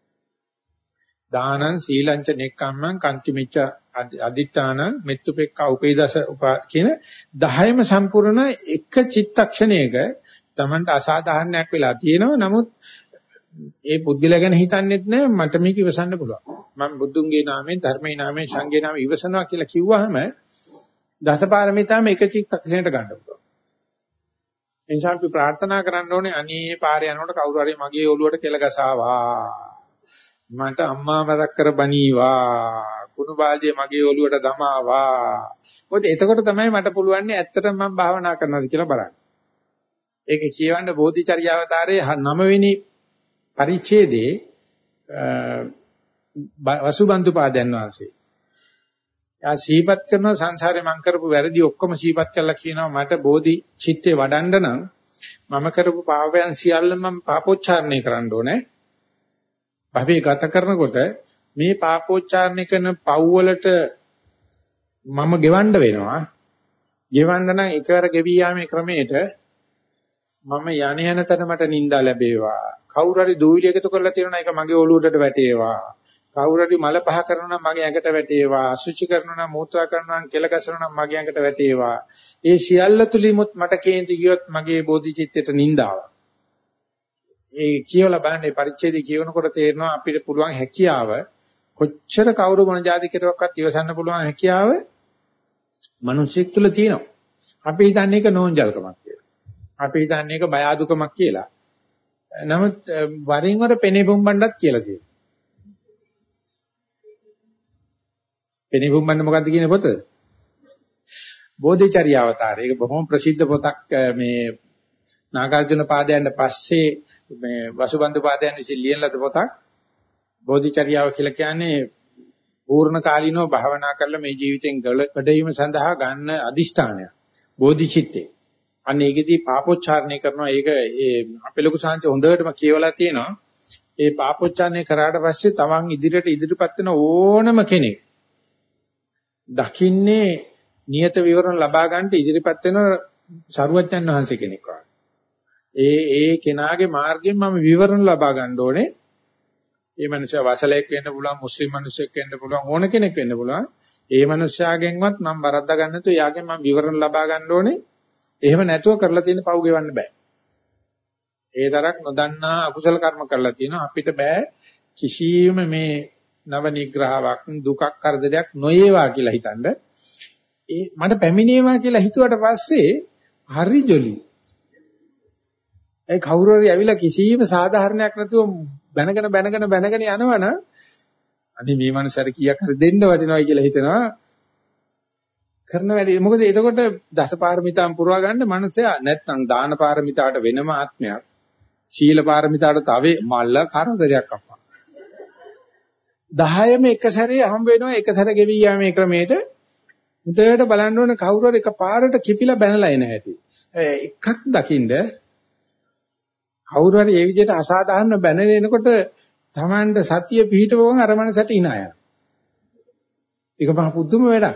දානං සීලංච නෙක්ඛම්මං කන්තිමිච්ච අදිත්‍යාන මෙත්තුපෙක්ඛා උපේදස කියන 10ම සම්පූර්ණ එක චිත්තක්ෂණයක Tamanට අසාධාරණයක් වෙලා තියෙනවා. නමුත් ඒ පුද්ගලයා ගැන හිතන්නේත් නැහැ මට මේක ඉවසන්න පුළුවන්. මම බුදුන්ගේ නාමයෙන් ධර්මයේ නාමයෙන් සංඝේ නාමයෙන් ඉවසනවා කියලා කිව්වහම දසපාරමිතාම එක චිත්තක්ෂණයට ගන්න පුළුවන්. එනිසා අපි ප්‍රාර්ථනා කරන්න ඕනේ අනේ පාරේ යනකොට කවුරු හරි මගේ ඔළුවට කෙල ගසාවා. මට අම්මා මතක් කර බණීවා. කුණු බාල්දිය මගේ ඔළුවට දමාවා. මොකද එතකොට තමයි මට පුළුවන් ඇත්තටම මම භාවනා කරනවාද කියලා බලන්න. ඒක කියවන්න බෝධිචර්යාවතාරයේ 9 වෙනි පරිච්ඡේදයේ වසුබන්දු පාදයන් වහන්සේ යා සීපත් කරන සංසාරේ මං කරපු වැරදි ඔක්කොම සීපත් කරලා කියනවා මට බෝධි චිත්තේ වඩන්න නම් මම කරපු පාපයන් සියල්ල මම පාපෝච්චාරණය කරන්න ඕනේ. භවයේ ගත කරනකොට මේ පාපෝච්චාරණය කරන පව් වලට මම ගෙවන්න වෙනවා. ගෙවන්න නම් එකවර ගෙවී යාමේ ක්‍රමයට මම යණ යන තැන මට නිന്ദා ලැබේවා. කවුරු හරි දූවිලි එකතු කරලා තියෙනවා ඒක මගේ ඔළුවට වැටේවා. කවුරු හරි මල පහ කරනවා නම් මගේ ඇඟට වැටේවා. අසුචි කරනවා නම් මූත්‍රා කරනවා නම් කෙල ගසනවා නම් මගේ ඇඟට වැටේවා. ඒ සියල්ල තුලිමුත් මට කේන්ති ගියොත් මගේ බෝධිචිත්තයට නිന്ദාවක්. ඒ කියවලා බලන්නේ පරිච්ඡේදය කියවනකොට තේරෙනවා අපිට පුළුවන් හැකියාව කොච්චර කවුරු මොන જાති කෙරුවක්වත් ඉවසන්න පුළුවන් හැකියාව මිනිස්සෙක් තුල තියෙනවා. අපි හිතන්නේ ඒක නෝන්ජල්කමක් කියලා. අපි හිතන්නේ ඒක බය අදුකමක් කියලා. නමුත් වරින් වර පෙනේ බුම්බණ්ඩත් කියලා තියෙනවා. පෙනේ බුම්බණ්ඩ මොකද්ද කියන පොත? බෝධිචර්යාවතාරය. ඒක බොහොම ප්‍රසිද්ධ පොතක්. මේ නාගාර්ජුන පාදයන්ට පස්සේ මේ වසුබන්දු පාදයන් විසින් ලියන ලද පොතක්. බෝධිචර්යාව කියලා කියන්නේ පූර්ණ කාලීනව භාවනා කරලා මේ ජීවිතෙන් ගොඩවීම සඳහා ගන්න අදිෂ්ඨානය. බෝධිචිත්තේ. අන්න ඒකෙදී පාපෝච්චාරණය කරනවා. ඒක අපේ ලොකු සාංශ හොඳටම කියවලා තියෙනවා. ඒ පාපෝච්චාරණය කරාට පස්සේ තමන් ඉදිරිපත් වෙන ඕනම කෙනෙක් දකින්නේ නියත විවරණ ලබා ගන්නට ඉදිරිපත් වෙන සරුවච්චන් වහන්සේ කෙනෙක් වගේ. ඒ කෙනාගේ මාර්ගයෙන් මම විවරණ ලබා ගන්න ඕනේ. ඒ මනුස්සයා වසලෙක් වෙන්න පුළුවන්, මුස්ලිම් මිනිසෙක් වෙන්න පුළුවන්, ඕන කෙනෙක් වෙන්න පුළුවන්. ඒ මනුස්සයාගෙන්වත් මම බරද්දා ගන්න නැතුව යාගෙන් මම විවරණ ලබා ගන්න ඕනේ. එහෙම නැතුව කරලා තියෙන පව් ගෙවන්න බෑ. ඒ තරක් නොදන්නා අකුසල කර්ම කරලා තියෙනවා. අපිට බෑ කිසියම් මේ නව නිග්‍රහාවක් දුකක් කරදරයක් නොයේවා කියලා හිතනද මට පැමිණේවා කියලා හිතුවට පස්සේ හරි ජොලි. ඒ කවුරු හරි ඇවිල්ලා කිසියම් සාධාරණයක් නැතුව බැනගෙන යනවනම් අනේ මේ මනුස්සයාට කීයක් හරි දෙන්න වටිනවයි කියලා හිතනවා. කරන වැඩි මොකද එතකොට දසපාරමිතාන් පුරවා ගන්න මනුස්සයා නැත්නම් දාන පාරමිතාවට වෙනම ආත්මයක් සීල පාරමිතාවට තව මල්ල කරදරයක් අප්පා 10ම එක සැරේ හම්බ වෙනවා එක සැර ගෙවි යාමේ ක්‍රමයට උදේට බලන්න ඕනේ කවුරු හරි එකපාරට කිපිලා බැනලා එන හැටි එකක් දකින්ද කවුරු හරි මේ විදිහට අසාධාරණ බැනලා එනකොට Tamanට සතිය පිහිටවම අර මනසට ඉනාය ඒක මහ පුදුම වැඩක්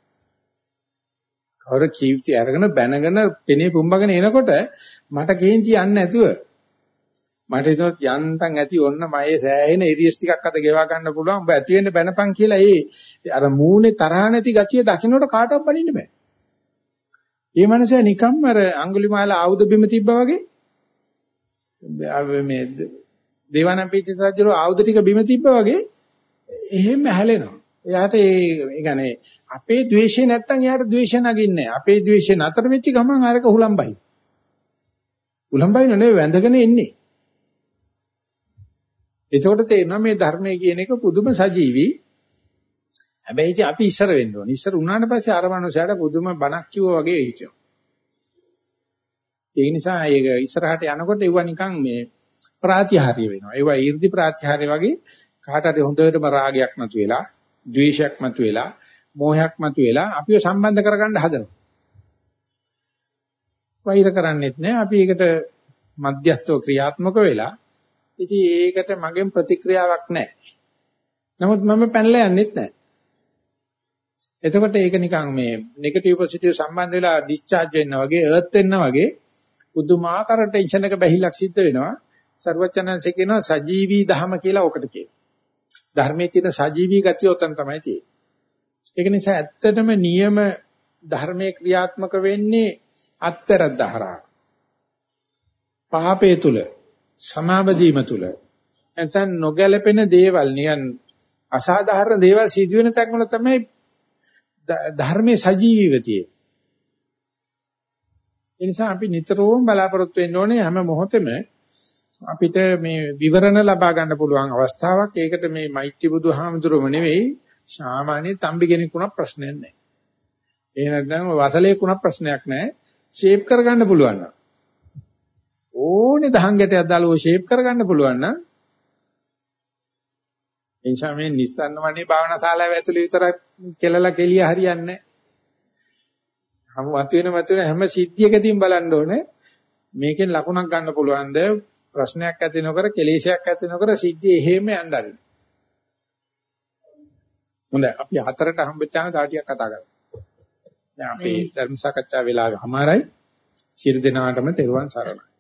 කවුරු කීර්ති අරගෙන බැනගෙන පෙනේ පුම්බගෙන එනකොට මට කේන්ති යන්නේ නැතුව මට හිතුණා යන්තම් ඇති ඔන්න මයේ සෑහෙන ඉරියස් ටිකක් අද ගෙවා ගන්න පුළුවන් ඔබ ඇති වෙන්න බැනපන් කියලා ඒ අර මූණේ තරහ නැති ගතිය දකින්නට කාටවත් බනින්න බෑ. මේ මනසයා නිකම්ම අර අඟුලිමාල ආයුධ බිම තිබ්බා වගේ මේ දේවානම්පියතිස්ස රජුගේ ආයුධ ටික බිම තිබ්බා වගේ එහෙම හැලෙනවා. එයාට ඒ කියන්නේ අපේ ද්වේෂය නැත්තම් එයාට ද්වේෂය නගින්නේ නැහැ. අපේ ද්වේෂය නතර වෙච්ච ගමන් අරක හුලම්බයි. හුලම්බයි නෙවෙයි වැඳගෙන එන්නේ. එතකොට තේරෙනවා මේ ධර්මයේ කියන එක පුදුම සජීවි. හැබැයි ඉතින් අපි ඉස්සර වෙන්න ඕනේ. ඉස්සර උනාට පස්සේ අර මනුස්සයාට පුදුම බණක් කිව්වා වගේ හිටියෝ. ඒ නිසා ඒක ඉස්සරහට යනකොට ඒවා නිකන් මේ ප්‍රාතිහාර්ය වෙනවා. ඒවා ඊර්ධි ප්‍රාතිහාර්ය වගේ කාට හරි හොඳටම රාගයක් මතුවෙලා, ද්වේෂයක් මතුවෙලා, මෝහයක් මතුවෙලා අපිව සම්බන්ධ කරගන්න හදනවා. වෛර කරන්නේත් නැහැ. අපි ඒකට මධ්‍යස්ථව ක්‍රියාත්මක වෙලා ඉතින් ඒකට මගෙන් ප්‍රතික්‍රියාවක් නැහැ. නමුත් මම පැනලා යන්නෙත් නැහැ. එතකොට ඒක නිකන් මේ නෙගටිව් පොසිටිව් සම්බන්ධ වෙලා ඩිස්චාර්ජ් වෙනවා වගේ, අර්ත් වෙනවා වගේ පුදුමාකාර ටෙන්ෂන් එක බැහිලක් සිද්ධ වෙනවා. සර්වචනන්සේ කියනවා සජීවී ධම කියලා ඔකට කියනවා. ධර්මයේ තියෙන සජීවී ගතිය උතන් තමයි තියෙන්නේ. ඒක නිසා ඇත්තටම නියම ධර්මයේ ක්‍රියාත්මක වෙන්නේ අත්තරදහරා. පහපේ තුල සමාබදීම තුල නැත්නම් නොගැලපෙන දේවල් නියන් අසාධාරණ දේවල් සිදු වෙන තැන්වල තමයි ධර්මයේ සජීවීවතිය. ඒ නිසා අපි නිතරම බලාපොරොත්තු වෙන්න ඕනේ හැම මොහොතෙම අපිට මේ විවරණ ලබා ගන්න පුළුවන් අවස්ථාවක්. ඒකට මේ මෛත්‍රී බුදුහාමුදුරුවම නෙවෙයි සාමාන්‍ය තම්බි කෙනෙක් වුණා ප්‍රශ්නයක් නැහැ. ඒ නැත්නම් වසලේ වුණා ප්‍රශ්නයක් නැහැ. ෂේප් කරගන්න පුළුවන් නම් ඕනේ දහං ගැටයක් දාලා ඔය ෂේප් කරගන්න පුළුවන් නම් එනිසා මේ නිස්සන්න වනේ භාවනා ශාලාව ඇතුලේ විතරක් කෙලලා කෙලිය හරියන්නේ නැහැ. මතුවෙන හැම සිද්ධියකදීම බලන්න ඕනේ මේකෙන් ලකුණක් ගන්න පුළුවන්ද ප්‍රශ්නයක් ඇති නොකර කෙලෙසයක් ඇති නොකර සිද්ධිය එහෙම යන්න ආරින්න. හොඳයි අපි හතරට හම්බෙච්චාම තව ටිකක් කතා කරමු. දැන් අපේ ධර්ම සාකච්ඡා වෙලාව හමාරයි. සියලු දෙනාටම තෙරුවන් සරණයි.